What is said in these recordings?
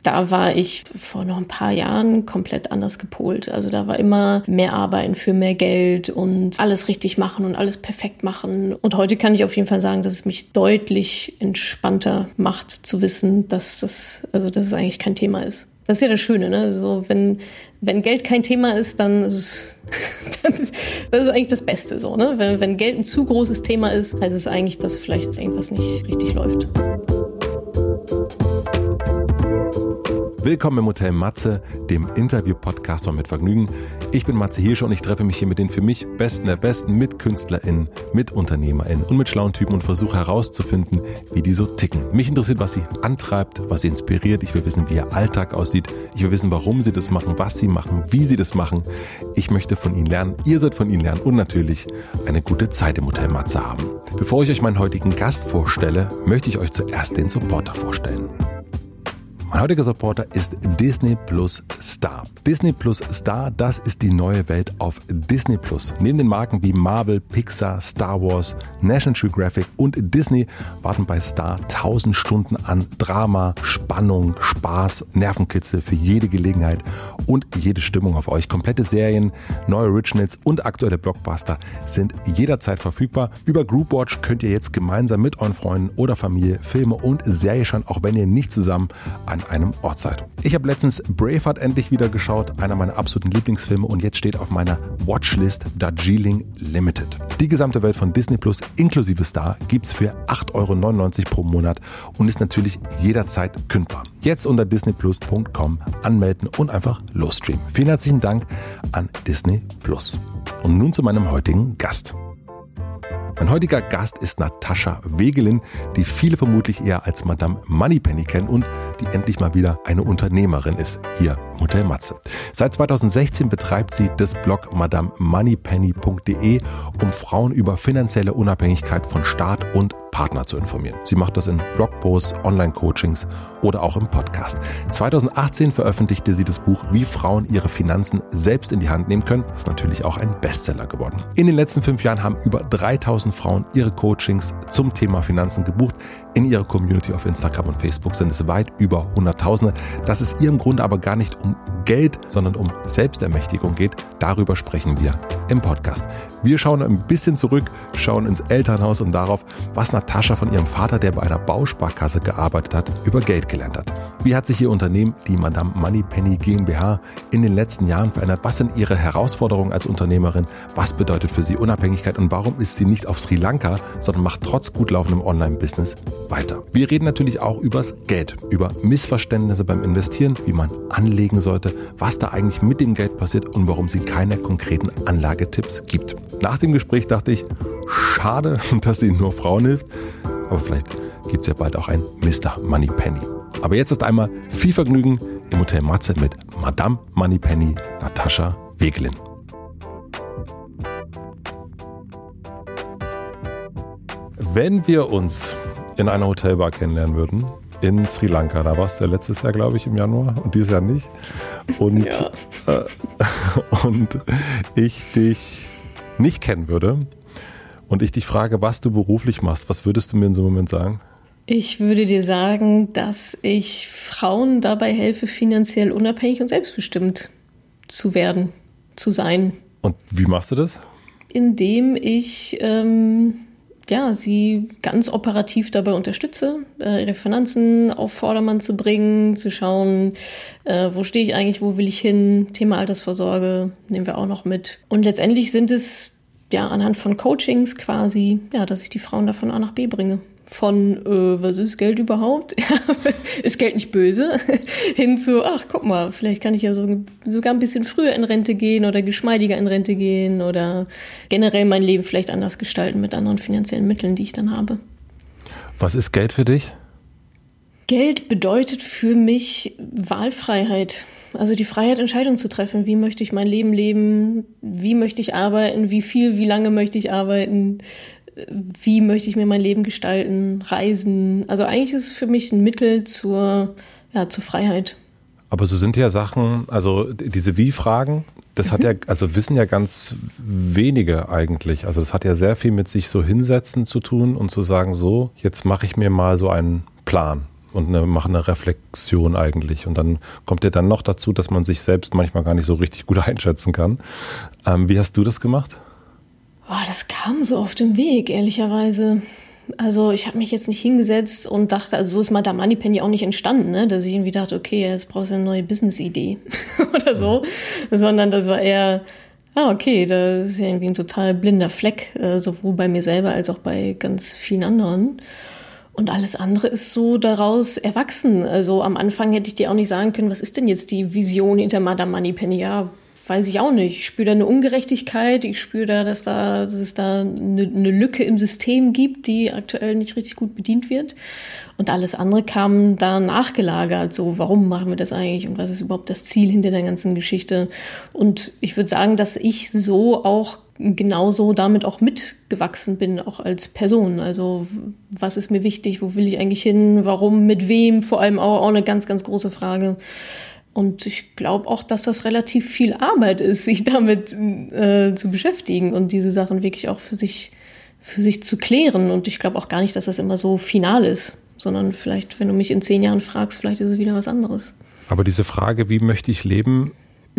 Da war ich vor noch ein paar Jahren komplett anders gepolt. Also da war immer mehr Arbeiten für mehr Geld und alles richtig machen und alles perfekt machen. Und heute kann ich auf jeden Fall sagen, dass es mich deutlich entspannter macht, zu wissen, dass es eigentlich kein Thema ist. Das ist ja das Schöne, ne? Also wenn Geld kein Thema ist, dann ist das ist eigentlich das Beste, so, ne? Wenn Geld ein zu großes Thema ist, heißt es eigentlich, dass vielleicht irgendwas nicht richtig läuft. Willkommen im Hotel Matze, dem Interview-Podcast von Mit Vergnügen. Ich bin Matze Hirscher und ich treffe mich hier mit den für mich Besten der Besten, mit KünstlerInnen, mit UnternehmerInnen und mit schlauen Typen und versuche herauszufinden, wie die so ticken. Mich interessiert, was sie antreibt, was sie inspiriert. Ich will wissen, wie ihr Alltag aussieht. Ich will wissen, warum sie das machen, was sie machen, wie sie das machen. Ich möchte von ihnen lernen, ihr sollt von ihnen lernen und natürlich eine gute Zeit im Hotel Matze haben. Bevor ich euch meinen heutigen Gast vorstelle, möchte ich euch zuerst den Supporter vorstellen. Mein heutiger Supporter ist Disney Plus Star. Disney Plus Star, das ist die neue Welt auf Disney Plus. Neben den Marken wie Marvel, Pixar, Star Wars, National Geographic und Disney warten bei Star 1000 Stunden an Drama, Spannung, Spaß, Nervenkitzel für jede Gelegenheit und jede Stimmung auf euch. Komplette Serien, neue Originals und aktuelle Blockbuster sind jederzeit verfügbar. Über Groupwatch könnt ihr jetzt gemeinsam mit euren Freunden oder Familie Filme und Serie schauen, auch wenn ihr nicht zusammen an einem Ort seid. Ich habe letztens Braveheart endlich wieder geschaut, einer meiner absoluten Lieblingsfilme, und jetzt steht auf meiner Watchlist Darjeeling Limited. Die gesamte Welt von Disney Plus inklusive Star gibt's für 8,99 € pro Monat und ist natürlich jederzeit kündbar. Jetzt unter disneyplus.com anmelden und einfach losstreamen. Vielen herzlichen Dank an Disney Plus. Und nun zu meinem heutigen Gast. Mein heutiger Gast ist Natascha Wegelin, die viele vermutlich eher als Madame Moneypenny kennen und die endlich mal wieder eine Unternehmerin ist, hier im Hotel Matze. Seit 2016 betreibt sie das Blog madamemoneypenny.de, um Frauen über finanzielle Unabhängigkeit von Staat und Partner zu informieren. Sie macht das in Blogposts, Online-Coachings oder auch im Podcast. 2018 veröffentlichte sie das Buch Wie Frauen ihre Finanzen selbst in die Hand nehmen können. Das ist natürlich auch ein Bestseller geworden. In den letzten 5 Jahren haben über 3000 Frauen ihre Coachings zum Thema Finanzen gebucht. In ihrer Community auf Instagram und Facebook sind es weit über Hunderttausende. Dass es ihr im Grunde aber gar nicht um Geld, sondern um Selbstermächtigung geht, darüber sprechen wir im Podcast. Wir schauen ein bisschen zurück, schauen ins Elternhaus und darauf, was Natascha von ihrem Vater, der bei einer Bausparkasse gearbeitet hat, über Geld gelernt hat. Wie hat sich ihr Unternehmen, die Madame Moneypenny GmbH, in den letzten Jahren verändert? Was sind ihre Herausforderungen als Unternehmerin? Was bedeutet für sie Unabhängigkeit? Und warum ist sie nicht auf Sri Lanka, sondern macht trotz gut laufendem Online-Business weiter? Wir reden natürlich auch übers Geld, über Missverständnisse beim Investieren, wie man anlegen sollte, was da eigentlich mit dem Geld passiert und warum sie keine konkreten Anlagetipps gibt. Nach dem Gespräch dachte ich, schade, dass sie nur Frauen hilft, aber vielleicht gibt es ja bald auch ein Mr. Moneypenny. Aber jetzt ist einmal viel Vergnügen im Hotel Matze mit Madame Moneypenny, Natascha Wegelin. Wenn wir uns in einer Hotelbar kennenlernen würden, in Sri Lanka, da warst du ja letztes Jahr, glaube ich, im Januar und dieses Jahr nicht. Und, ja. Und ich dich nicht kennen würde und ich dich frage, was du beruflich machst, was würdest du mir in so einem Moment sagen? Ich würde dir sagen, dass ich Frauen dabei helfe, finanziell unabhängig und selbstbestimmt zu werden, zu sein. Und wie machst du das? Indem ich sie ganz operativ dabei unterstütze, ihre Finanzen auf Vordermann zu bringen, zu schauen, wo stehe ich eigentlich, wo will ich hin, Thema Altersvorsorge nehmen wir auch noch mit. Und letztendlich sind es anhand von Coachings quasi, dass ich die Frauen da von A nach B bringe. Von, was ist Geld überhaupt? Ist Geld nicht böse? Hin zu, ach, guck mal, vielleicht kann ich ja sogar ein bisschen früher in Rente gehen oder geschmeidiger in Rente gehen oder generell mein Leben vielleicht anders gestalten mit anderen finanziellen Mitteln, die ich dann habe. Was ist Geld für dich? Geld bedeutet für mich Wahlfreiheit. Also die Freiheit, Entscheidungen zu treffen. Wie möchte ich mein Leben leben? Wie möchte ich arbeiten? Wie viel, wie lange möchte ich arbeiten? Wie möchte ich mir mein Leben gestalten, reisen? Also eigentlich ist es für mich ein Mittel zur Freiheit. Aber so sind ja Sachen, also diese Wie-Fragen, das hat ja, also wissen ja ganz wenige eigentlich. Also das hat ja sehr viel mit sich so hinsetzen zu tun und zu sagen, so, jetzt mache ich mir mal so einen Plan. und machen eine Reflexion eigentlich. Und dann kommt ja dann noch dazu, dass man sich selbst manchmal gar nicht so richtig gut einschätzen kann. Wie hast du das gemacht? Das kam so auf dem Weg, ehrlicherweise. Also ich habe mich jetzt nicht hingesetzt und dachte, also so ist Madame Moneypenny auch nicht entstanden, ne? Dass ich irgendwie dachte, okay, jetzt brauchst du eine neue Business-Idee oder so, sondern das war eher, okay, da ist ja irgendwie ein total blinder Fleck, sowohl bei mir selber als auch bei ganz vielen anderen. Und alles andere ist so daraus erwachsen. Also am Anfang hätte ich dir auch nicht sagen können, was ist denn jetzt die Vision hinter Madame Moneypenny? Ja, weiß ich auch nicht. Ich spüre da eine Ungerechtigkeit. Ich spüre da, dass es da eine Lücke im System gibt, die aktuell nicht richtig gut bedient wird. Und alles andere kam da nachgelagert. So, warum machen wir das eigentlich? Und was ist überhaupt das Ziel hinter der ganzen Geschichte? Und ich würde sagen, dass ich so auch genauso damit auch mitgewachsen bin, auch als Person. Also was ist mir wichtig? Wo will ich eigentlich hin? Warum? Mit wem? Vor allem auch eine ganz, ganz große Frage. Und ich glaube auch, dass das relativ viel Arbeit ist, sich damit zu beschäftigen und diese Sachen wirklich auch für sich zu klären. Und ich glaube auch gar nicht, dass das immer so final ist, sondern vielleicht, wenn du mich in 10 Jahren fragst, vielleicht ist es wieder was anderes. Aber diese Frage, wie möchte ich leben,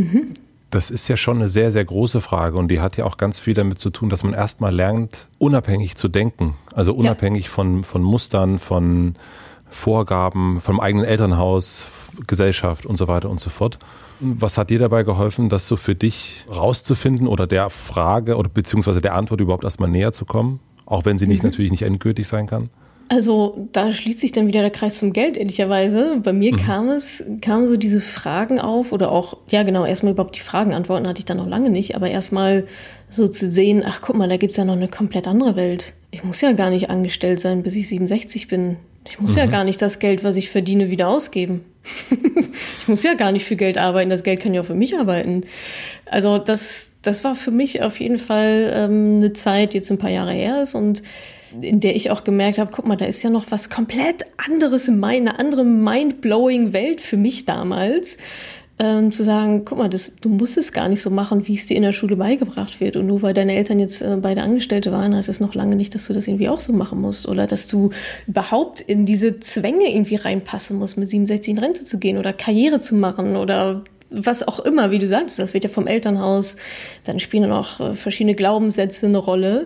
das ist ja schon eine sehr, sehr große Frage. Und die hat ja auch ganz viel damit zu tun, dass man erstmal lernt, unabhängig zu denken. Also unabhängig von Mustern, von Vorgaben, vom eigenen Elternhaus, Gesellschaft und so weiter und so fort. Was hat dir dabei geholfen, das so für dich rauszufinden oder der Frage oder beziehungsweise der Antwort überhaupt erstmal näher zu kommen? Auch wenn sie natürlich nicht endgültig sein kann? Also da schließt sich dann wieder der Kreis zum Geld, ehrlicherweise. Bei mir kamen so diese Fragen auf oder auch, ja genau, erstmal überhaupt die Fragen antworten hatte ich dann noch lange nicht, aber erstmal so zu sehen, ach guck mal, da gibt's ja noch eine komplett andere Welt. Ich muss ja gar nicht angestellt sein, bis ich 67 bin. Ich muss ja gar nicht das Geld, was ich verdiene, wieder ausgeben. Ich muss ja gar nicht für Geld arbeiten, das Geld kann ja auch für mich arbeiten. Also das war für mich auf jeden Fall eine Zeit, die jetzt ein paar Jahre her ist und in der ich auch gemerkt habe, guck mal, da ist ja noch was komplett anderes eine andere mind-blowing Welt für mich damals. Zu sagen, guck mal, du musst es gar nicht so machen, wie es dir in der Schule beigebracht wird. Und nur weil deine Eltern jetzt beide Angestellte waren, heißt es noch lange nicht, dass du das irgendwie auch so machen musst. Oder dass du überhaupt in diese Zwänge irgendwie reinpassen musst, mit 67 in Rente zu gehen oder Karriere zu machen oder was auch immer, wie du sagst, das wird ja vom Elternhaus, dann spielen dann auch verschiedene Glaubenssätze eine Rolle.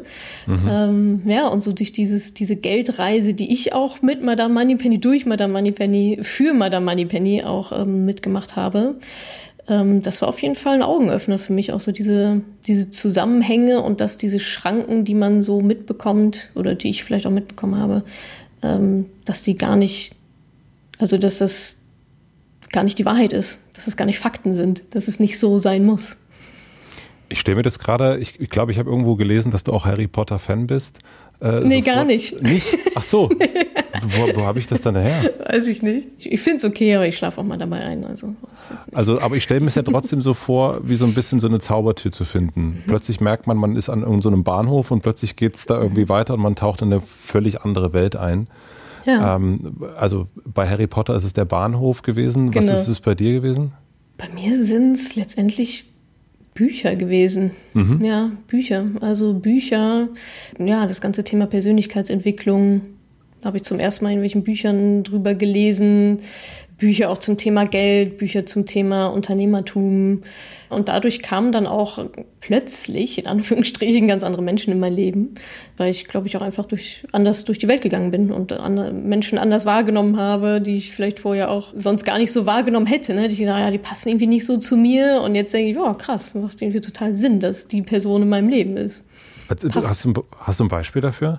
Und so durch diese Geldreise, die ich auch mit Madame Moneypenny, durch Madame Moneypenny, für Madame Moneypenny auch mitgemacht habe, das war auf jeden Fall ein Augenöffner für mich, auch so diese Zusammenhänge und dass diese Schranken, die man so mitbekommt oder die ich vielleicht auch mitbekommen habe, dass die gar nicht, also dass das gar nicht die Wahrheit ist, dass es gar nicht Fakten sind, dass es nicht so sein muss. Ich stelle mir das gerade, ich glaube, ich habe irgendwo gelesen, dass du auch Harry Potter-Fan bist. Nee, gar nicht. Nicht? Ach so. Wo habe ich das dann her? Weiß ich nicht. Ich finde es okay, aber ich schlafe auch mal dabei ein. Also, aber ich stelle mir es ja trotzdem so vor, wie so ein bisschen so eine Zaubertür zu finden. Plötzlich merkt man ist an irgendeinem Bahnhof und plötzlich geht es da irgendwie weiter und man taucht in eine völlig andere Welt ein. Ja. Also bei Harry Potter ist es der Bahnhof gewesen. Genau. Was ist es bei dir gewesen? Bei mir sind es letztendlich Bücher gewesen. Ja, Bücher. Also Bücher, ja, das ganze Thema Persönlichkeitsentwicklung. Da habe ich zum ersten Mal in welchen Büchern drüber gelesen. Bücher auch zum Thema Geld, Bücher zum Thema Unternehmertum. Und dadurch kamen dann auch plötzlich, in Anführungsstrichen, ganz andere Menschen in mein Leben, weil ich, glaube ich, auch einfach anders durch die Welt gegangen bin und andere Menschen anders wahrgenommen habe, die ich vielleicht vorher auch sonst gar nicht so wahrgenommen hätte. Ne? Ich dachte, ja, die passen irgendwie nicht so zu mir. Und jetzt denke ich, oh, krass, macht irgendwie total Sinn, dass die Person in meinem Leben ist. Hast du ein Beispiel dafür?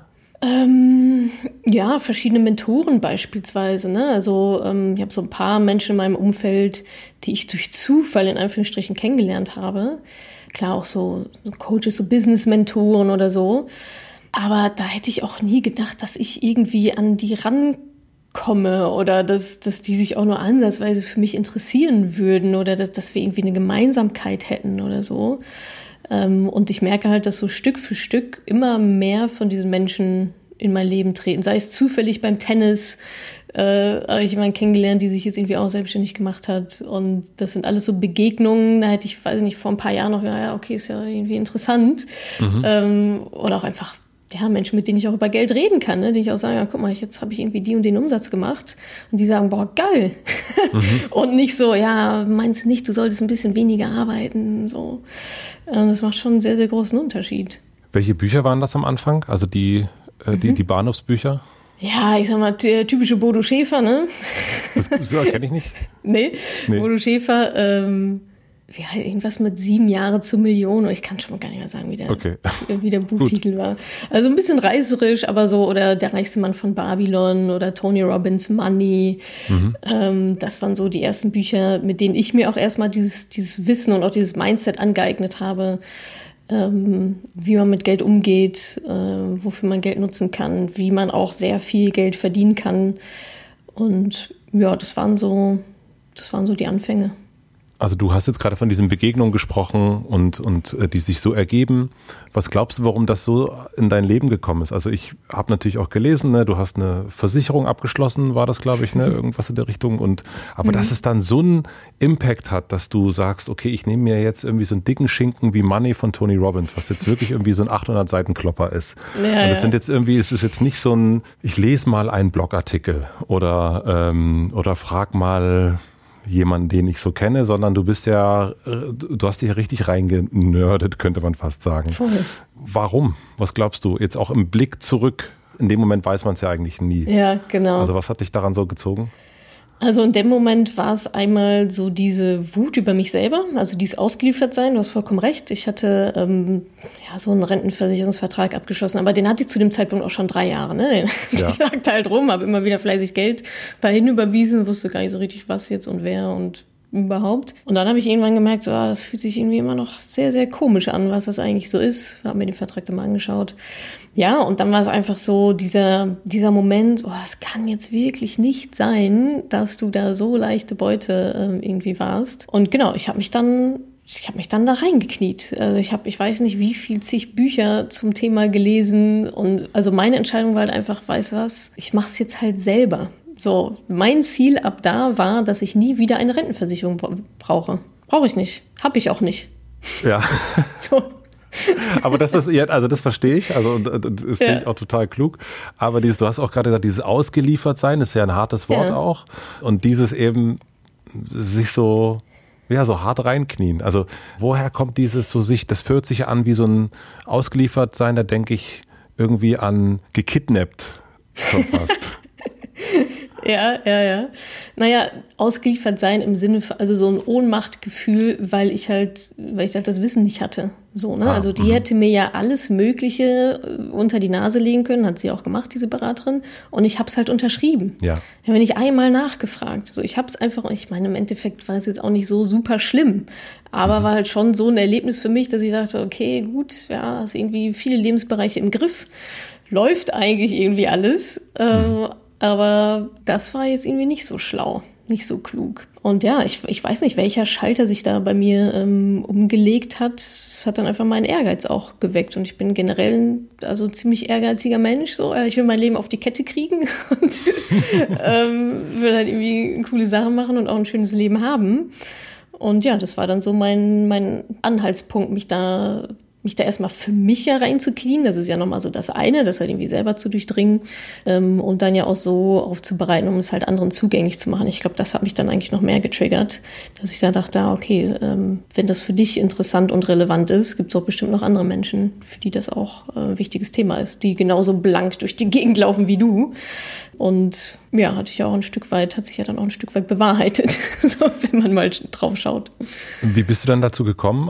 Ja, verschiedene Mentoren beispielsweise. Ne? Also ich habe so ein paar Menschen in meinem Umfeld, die ich durch Zufall in Anführungsstrichen kennengelernt habe. Klar, auch so Coaches, so Business-Mentoren oder so. Aber da hätte ich auch nie gedacht, dass ich irgendwie an die rankomme oder dass die sich auch nur ansatzweise für mich interessieren würden oder dass wir irgendwie eine Gemeinsamkeit hätten oder so. Und ich merke halt, dass so Stück für Stück immer mehr von diesen Menschen in mein Leben treten. Sei es zufällig beim Tennis, habe ich jemanden kennengelernt, die sich jetzt irgendwie auch selbstständig gemacht hat. Und das sind alles so Begegnungen, da hätte ich, weiß nicht, vor ein paar Jahren noch gedacht, ja, okay, ist ja irgendwie interessant. Oder auch einfach Menschen, mit denen ich auch über Geld reden kann, ne? Die ich auch sage, ja, guck mal, jetzt habe ich irgendwie die und den Umsatz gemacht. Und die sagen, boah, geil. Und nicht so, ja, meinst du nicht, du solltest ein bisschen weniger arbeiten. So. Das macht schon einen sehr, sehr großen Unterschied. Welche Bücher waren das am Anfang? Also die Bahnhofsbücher? Ja, ich sag mal, der typische Bodo Schäfer, ne? Das kenne ich nicht. Nee, Bodo Schäfer, irgendwas mit 7 Jahre zur Million, oder ich kann schon mal gar nicht mehr sagen, wie der Buchtitel war. Also ein bisschen reißerisch, aber so, oder Der reichste Mann von Babylon oder Tony Robbins Money. Das waren so die ersten Bücher, mit denen ich mir auch erstmal dieses Wissen und auch dieses Mindset angeeignet habe, wie man mit Geld umgeht, wofür man Geld nutzen kann, wie man auch sehr viel Geld verdienen kann. Und ja, das waren so die Anfänge. Also du hast jetzt gerade von diesen Begegnungen gesprochen und die sich so ergeben. Was glaubst du, warum das so in dein Leben gekommen ist? Also ich habe natürlich auch gelesen, ne, du hast eine Versicherung abgeschlossen, war das, glaube ich, ne, irgendwas in der Richtung. Aber dass es dann so einen Impact hat, dass du sagst, okay, ich nehme mir jetzt irgendwie so einen dicken Schinken wie Money von Tony Robbins, was jetzt wirklich irgendwie so ein 800-Seiten-Klopper ist. Ja, und das sind jetzt irgendwie, es ist jetzt nicht so ein, ich lese mal einen Blogartikel oder frag mal jemanden, den ich so kenne, sondern du hast dich ja richtig reingenördet, könnte man fast sagen. Voll. Warum? Was glaubst du? Jetzt auch im Blick zurück, in dem Moment weiß man es ja eigentlich nie. Ja, genau. Also was hat dich daran so gezogen? Also in dem Moment war es einmal so diese Wut über mich selber, also dieses Ausgeliefertsein, du hast vollkommen recht. Ich hatte so einen Rentenversicherungsvertrag abgeschlossen, aber den hatte ich zu dem Zeitpunkt auch schon 3 Jahre. Ne? Den lag halt rum, habe immer wieder fleißig Geld dahin überwiesen, wusste gar nicht so richtig, was jetzt und wer und überhaupt. Und dann habe ich irgendwann gemerkt, so, das fühlt sich irgendwie immer noch sehr, sehr komisch an, was das eigentlich so ist. Habe mir den Vertrag dann mal angeschaut. Ja, und dann war es einfach so dieser Moment, es kann jetzt wirklich nicht sein, dass du da so leichte Beute irgendwie warst. Und genau, ich habe mich dann da reingekniet. Also ich weiß nicht, wie viel zig Bücher zum Thema gelesen. Und also meine Entscheidung war halt einfach, weißt du was, ich mache es jetzt halt selber. So, mein Ziel ab da war, dass ich nie wieder eine Rentenversicherung brauche. Brauche ich nicht. Habe ich auch nicht. Ja. So. Aber das verstehe ich, also das finde ich auch total klug. Aber du hast auch gerade gesagt, dieses Ausgeliefertsein ist ja ein hartes Wort auch. Und dieses eben sich so hart reinknien. Also woher kommt dieses das fühlt sich an wie so ein Ausgeliefertsein, da denke ich irgendwie an gekidnappt schon fast. Ja. Naja, ausgeliefert sein im Sinne, also so ein Ohnmachtgefühl, weil ich halt das Wissen nicht hatte. So, ne? Also die hätte mir ja alles Mögliche unter die Nase legen können, hat sie auch gemacht, diese Beraterin. Und ich habe es halt unterschrieben. Ja. Ich habe nicht einmal nachgefragt. So, ich habe es einfach, ich meine, im Endeffekt war es jetzt auch nicht so super schlimm. Aber war halt schon so ein Erlebnis für mich, dass ich dachte, okay, gut, ja, hast irgendwie viele Lebensbereiche im Griff. Läuft eigentlich irgendwie alles. Aber das war jetzt irgendwie nicht so schlau, nicht so klug. Und ja, ich weiß nicht, welcher Schalter sich da bei mir umgelegt hat. Es hat dann einfach meinen Ehrgeiz auch geweckt. Und ich bin generell ein ziemlich ehrgeiziger Mensch. So, ich will mein Leben auf die Kette kriegen und will halt irgendwie coole Sachen machen und auch ein schönes Leben haben. Und ja, das war dann so mein Anhaltspunkt, mich da erstmal für mich ja reinzuknien, das ist ja nochmal so das eine, das halt irgendwie selber zu durchdringen und dann ja auch so aufzubereiten, um es halt anderen zugänglich zu machen. Ich glaube, das hat mich dann eigentlich noch mehr getriggert, dass ich da dachte, okay, wenn das für dich interessant und relevant ist, gibt es auch bestimmt noch andere Menschen, für die das auch ein wichtiges Thema ist, die genauso blank durch die Gegend laufen wie du. Und ja, hat sich ja dann auch ein Stück weit bewahrheitet, so, wenn man mal drauf schaut. Wie bist du dann dazu gekommen,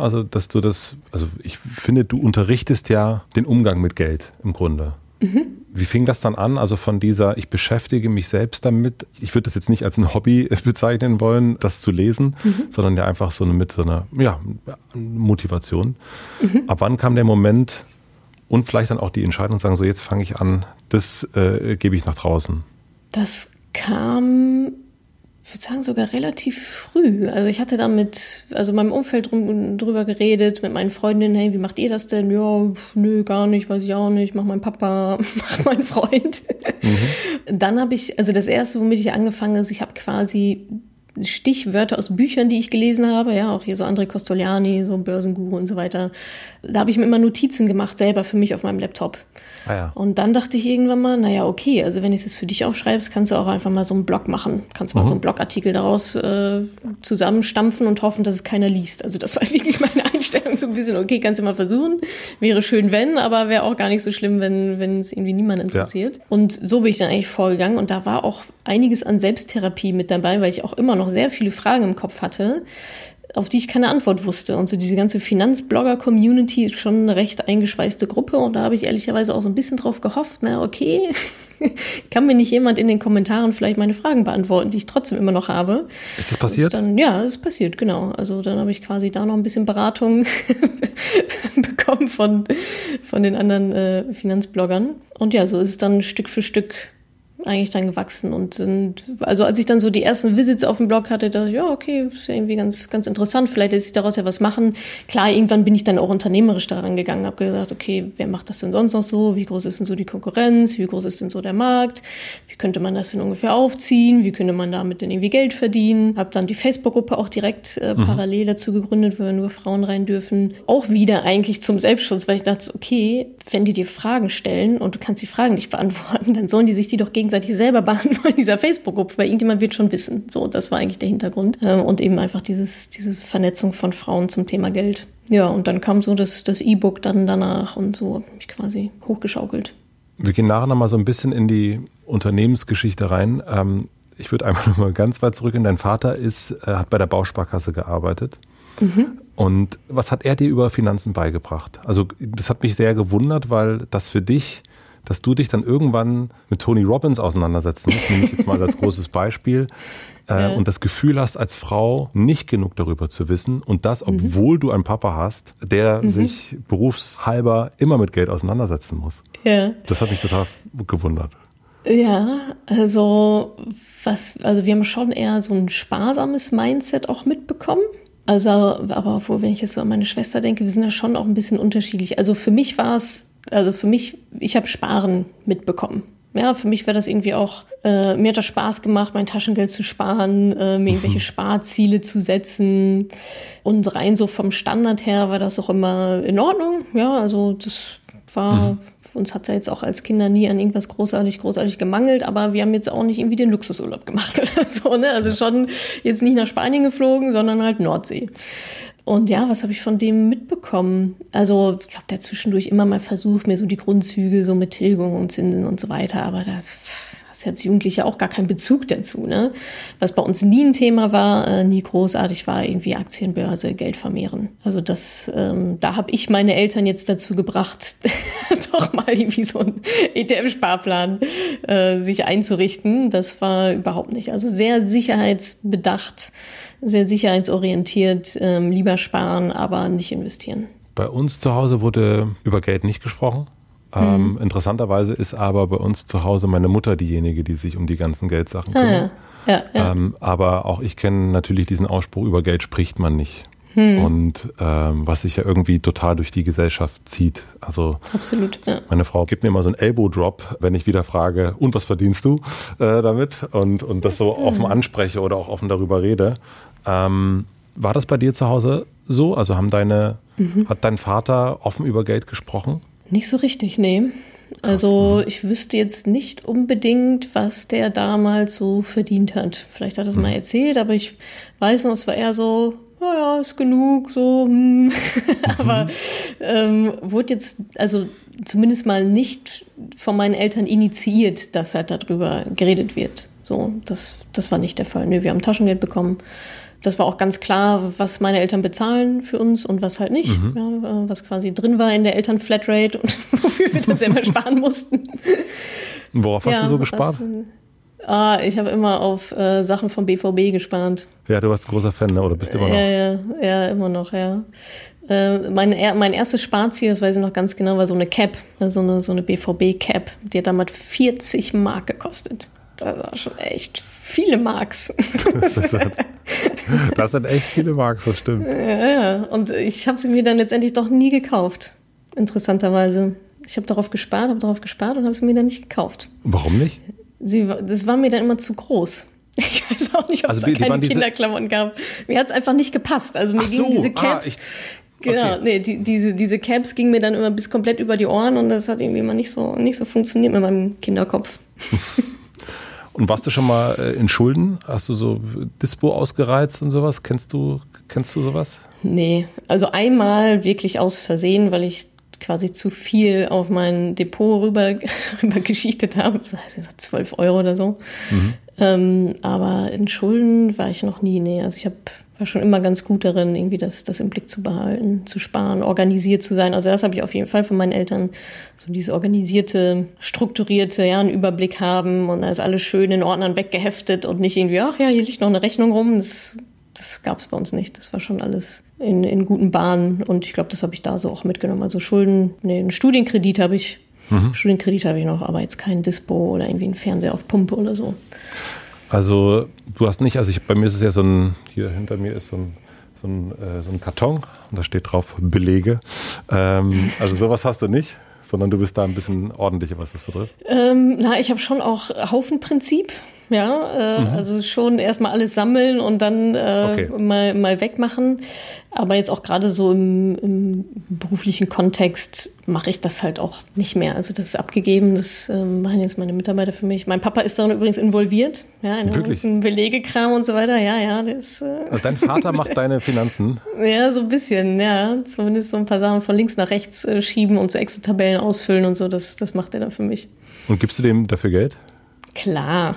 ich finde, du unterrichtest ja den Umgang mit Geld im Grunde. Wie fing das dann an? Also von dieser, ich beschäftige mich selbst damit, ich würde das jetzt nicht als ein Hobby bezeichnen wollen, das zu lesen, sondern ja einfach mit so einer Motivation. Ab wann kam der Moment und vielleicht dann auch die Entscheidung, sagen so, jetzt fange ich an, das gebe ich nach draußen? Das kam, ich würde sagen, sogar relativ früh. Also ich hatte da mit meinem Umfeld drüber geredet, mit meinen Freundinnen, hey, wie macht ihr das denn? Ja, nö, gar nicht, weiß ich auch nicht, mach mein Papa, mach mein Freund. Dann habe ich, das erste, womit ich angefangen ist, ich habe quasi Stichwörter aus Büchern, die ich gelesen habe, ja, auch hier so André Costoliani, so Börsenguru und so weiter. Da habe ich mir immer Notizen gemacht, selber für mich auf meinem Laptop. Ah ja. Und dann dachte ich irgendwann mal, naja, okay, also wenn du es jetzt für dich aufschreibst, kannst du auch einfach mal so einen Blog machen. Kannst mal so einen Blogartikel daraus zusammenstampfen und hoffen, dass es keiner liest. Also das war wirklich meine Einstellung, so ein bisschen, okay, kannst du mal versuchen. Wäre schön, wenn, aber wäre auch gar nicht so schlimm, wenn es irgendwie niemand interessiert. Ja. Und so bin ich dann eigentlich vorgegangen und da war auch einiges an Selbsttherapie mit dabei, weil ich auch immer noch sehr viele Fragen im Kopf hatte, auf die ich keine Antwort wusste. Und so diese ganze Finanzblogger-Community ist schon eine recht eingeschweißte Gruppe und da habe ich ehrlicherweise auch so ein bisschen drauf gehofft, na okay, kann mir nicht jemand in den Kommentaren vielleicht meine Fragen beantworten, die ich trotzdem immer noch habe. Ist das passiert? Ja, das ist passiert, genau. Also dann habe ich quasi da noch ein bisschen Beratung bekommen von den anderen Finanzbloggern. Und ja, so ist es dann Stück für Stück eigentlich dann gewachsen und also als ich dann so die ersten Visits auf dem Blog hatte, dachte ich, ja, okay, ist ja irgendwie ganz, ganz interessant, vielleicht lässt sich daraus ja was machen. Klar, irgendwann bin ich dann auch unternehmerisch daran gegangen, habe gesagt, okay, wer macht das denn sonst noch so? Wie groß ist denn so die Konkurrenz? Wie groß ist denn so der Markt? Wie könnte man das denn ungefähr aufziehen? Wie könnte man damit denn irgendwie Geld verdienen? Habe dann die Facebook-Gruppe auch direkt parallel dazu gegründet, wo nur Frauen rein dürfen. Auch wieder eigentlich zum Selbstschutz, weil ich dachte, okay, wenn die dir Fragen stellen und du kannst die Fragen nicht beantworten, dann sollen die sich die doch gegenseitig selber beantworten in dieser Facebook-Gruppe, weil irgendjemand wird schon wissen. So, das war eigentlich der Hintergrund. Und eben einfach diese Vernetzung von Frauen zum Thema Geld. Ja, und dann kam so das E-Book dann danach und so habe ich mich quasi hochgeschaukelt. Wir gehen nachher noch mal so ein bisschen in die Unternehmensgeschichte rein. Ich würde einfach noch mal ganz weit zurück. Dein Vater hat bei der Bausparkasse gearbeitet. Mhm. Und was hat er dir über Finanzen beigebracht? Also das hat mich sehr gewundert, weil das für dich, dass du dich dann irgendwann mit Tony Robbins auseinandersetzen musst, nehme ich jetzt mal als großes Beispiel, und das Gefühl hast, als Frau nicht genug darüber zu wissen und das, obwohl du einen Papa hast, der sich berufshalber immer mit Geld auseinandersetzen muss. Ja. Das hat mich total gewundert. Ja, also wir haben schon eher so ein sparsames Mindset auch mitbekommen. Also, aber wenn ich jetzt so an meine Schwester denke, wir sind ja schon auch ein bisschen unterschiedlich. Also für mich ich habe Sparen mitbekommen. Ja, für mich wäre das irgendwie auch, mir hat das Spaß gemacht, mein Taschengeld zu sparen, mir irgendwelche Sparziele zu setzen. Und rein so vom Standard her war das auch immer in Ordnung. Ja, also das war, uns hat es ja jetzt auch als Kinder nie an irgendwas großartig gemangelt, aber wir haben jetzt auch nicht irgendwie den Luxusurlaub gemacht oder so, ne? Also schon jetzt nicht nach Spanien geflogen, sondern halt Nordsee. Und ja, was habe ich von dem mitbekommen? Also ich glaube, der hat zwischendurch immer mal versucht, mir so die Grundzüge so mit Tilgung und Zinsen und so weiter, aber das hat als Jugendliche auch gar keinen Bezug dazu, ne? Was bei uns nie ein Thema war, nie großartig war, irgendwie Aktienbörse, Geld vermehren. Also da habe ich meine Eltern jetzt dazu gebracht, doch mal irgendwie so einen ETF-Sparplan sich einzurichten. Das war überhaupt nicht. Also sehr sicherheitsbedacht, sehr sicherheitsorientiert, lieber sparen, aber nicht investieren. Bei uns zu Hause wurde über Geld nicht gesprochen. Interessanterweise ist aber bei uns zu Hause meine Mutter diejenige, die sich um die ganzen Geldsachen kümmert. Ja. Aber auch ich kenne natürlich diesen Ausspruch, über Geld spricht man nicht. Und was sich ja irgendwie total durch die Gesellschaft zieht. Also absolut, ja. Meine Frau gibt mir immer so einen Elbow-Drop, wenn ich wieder frage, und was verdienst du damit? Und das so offen anspreche oder auch offen darüber rede. War das bei dir zu Hause so? Also hat dein Vater offen über Geld gesprochen? Nicht so richtig, nee. Also ich wüsste jetzt nicht unbedingt, was der damals so verdient hat. Vielleicht hat er es mal erzählt, aber ich weiß noch, es war eher so, naja, ist genug, so. Aber wurde jetzt, also zumindest mal nicht von meinen Eltern initiiert, dass halt darüber geredet wird. So, das war nicht der Fall. Nö, wir haben Taschengeld bekommen. Das war auch ganz klar, was meine Eltern bezahlen für uns und was halt nicht. Ja, was quasi drin war in der Eltern-Flatrate und wofür wir dann selber sparen mussten. Und worauf hast du so gespart? Ich habe immer auf Sachen vom BVB gespart. Ja, du warst ein großer Fan, ne? Oder bist du immer noch? Ja, immer noch, ja. Mein erstes Sparziel, das weiß ich noch ganz genau, war so eine Cap, so eine BVB-Cap. Die hat damals 40 Mark gekostet. Das war schon echt viele Marks. Das sind echt viele Marks, das stimmt. Ja. Und ich habe sie mir dann letztendlich doch nie gekauft. Interessanterweise. Ich habe darauf gespart und habe sie mir dann nicht gekauft. Warum nicht? Das war mir dann immer zu groß. Ich weiß auch nicht, ob es Also da keine Kinderklamotten gab. Mir hat es einfach nicht gepasst. Also mir gingen diese Caps... Genau, okay. Diese Caps gingen mir dann immer bis komplett über die Ohren und das hat irgendwie immer nicht so funktioniert mit meinem Kinderkopf. Und warst du schon mal in Schulden? Hast du so Dispo ausgereizt und sowas? Kennst du sowas? Nee, also einmal wirklich aus Versehen, weil ich quasi zu viel auf mein Depot rüber geschichtet habe. Das heißt 12 € oder so. Aber in Schulden war ich noch nie. Nee, also ich war schon immer ganz gut darin, irgendwie das im Blick zu behalten, zu sparen, organisiert zu sein. Also das habe ich auf jeden Fall von meinen Eltern, so dieses organisierte, strukturierte, ja, einen Überblick haben und da ist alles schön in Ordnern weggeheftet und nicht irgendwie, ach ja, hier liegt noch eine Rechnung rum. Das gab es bei uns nicht. Das war schon alles in guten Bahnen und ich glaube, das habe ich da so auch mitgenommen. Also Schulden, einen Studienkredit habe ich. Studienkredit habe ich noch, aber jetzt kein Dispo oder irgendwie einen Fernseher auf Pumpe oder so. Also du hast nicht, bei mir ist es ja hier hinter mir ist so ein Karton und da steht drauf Belege. Also sowas hast du nicht, sondern du bist da ein bisschen ordentlicher, was das betrifft. Ich habe schon auch Haufenprinzip. Ja, also schon erstmal alles sammeln und dann mal wegmachen. Aber jetzt auch gerade so im beruflichen Kontext mache ich das halt auch nicht mehr. Also das ist abgegeben, das machen jetzt meine Mitarbeiter für mich. Mein Papa ist darin übrigens involviert, ja, in den ganzen Belegekram und so weiter. Ja, der ist. Also dein Vater macht deine Finanzen? Ja, so ein bisschen, ja. Zumindest so ein paar Sachen von links nach rechts schieben und so Excel-Tabellen ausfüllen und so, das macht er dann für mich. Und gibst du dem dafür Geld? Klar.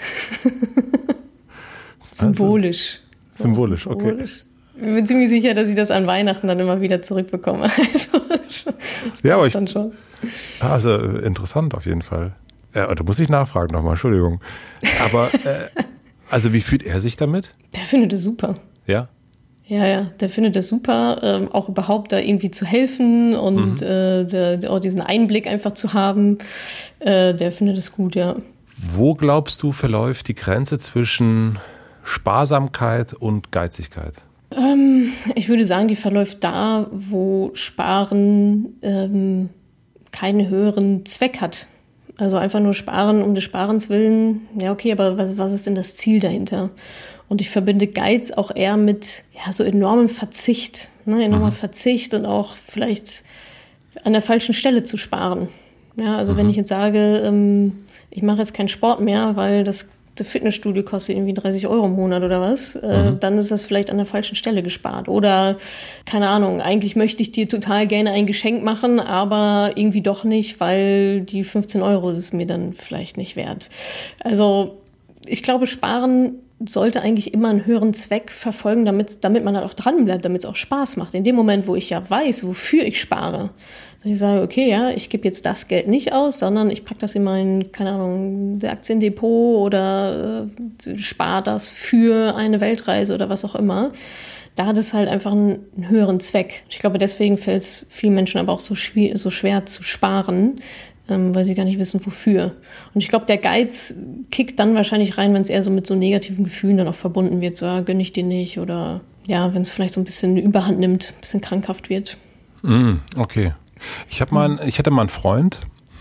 Symbolisch. Symbolisch, okay. Ich bin ziemlich sicher, dass ich das an Weihnachten dann immer wieder zurückbekomme. Also, aber dann schon. Also interessant auf jeden Fall. Da muss ich nachfragen nochmal, Entschuldigung. Aber also wie fühlt er sich damit? Der findet es super. Ja? Ja, der findet es super, auch überhaupt da irgendwie zu helfen und auch diesen Einblick einfach zu haben. Der findet es gut, ja. Wo glaubst du, verläuft die Grenze zwischen Sparsamkeit und Geizigkeit? Ich würde sagen, die verläuft da, wo Sparen keinen höheren Zweck hat. Also einfach nur sparen um des Sparens willen. Ja, okay, aber was ist denn das Ziel dahinter? Und ich verbinde Geiz auch eher mit so enormem Verzicht. Enormer Verzicht und auch vielleicht an der falschen Stelle zu sparen. Ja, also wenn ich jetzt sage, ich mache jetzt keinen Sport mehr, weil das Fitnessstudio kostet irgendwie 30 € im Monat oder was, dann ist das vielleicht an der falschen Stelle gespart. Oder, keine Ahnung, eigentlich möchte ich dir total gerne ein Geschenk machen, aber irgendwie doch nicht, weil die 15 € ist mir dann vielleicht nicht wert. Also ich glaube, Sparen sollte eigentlich immer einen höheren Zweck verfolgen, damit man halt auch dranbleibt, damit es auch Spaß macht. In dem Moment, wo ich ja weiß, wofür ich spare, dass ich sage, okay, ja, ich gebe jetzt das Geld nicht aus, sondern ich packe das in mein, keine Ahnung, Aktiendepot oder spare das für eine Weltreise oder was auch immer. Da hat es halt einfach einen höheren Zweck. Ich glaube, deswegen fällt es vielen Menschen aber auch so schwer zu sparen, weil sie gar nicht wissen, wofür. Und ich glaube, der Geiz kickt dann wahrscheinlich rein, wenn es eher so mit so negativen Gefühlen dann auch verbunden wird. So, gönn ich dir nicht. Oder ja, wenn es vielleicht so ein bisschen Überhand nimmt, ein bisschen krankhaft wird. Okay. Ich hatte mal einen Freund,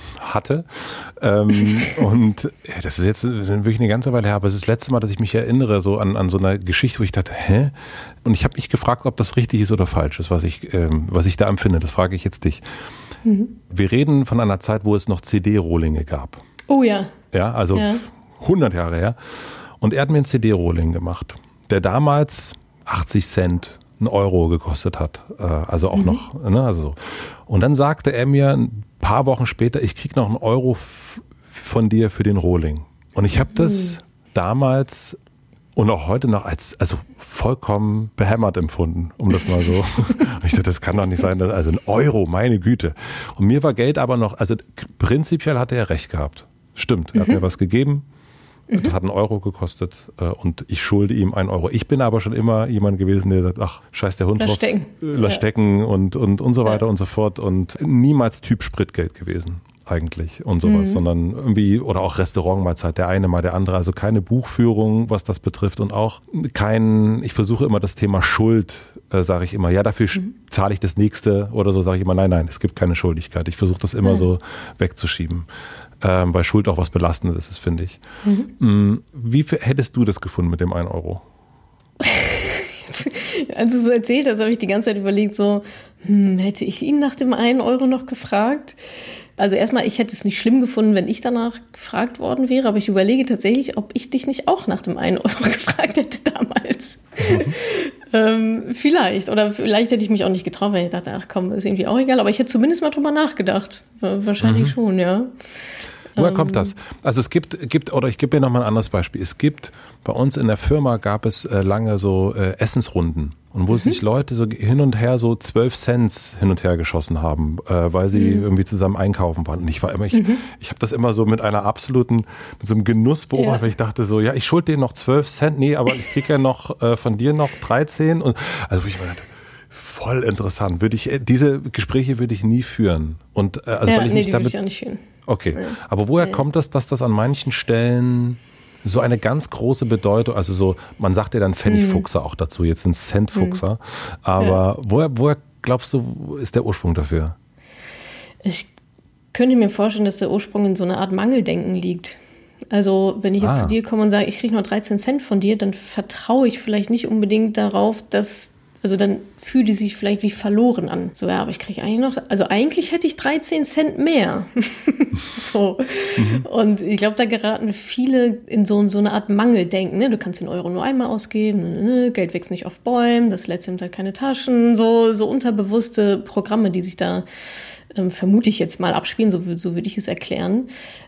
und das ist jetzt wirklich eine ganze Weile her, aber es ist das letzte Mal, dass ich mich erinnere, so an so einer Geschichte, wo ich dachte, hä? Und ich habe mich gefragt, ob das richtig ist oder falsch ist, was ich da empfinde. Das frage ich jetzt dich. Wir reden von einer Zeit, wo es noch CD-Rohlinge gab. Oh ja. Ja, also 100 Jahre her. Und er hat mir einen CD-Rohling gemacht, der damals 80 Cent, €1 gekostet hat. Also auch noch, also so. Und dann sagte er mir ein paar Wochen später, ich krieg noch €1 von dir für den Rohling. Und ich habe das damals und auch heute noch als vollkommen behämmert empfunden, um das mal so. Ich dachte, das kann doch nicht sein, also €1, meine Güte. Und mir war Geld aber noch, also prinzipiell hatte er recht gehabt. Stimmt, er hat mir was gegeben. Das hat €1 gekostet und ich schulde ihm €1. Ich bin aber schon immer jemand gewesen, der sagt, ach, scheiß der Hund drauf, lass stecken und so weiter und so fort und niemals Typ Spritgeld gewesen eigentlich und sowas, sondern irgendwie, oder auch Restaurant mal Zeit, der eine mal der andere, also keine Buchführung, was das betrifft und auch ich versuche immer das Thema Schuld sage ich immer, ja, dafür zahle ich das nächste oder so, sage ich immer, nein, es gibt keine Schuldigkeit. Ich versuche das immer so wegzuschieben, weil Schuld auch was Belastendes ist, finde ich. Wie hättest du das gefunden mit dem 1 Euro? Als du so erzählt hast, habe ich die ganze Zeit überlegt, so, hätte ich ihn nach dem 1 Euro noch gefragt? Also erstmal, ich hätte es nicht schlimm gefunden, wenn ich danach gefragt worden wäre, aber ich überlege tatsächlich, ob ich dich nicht auch nach dem 1 Euro gefragt hätte damals. Vielleicht. Oder vielleicht hätte ich mich auch nicht getraut, weil ich dachte, ach komm, ist irgendwie auch egal. Aber ich hätte zumindest mal drüber nachgedacht. Wahrscheinlich schon, ja. Woher kommt das? Also es gibt, oder ich gebe dir nochmal ein anderes Beispiel. Es gibt, bei uns in der Firma gab es lange so Essensrunden. Und wo sich Leute so hin und her so 12 Cents hin und her geschossen haben, weil sie irgendwie zusammen einkaufen waren. Und ich war immer, ich habe das immer so mit so einem Genuss beobachtet, weil ich dachte so, ja, ich schuld dir noch 12 Cent, nee, aber ich krieg ja noch von dir noch 13. Und also wo ich mir dachte, voll interessant. Diese Gespräche würde ich nie führen. Und weil ich mich damit. Würde ich auch nicht führen. Okay. Ja. Aber woher kommt das, dass das an manchen Stellen so eine ganz große Bedeutung, also so, man sagt ja dann Pfennigfuchser auch dazu, jetzt sind es Centfuchser. Aber woher glaubst du, ist der Ursprung dafür? Ich könnte mir vorstellen, dass der Ursprung in so einer Art Mangeldenken liegt. Also wenn ich jetzt zu dir komme und sage, ich kriege nur 13 Cent von dir, dann vertraue ich vielleicht nicht unbedingt darauf, also dann fühlt die sich vielleicht wie verloren an. So, ja, aber ich kriege eigentlich hätte ich 13 Cent mehr. So. Und ich glaube, da geraten viele in so eine Art Mangeldenken. Ne? Du kannst den Euro nur einmal ausgeben, ne? Geld wächst nicht auf Bäumen, das letzte hat keine Taschen. So unterbewusste Programme, die sich da, vermute ich jetzt mal, abspielen, so würde ich es erklären.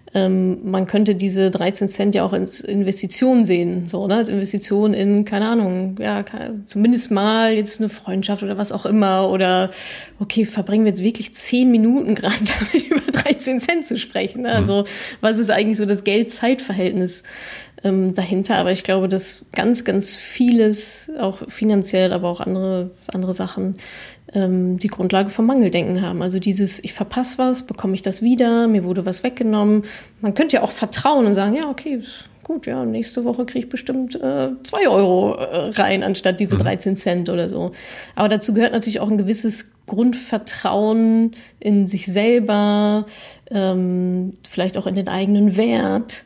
Man könnte diese 13 Cent ja auch als Investition sehen, so, ne? Als Investition in, keine Ahnung, ja, zumindest mal jetzt eine Freundschaft oder was auch immer, oder okay, verbringen wir jetzt wirklich 10 Minuten gerade damit, über 13 Cent zu sprechen, ne? Also, was ist eigentlich so das Geld-Zeit-Verhältnis dahinter? Aber ich glaube, dass ganz, ganz vieles, auch finanziell, aber auch andere Sachen, die Grundlage vom Mangeldenken haben. Also dieses, ich verpasse was, bekomme ich das wieder, mir wurde was weggenommen. Man könnte ja auch vertrauen und sagen, ja, okay, ist gut, ja, nächste Woche kriege ich bestimmt 2 Euro rein, anstatt diese 13 Cent oder so. Aber dazu gehört natürlich auch ein gewisses Grundvertrauen in sich selber, vielleicht auch in den eigenen Wert.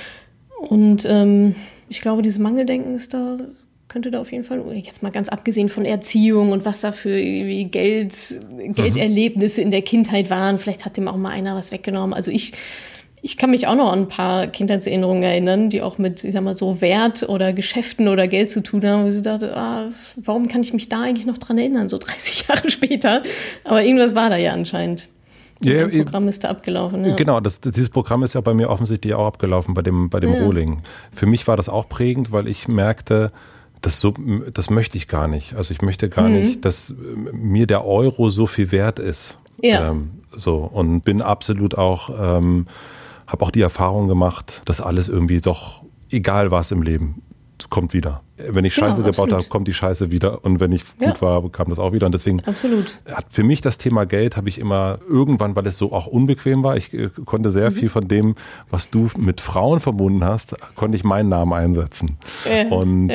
Und ich glaube, dieses Mangeldenken könnte da auf jeden Fall, jetzt mal ganz abgesehen von Erziehung und was da für irgendwie Gelderlebnisse in der Kindheit waren, vielleicht hat dem auch mal einer was weggenommen. Also ich kann mich auch noch an ein paar Kindheitserinnerungen erinnern, die auch mit, ich sag mal, so Wert oder Geschäften oder Geld zu tun haben, wo ich dachte, warum kann ich mich da eigentlich noch dran erinnern, so 30 Jahre später? Aber irgendwas war da ja anscheinend. Ja, das Programm ist da abgelaufen. Ja. Genau, dieses Programm ist ja bei mir offensichtlich auch abgelaufen bei dem Rohling. Für mich war das auch prägend, weil ich merkte, das möchte ich gar nicht. Also ich möchte gar nicht, dass mir der Euro so viel wert ist. Ja. Und bin absolut auch, habe auch die Erfahrung gemacht, dass alles irgendwie doch, egal was im Leben, kommt wieder. Wenn ich Scheiße gebaut habe, kommt die Scheiße wieder. Und wenn ich gut war, kam das auch wieder. Und deswegen hat für mich das Thema Geld, habe ich immer irgendwann, weil es so auch unbequem war, ich konnte sehr viel von dem, was du mit Frauen verbunden hast, konnte ich meinen Namen einsetzen. Und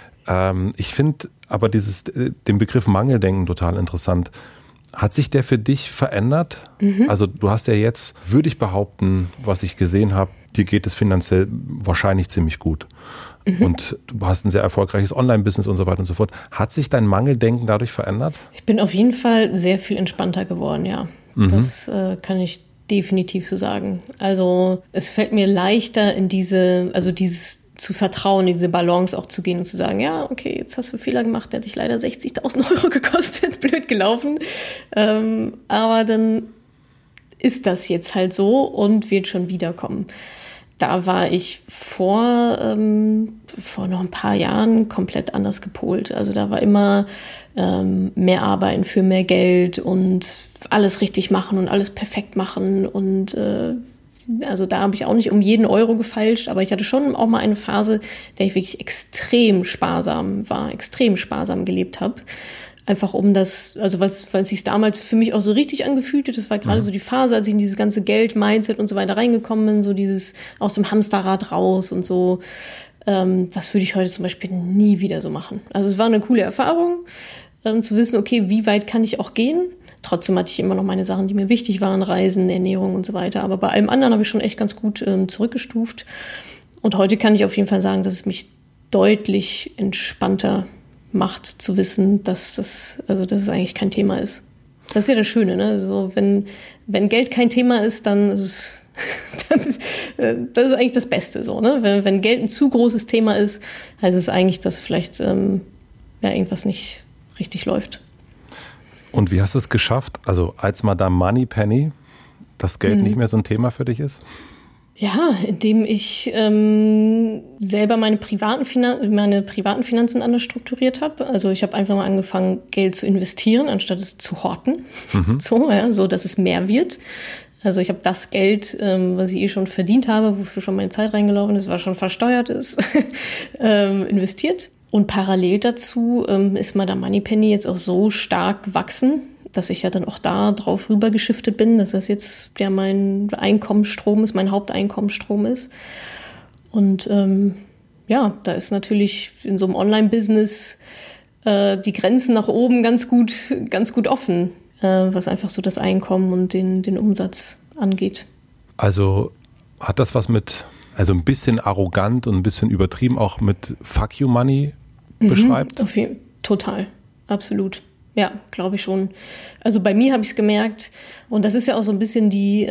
ich finde aber den Begriff Mangeldenken total interessant. Hat sich der für dich verändert? Also du hast ja jetzt, würde ich behaupten, was ich gesehen habe, dir geht es finanziell wahrscheinlich ziemlich gut. Und du hast ein sehr erfolgreiches Online-Business und so weiter und so fort. Hat sich dein Mangeldenken dadurch verändert? Ich bin auf jeden Fall sehr viel entspannter geworden, ja. Das kann ich definitiv so sagen. Also es fällt mir leichter in dieses zu vertrauen, diese Balance auch zu gehen und zu sagen, ja, okay, jetzt hast du einen Fehler gemacht, der hat dich leider 60.000 Euro gekostet, blöd gelaufen. Aber dann ist das jetzt halt so und wird schon wiederkommen. Da war ich vor noch ein paar Jahren komplett anders gepolt. Also da war immer mehr Arbeiten für mehr Geld und alles richtig machen und alles perfekt machen und also da habe ich auch nicht um jeden Euro gefeilscht, aber ich hatte schon auch mal eine Phase, in der ich wirklich extrem sparsam gelebt habe. Einfach um das, also weil es sich damals für mich auch so richtig angefühlt hat, das war gerade so die Phase, als ich in dieses ganze Geld-Mindset und so weiter reingekommen bin, so dieses aus dem Hamsterrad raus und so. Das würde ich heute zum Beispiel nie wieder so machen. Also es war eine coole Erfahrung, zu wissen, okay, wie weit kann ich auch gehen? Trotzdem hatte ich immer noch meine Sachen, die mir wichtig waren, Reisen, Ernährung und so weiter. Aber bei allem anderen habe ich schon echt ganz gut zurückgestuft. Und heute kann ich auf jeden Fall sagen, dass es mich deutlich entspannter macht, zu wissen, dass es eigentlich kein Thema ist. Das ist ja das Schöne, ne? Also wenn Geld kein Thema ist, dann ist es das ist eigentlich das Beste, so, ne? Wenn Geld ein zu großes Thema ist, heißt es eigentlich, dass vielleicht irgendwas nicht richtig läuft. Und wie hast du es geschafft, also als Madame Moneypenny das Geld nicht mehr so ein Thema für dich ist? Ja, indem ich selber meine privaten Finanzen anders strukturiert habe. Also ich habe einfach mal angefangen, Geld zu investieren, anstatt es zu horten. So dass es mehr wird. Also ich habe das Geld, was ich schon verdient habe, wofür schon meine Zeit reingelaufen ist, was schon versteuert ist, investiert. Und parallel dazu ist Madame Moneypenny jetzt auch so stark gewachsen, dass ich ja dann auch da drauf rüber geschiftet bin, dass das jetzt mein Einkommensstrom ist, mein Haupteinkommensstrom ist. Und da ist natürlich in so einem Online-Business die Grenzen nach oben ganz gut offen, was einfach so das Einkommen und den Umsatz angeht. Also hat das was mit, also ein bisschen arrogant und ein bisschen übertrieben auch mit Fuck You Money beschreibt? Total, absolut. Ja, glaube ich schon. Also bei mir habe ich es gemerkt, und das ist ja auch so ein bisschen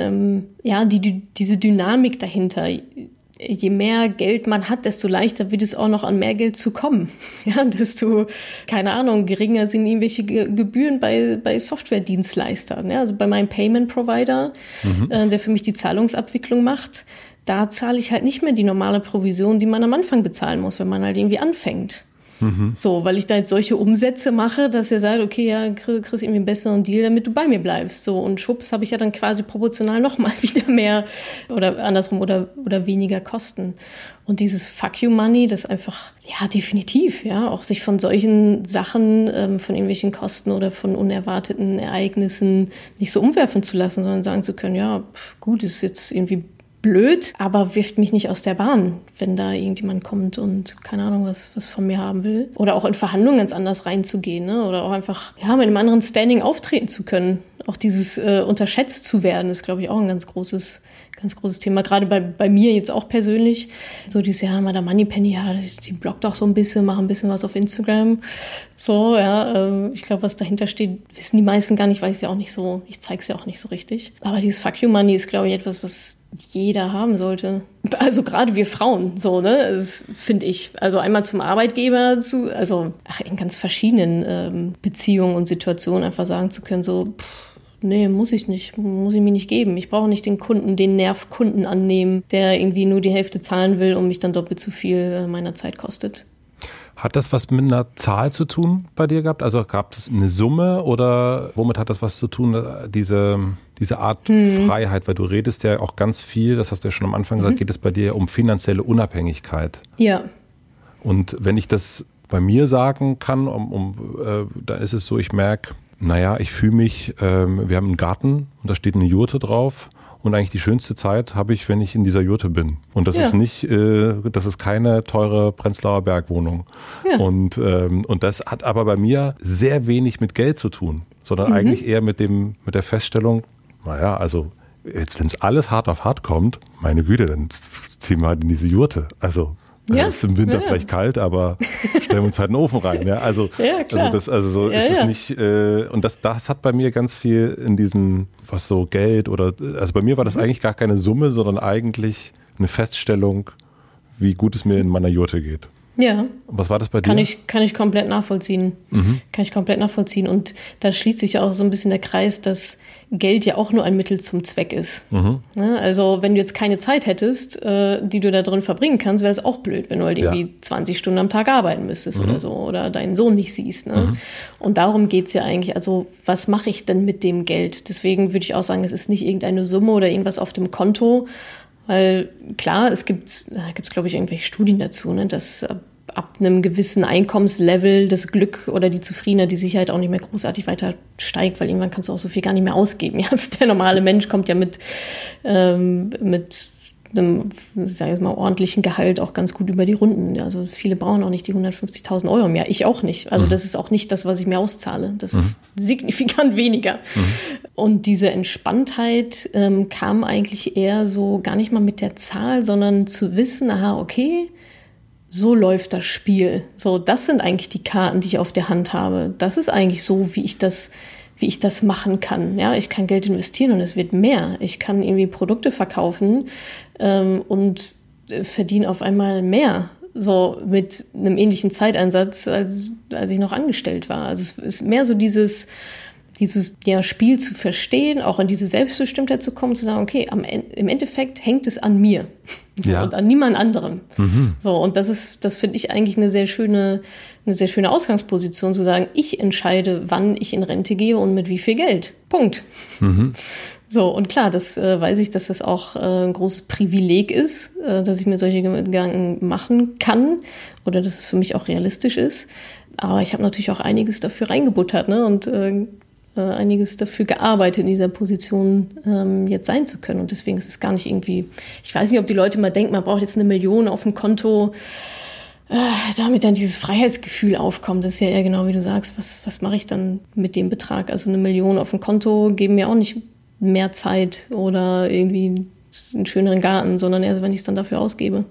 diese Dynamik dahinter. Je mehr Geld man hat, desto leichter wird es auch noch an mehr Geld zu kommen. Ja, desto, keine Ahnung, geringer sind irgendwelche Gebühren bei Softwaredienstleistern. Ja, also bei meinem Payment Provider, der für mich die Zahlungsabwicklung macht, da zahle ich halt nicht mehr die normale Provision, die man am Anfang bezahlen muss, wenn man halt irgendwie anfängt. So, weil ich da jetzt solche Umsätze mache, dass ihr sagt, okay, ja, kriegst irgendwie einen besseren Deal, damit du bei mir bleibst. So, und schwupps habe ich ja dann quasi proportional nochmal wieder mehr oder andersrum oder weniger Kosten. Und dieses Fuck You Money, das einfach, ja, definitiv, ja, auch sich von solchen Sachen, von irgendwelchen Kosten oder von unerwarteten Ereignissen nicht so umwerfen zu lassen, sondern sagen zu können, ja, gut, ist jetzt irgendwie blöd, aber wirft mich nicht aus der Bahn, wenn da irgendjemand kommt und keine Ahnung, was von mir haben will. Oder auch in Verhandlungen ganz anders reinzugehen, ne? Oder auch einfach, ja, mit einem anderen Standing auftreten zu können. Auch dieses unterschätzt zu werden, ist, glaube ich, auch ein ganz großes Thema. Gerade bei mir jetzt auch persönlich. So dieses, ja, Madame Moneypenny, ja, die bloggt auch so ein bisschen, macht ein bisschen was auf Instagram. So, ja, ich glaube, was dahinter steht, wissen die meisten gar nicht, weil ich zeige es ja auch nicht so richtig. Aber dieses Fuck You Money ist, glaube ich, etwas, was jeder haben sollte. Also gerade wir Frauen, so, ne, das finde ich. Also einmal zum Arbeitgeber, in ganz verschiedenen Beziehungen und Situationen einfach sagen zu können, so, nee, muss ich mir nicht geben. Ich brauche nicht den Nervkunden annehmen, der irgendwie nur die Hälfte zahlen will und mich dann doppelt so viel meiner Zeit kostet. Hat das was mit einer Zahl zu tun bei dir gehabt? Also gab es eine Summe oder womit hat das was zu tun, diese Art Freiheit? Weil du redest ja auch ganz viel, das hast du ja schon am Anfang gesagt, geht es bei dir um finanzielle Unabhängigkeit. Ja. Und wenn ich das bei mir sagen kann, dann ist es so, ich merke, naja, ich fühle mich, wir haben einen Garten und da steht eine Jurte drauf. Und eigentlich die schönste Zeit habe ich, wenn ich in dieser Jurte bin. Und das ist nicht, das ist keine teure Prenzlauer Bergwohnung. Ja. Und das hat aber bei mir sehr wenig mit Geld zu tun, sondern eigentlich eher mit der Feststellung, naja, also jetzt, wenn es alles hart auf hart kommt, meine Güte, dann ziehen wir halt in diese Jurte. Also es ist im Winter vielleicht kalt, aber stellen wir uns halt einen Ofen rein. Ja? Also, klar. Ist es nicht. Und das hat bei mir ganz viel in diesem, was so Geld oder, also bei mir war das eigentlich gar keine Summe, sondern eigentlich eine Feststellung, wie gut es mir in meiner Jurte geht. Ja. Was war das bei dir? Kann ich komplett nachvollziehen. Kann ich komplett nachvollziehen. Und da schließt sich ja auch so ein bisschen der Kreis, dass Geld ja auch nur ein Mittel zum Zweck ist. Ne? Also wenn du jetzt keine Zeit hättest, die du da drin verbringen kannst, wäre es auch blöd, wenn du halt irgendwie 20 Stunden am Tag arbeiten müsstest oder so oder deinen Sohn nicht siehst. Ne? Und darum geht's ja eigentlich. Also was mache ich denn mit dem Geld? Deswegen würde ich auch sagen, es ist nicht irgendeine Summe oder irgendwas auf dem Konto. Weil klar, da gibt's glaube ich irgendwelche Studien dazu, ne, dass ab einem gewissen Einkommenslevel das Glück oder die Zufriedenheit, die Sicherheit auch nicht mehr großartig weiter steigt, weil irgendwann kannst du auch so viel gar nicht mehr ausgeben. Ja, der normale Mensch kommt ja mit einem, ich sage jetzt mal, ordentlichen Gehalt auch ganz gut über die Runden. Also viele brauchen auch nicht die 150.000 Euro im Jahr. Ich auch nicht. Also das ist auch nicht das, was ich mir auszahle. Das ist signifikant weniger. Und diese Entspanntheit kam eigentlich eher so gar nicht mal mit der Zahl, sondern zu wissen, aha, okay, so läuft das Spiel. So, das sind eigentlich die Karten, die ich auf der Hand habe. Das ist eigentlich so, wie ich das machen kann. Ja, ich kann Geld investieren und es wird mehr. Ich kann irgendwie Produkte verkaufen und verdiene auf einmal mehr. So mit einem ähnlichen Zeiteinsatz, als ich noch angestellt war. Also es ist mehr so dieses Spiel zu verstehen, auch in diese Selbstbestimmtheit zu kommen, zu sagen, okay, im Endeffekt hängt es an mir und an niemand anderem. So, und das finde ich eigentlich eine sehr schöne Ausgangsposition, zu sagen, ich entscheide, wann ich in Rente gehe und mit wie viel Geld. Punkt. So, und klar, das weiß ich, dass das auch ein großes Privileg ist, dass ich mir solche Gedanken machen kann oder dass es für mich auch realistisch ist. Aber ich habe natürlich auch einiges dafür reingebuttert, ne? Und einiges dafür gearbeitet, in dieser Position jetzt sein zu können. Und deswegen ist es gar nicht irgendwie, ich weiß nicht, ob die Leute mal denken, man braucht jetzt 1 Million auf dem Konto, damit dann dieses Freiheitsgefühl aufkommt. Das ist ja eher genau, wie du sagst, was mache ich dann mit dem Betrag? Also 1 Million auf dem Konto geben mir auch nicht mehr Zeit oder irgendwie einen schöneren Garten, sondern erst, wenn ich es dann dafür ausgebe.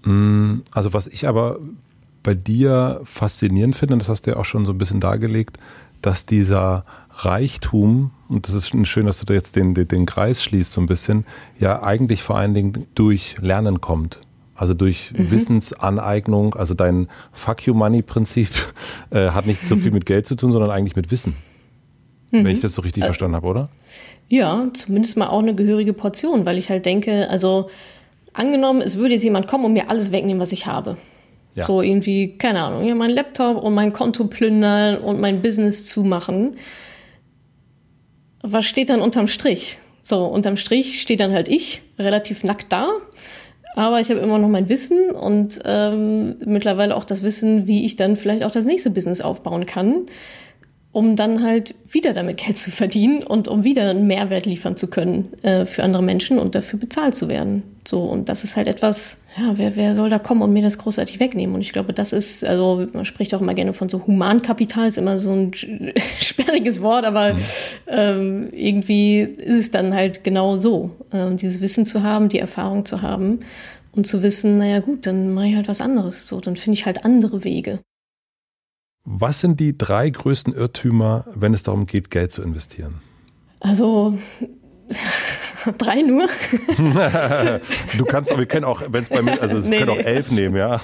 Also was ich aber bei dir faszinierend finde, und das hast du ja auch schon so ein bisschen dargelegt, dass dieser Reichtum, und das ist schön, dass du da jetzt den Kreis schließt so ein bisschen, ja eigentlich vor allen Dingen durch Lernen kommt. Also durch Wissensaneignung, also dein Fuck-you-Money-Prinzip hat nicht so viel mit Geld zu tun, sondern eigentlich mit Wissen. Wenn ich das so richtig verstanden habe, oder? Ja, zumindest mal auch eine gehörige Portion, weil ich halt denke, also angenommen, es würde jetzt jemand kommen und mir alles wegnehmen, was ich habe. Ja. So irgendwie, keine Ahnung, hier mein Laptop und mein Konto plündern und mein Business zumachen. Was steht dann unterm Strich? So, unterm Strich steht dann halt ich, relativ nackt da. Aber ich habe immer noch mein Wissen und mittlerweile auch das Wissen, wie ich dann vielleicht auch das nächste Business aufbauen kann, um dann halt wieder damit Geld zu verdienen und um wieder einen Mehrwert liefern zu können für andere Menschen und dafür bezahlt zu werden. So, und das ist halt etwas, ja, wer soll da kommen und mir das großartig wegnehmen? Und ich glaube, das ist, also man spricht auch immer gerne von so Humankapital, ist immer so ein sperriges Wort, aber irgendwie ist es dann halt genau so, dieses Wissen zu haben, die Erfahrung zu haben und zu wissen, naja gut, dann mache ich halt was anderes. So, dann finde ich halt andere Wege. Was sind die 3 größten Irrtümer, wenn es darum geht, Geld zu investieren? Also 3 nur? Du kannst, aber wir können auch, wenn es bei mir, also wir können auch 11 nehmen, ja.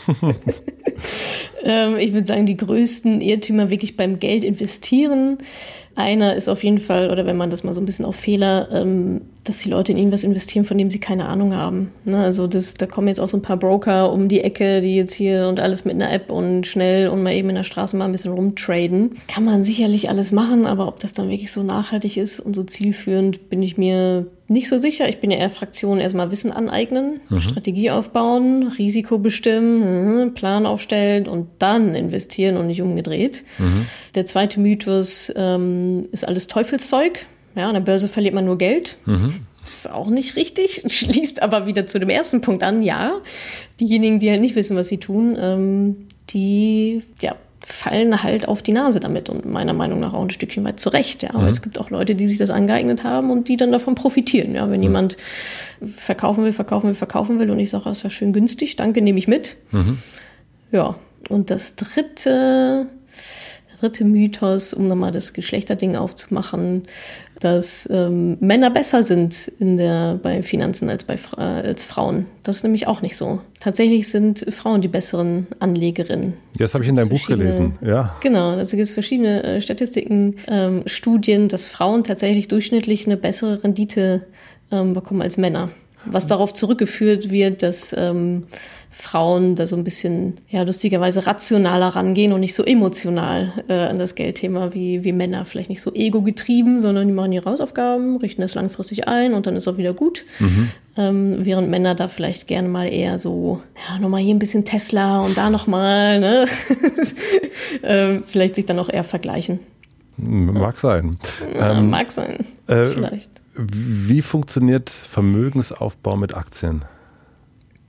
Ich würde sagen, die größten Irrtümer wirklich beim Geld investieren. Einer ist auf jeden Fall, oder wenn man das mal so ein bisschen auf Fehler, dass die Leute in irgendwas investieren, von dem sie keine Ahnung haben. Ne? Also da kommen jetzt auch so ein paar Broker um die Ecke, die jetzt hier und alles mit einer App und schnell und mal eben in der Straße mal ein bisschen rumtraden. Kann man sicherlich alles machen, aber ob das dann wirklich so nachhaltig ist und so zielführend, bin ich mir nicht so sicher. Ich bin ja eher Fraktion, erstmal Wissen aneignen, Strategie aufbauen, Risiko bestimmen, Plan aufstellen und dann investieren und nicht umgedreht. Der zweite Mythos ist alles Teufelszeug. Ja, an der Börse verliert man nur Geld. Das ist auch nicht richtig. Schließt aber wieder zu dem ersten Punkt an. Ja, diejenigen, die halt nicht wissen, was sie tun, die fallen halt auf die Nase damit und meiner Meinung nach auch ein Stückchen weit zurecht. Ja. Aber es gibt auch Leute, die sich das angeeignet haben und die dann davon profitieren. Ja, wenn jemand verkaufen will und ich sage, das war schön günstig, danke, nehme ich mit. Ja, und das dritte Mythos, um nochmal das Geschlechterding aufzumachen, dass Männer besser sind bei Finanzen als Frauen. Das ist nämlich auch nicht so. Tatsächlich sind Frauen die besseren Anlegerinnen. Das habe ich in deinem Buch gelesen, ja. Genau, also gibt es verschiedene Statistiken, Studien, dass Frauen tatsächlich durchschnittlich eine bessere Rendite bekommen als Männer. Was darauf zurückgeführt wird, dass Frauen da so ein bisschen, ja, lustigerweise rationaler rangehen und nicht so emotional an das Geldthema wie Männer. Vielleicht nicht so ego-getrieben, sondern die machen ihre Hausaufgaben, richten das langfristig ein und dann ist auch wieder gut. Während Männer da vielleicht gerne mal eher so, ja, nochmal hier ein bisschen Tesla und da nochmal, ne? Vielleicht sich dann auch eher vergleichen. Mag sein. Mag sein, vielleicht. Wie funktioniert Vermögensaufbau mit Aktien?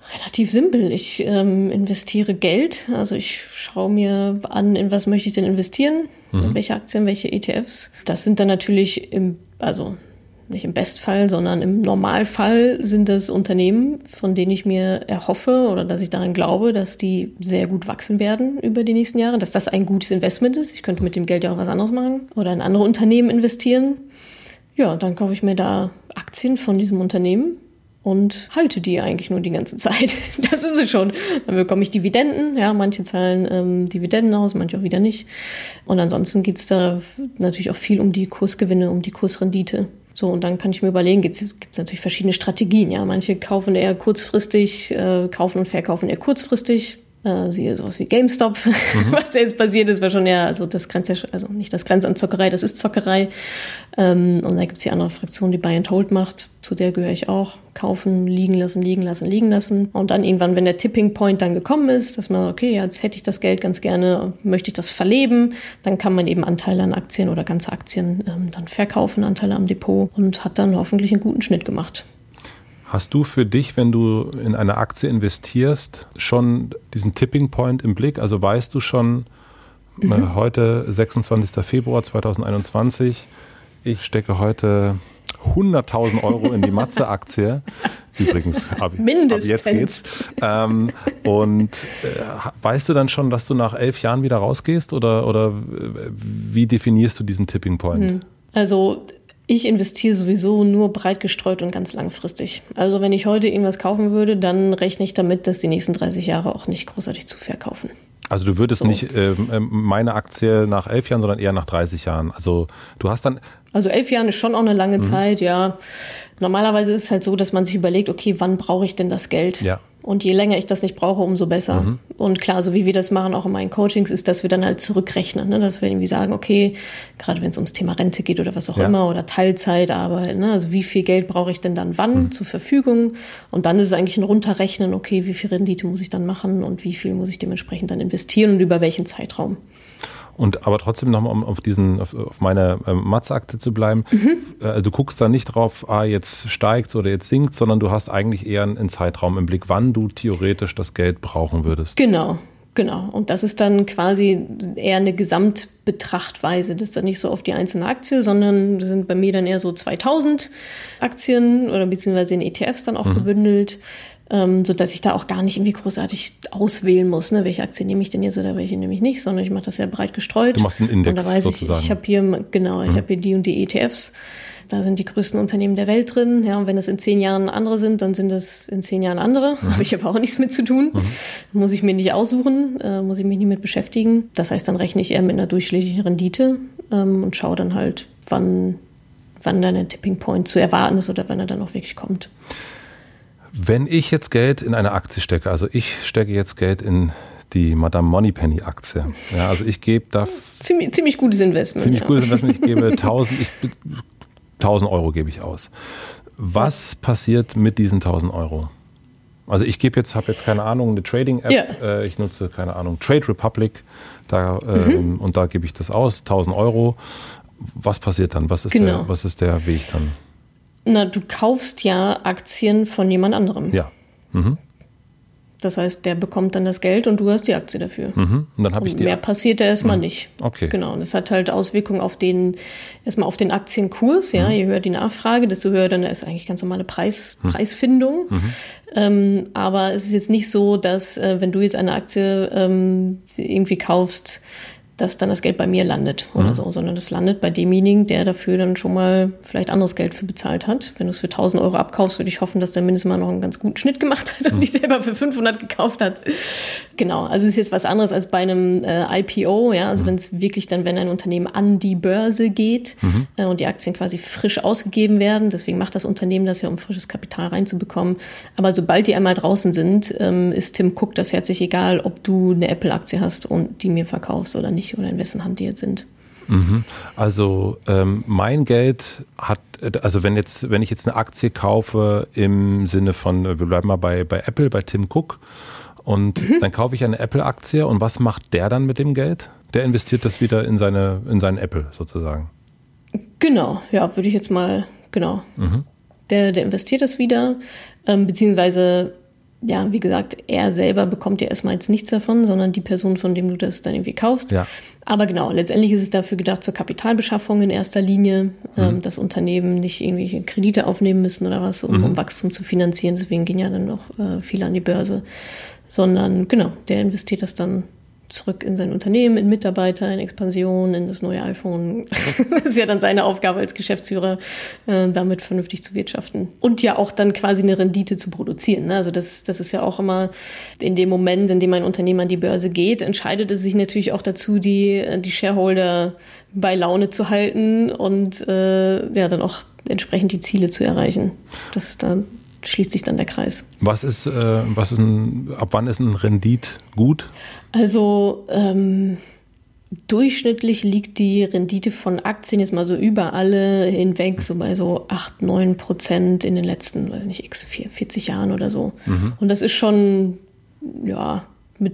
Relativ simpel. Ich investiere Geld. Also ich schaue mir an, in was möchte ich denn investieren, in welche Aktien, welche ETFs. Das sind dann natürlich nicht im Bestfall, sondern im Normalfall sind das Unternehmen, von denen ich mir erhoffe oder dass ich daran glaube, dass die sehr gut wachsen werden über die nächsten Jahre, dass das ein gutes Investment ist. Ich könnte mit dem Geld ja auch was anderes machen oder in andere Unternehmen investieren. Ja, dann kaufe ich mir da Aktien von diesem Unternehmen und halte die eigentlich nur die ganze Zeit. Das ist es schon. Dann bekomme ich Dividenden. Ja, manche zahlen Dividenden aus, manche auch wieder nicht. Und ansonsten geht es da natürlich auch viel um die Kursgewinne, um die Kursrendite. So, und dann kann ich mir überlegen, gibt es natürlich verschiedene Strategien. Ja, manche kaufen eher kurzfristig, kaufen und verkaufen eher kurzfristig. Siehe sowas wie GameStop. Was da jetzt passiert ist, war schon eher, also das grenzt ja, also nicht das grenzt an Zockerei, das ist Zockerei. Und da gibt es die andere Fraktion, die Buy and Hold macht. Zu der gehöre ich auch. Kaufen, liegen lassen. Und dann irgendwann, wenn der Tipping Point dann gekommen ist, dass man, okay, jetzt hätte ich das Geld ganz gerne, möchte ich das verleben, dann kann man eben Anteile an Aktien oder ganze Aktien dann verkaufen, Anteile am Depot und hat dann hoffentlich einen guten Schnitt gemacht. Hast du für dich, wenn du in eine Aktie investierst, schon diesen Tipping Point im Blick? Also weißt du schon, heute 26. Februar 2021, ich stecke heute 100.000 Euro in die Matze-Aktie. Übrigens, mindestens. Ab jetzt geht's. Weißt du dann schon, dass du nach 11 Jahren wieder rausgehst? Oder wie definierst du diesen Tipping Point? Also ich investiere sowieso nur breit gestreut und ganz langfristig. Also wenn ich heute irgendwas kaufen würde, dann rechne ich damit, dass die nächsten 30 Jahre auch nicht großartig zu verkaufen. Also du würdest nicht meine Aktie nach 11 Jahren, sondern eher nach 30 Jahren. Also du hast dann... Also 11 Jahren ist schon auch eine lange Zeit, ja. Normalerweise ist es halt so, dass man sich überlegt, okay, wann brauche ich denn das Geld? Ja. Und je länger ich das nicht brauche, umso besser. Und klar, so wie wir das machen, auch in meinen Coachings, ist, dass wir dann halt zurückrechnen. Ne? Dass wir irgendwie sagen, okay, gerade wenn es ums Thema Rente geht oder was auch immer, oder Teilzeitarbeit, ne? Also wie viel Geld brauche ich denn dann wann zur Verfügung? Und dann ist es eigentlich ein Runterrechnen, okay, wie viel Rendite muss ich dann machen und wie viel muss ich dementsprechend dann investieren und über welchen Zeitraum. Und aber trotzdem nochmal, um auf meine Matze-Aktie zu bleiben, du guckst da nicht drauf, jetzt steigt oder jetzt sinkt, sondern du hast eigentlich eher einen Zeitraum im Blick, wann du theoretisch das Geld brauchen würdest. Genau. Und das ist dann quasi eher eine Gesamtbetrachtweise. Das ist dann nicht so auf die einzelne Aktie, sondern das sind bei mir dann eher so 2000 Aktien oder beziehungsweise in ETFs dann auch gebündelt. Sodass ich da auch gar nicht irgendwie großartig auswählen muss, ne? Welche Aktie nehme ich denn jetzt oder welche nehme ich nicht, sondern ich mache das ja breit gestreut. Du machst einen Index und da weiß sozusagen. Ich habe hier, ich habe hier die und die ETFs. Da sind die größten Unternehmen der Welt drin. Ja, und wenn es in 10 Jahren andere sind, dann sind es in 10 Jahren andere. Habe ich aber auch nichts mit zu tun. Muss ich mir nicht aussuchen, muss ich mich nicht mit beschäftigen. Das heißt, dann rechne ich eher mit einer durchschnittlichen Rendite und schaue dann halt, wann dann der Tipping Point zu erwarten ist oder wann er dann auch wirklich kommt. Wenn ich jetzt Geld in eine Aktie stecke, also ich stecke jetzt Geld in die Madame Moneypenny Aktie. Ja, also ich gebe da... Ziemlich gutes Investment. Gutes Investment. Ich gebe 1.000 Euro gebe ich aus. Was passiert mit diesen 1.000 Euro? Also ich habe jetzt keine Ahnung, eine Trading-App. Ja. Ich nutze, keine Ahnung, Trade Republic. Und da gebe ich das aus, 1.000 Euro. Was passiert dann? Was ist der Weg dann? Na, du kaufst ja Aktien von jemand anderem. Ja. Das heißt, der bekommt dann das Geld und du hast die Aktie dafür. Und dann habe ich die. Mehr passiert da erstmal nicht. Okay. Genau. Und das hat halt Auswirkungen auf den Aktienkurs. Ja, je höher die Nachfrage, desto höher dann ist eigentlich ganz normale Preisfindung. Aber es ist jetzt nicht so, dass wenn du jetzt eine Aktie irgendwie kaufst, dass dann das Geld bei mir landet oder so, sondern das landet bei demjenigen, der dafür dann schon mal vielleicht anderes Geld für bezahlt hat. Wenn du es für 1.000 Euro abkaufst, würde ich hoffen, dass der mindestens mal noch einen ganz guten Schnitt gemacht hat und dich selber für 500 gekauft hat. Genau, also es ist jetzt was anderes als bei einem IPO, ja, also wenn es wirklich dann, wenn ein Unternehmen an die Börse geht und die Aktien quasi frisch ausgegeben werden, deswegen macht das Unternehmen das ja, um frisches Kapital reinzubekommen. Aber sobald die einmal draußen sind, ist Tim Cook das herzlich egal, ob du eine Apple-Aktie hast und die mir verkaufst oder nicht, oder in wessen Hand die jetzt sind. Also mein Geld hat, also wenn ich jetzt eine Aktie kaufe im Sinne von, wir bleiben mal bei Apple, bei Tim Cook, und dann kaufe ich eine Apple-Aktie, und was macht der dann mit dem Geld? Der investiert das wieder in seinen Apple sozusagen. Genau, ja, würde ich jetzt mal, genau. Der investiert das wieder, beziehungsweise ja, wie gesagt, er selber bekommt ja erstmal jetzt nichts davon, sondern die Person, von dem du das dann irgendwie kaufst. Ja. Aber genau, letztendlich ist es dafür gedacht zur Kapitalbeschaffung in erster Linie, dass Unternehmen nicht irgendwelche Kredite aufnehmen müssen oder was, um Wachstum zu finanzieren. Deswegen gehen ja dann noch viele an die Börse. Sondern genau, der investiert das dann zurück in sein Unternehmen, in Mitarbeiter, in Expansion, in das neue iPhone. Das ist ja dann seine Aufgabe als Geschäftsführer, damit vernünftig zu wirtschaften. Und ja auch dann quasi eine Rendite zu produzieren. Ne? Also das ist ja auch immer in dem Moment, in dem ein Unternehmen an die Börse geht, entscheidet es sich natürlich auch dazu, die Shareholder bei Laune zu halten und ja dann auch entsprechend die Ziele zu erreichen. Das dann schließt sich dann der Kreis. Ab wann ist ein Rendit gut? Also durchschnittlich liegt die Rendite von Aktien jetzt mal so über alle hinweg so bei so 8-9% in den letzten, weiß nicht, 40 Jahren oder so. Und das ist schon, ja,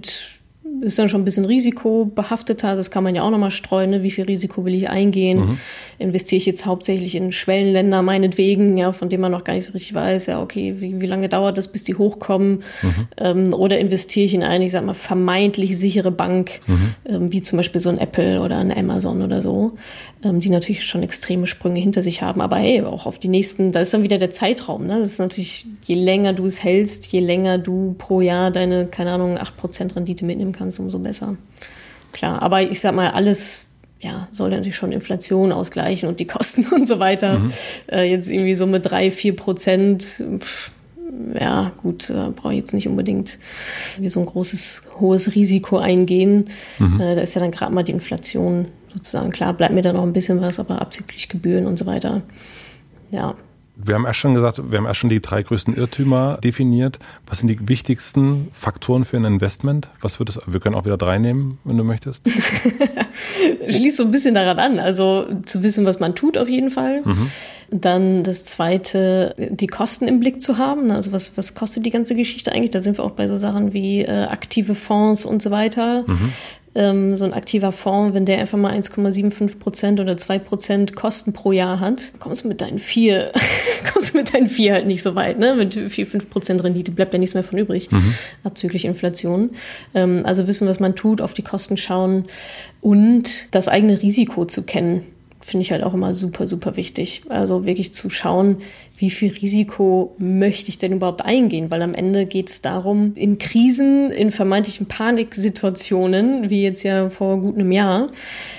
ist dann schon ein bisschen risikobehafteter. Das kann man ja auch nochmal streuen. Ne? Wie viel Risiko will ich eingehen? Investiere ich jetzt hauptsächlich in Schwellenländer meinetwegen, ja, von denen man noch gar nicht so richtig weiß, ja, okay, wie lange dauert das, bis die hochkommen? Oder investiere ich in eine, ich sag mal, vermeintlich sichere Bank, wie zum Beispiel so ein Apple oder ein Amazon oder so, die natürlich schon extreme Sprünge hinter sich haben. Aber hey, auch auf die nächsten, da ist dann wieder der Zeitraum. Ne? Das ist natürlich, je länger du es hältst, je länger du pro Jahr deine, keine Ahnung, 8% Rendite mitnehmen kannst, umso besser. Klar, aber ich sag mal, alles ja, soll natürlich schon Inflation ausgleichen und die Kosten und so weiter. Jetzt irgendwie so mit 3-4%, ja gut, brauche ich jetzt nicht unbedingt wie so ein hohes Risiko eingehen. Da ist ja dann gerade mal die Inflation sozusagen. Klar, bleibt mir da noch ein bisschen was, aber abzüglich Gebühren und so weiter. Ja. Wir haben erst schon die 3 größten Irrtümer definiert. Was sind die wichtigsten Faktoren für ein Investment? Wir können auch wieder 3 nehmen, wenn du möchtest. Schließt so ein bisschen daran an. Also zu wissen, was man tut, auf jeden Fall. Dann das Zweite, die Kosten im Blick zu haben. Also was kostet die ganze Geschichte eigentlich? Da sind wir auch bei so Sachen wie aktive Fonds und so weiter. So ein aktiver Fonds, wenn der einfach mal 1,75% oder 2% Kosten pro Jahr hat, kommst du mit deinen 4 halt nicht so weit, ne? Mit 4-5% Rendite bleibt ja nichts mehr von übrig, abzüglich Inflation. Also wissen, was man tut, auf die Kosten schauen und das eigene Risiko zu kennen, finde ich halt auch immer super, super wichtig. Also wirklich zu schauen, wie viel Risiko möchte ich denn überhaupt eingehen? Weil am Ende geht es darum, in Krisen, in vermeintlichen Paniksituationen, wie jetzt ja vor gut einem Jahr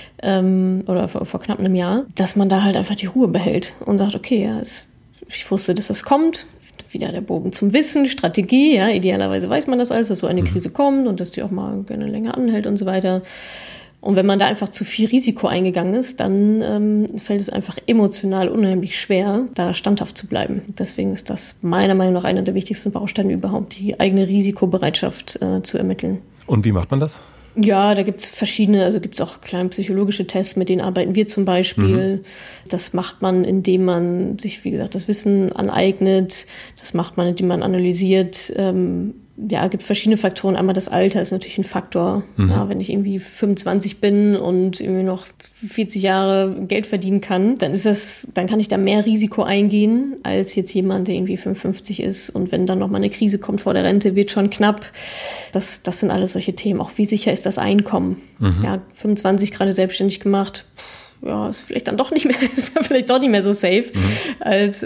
oder vor knapp einem Jahr, dass man da halt einfach die Ruhe behält und sagt, okay, ja, ich wusste, dass das kommt. Wieder der Bogen zum Wissen, Strategie, ja, idealerweise weiß man das alles, dass so eine Krise kommt und dass die auch mal gerne länger anhält und so weiter. Und wenn man da einfach zu viel Risiko eingegangen ist, dann fällt es einfach emotional unheimlich schwer, da standhaft zu bleiben. Deswegen ist das meiner Meinung nach einer der wichtigsten Bausteine überhaupt, die eigene Risikobereitschaft zu ermitteln. Und wie macht man das? Ja, da gibt's verschiedene, also gibt's auch kleine psychologische Tests, mit denen arbeiten wir zum Beispiel. Das macht man, indem man sich, wie gesagt, das Wissen aneignet. Das macht man, indem man analysiert. Ja, gibt verschiedene Faktoren. Einmal das Alter ist natürlich ein Faktor. Ja, wenn ich irgendwie 25 bin und irgendwie noch 40 Jahre Geld verdienen kann, dann kann ich da mehr Risiko eingehen als jetzt jemand, der irgendwie 55 ist. Und wenn dann noch mal eine Krise kommt vor der Rente, wird schon knapp. Das sind alles solche Themen. Auch wie sicher ist das Einkommen? Ja, 25 gerade selbstständig gemacht. Ja, ist vielleicht dann doch nicht mehr, so safe als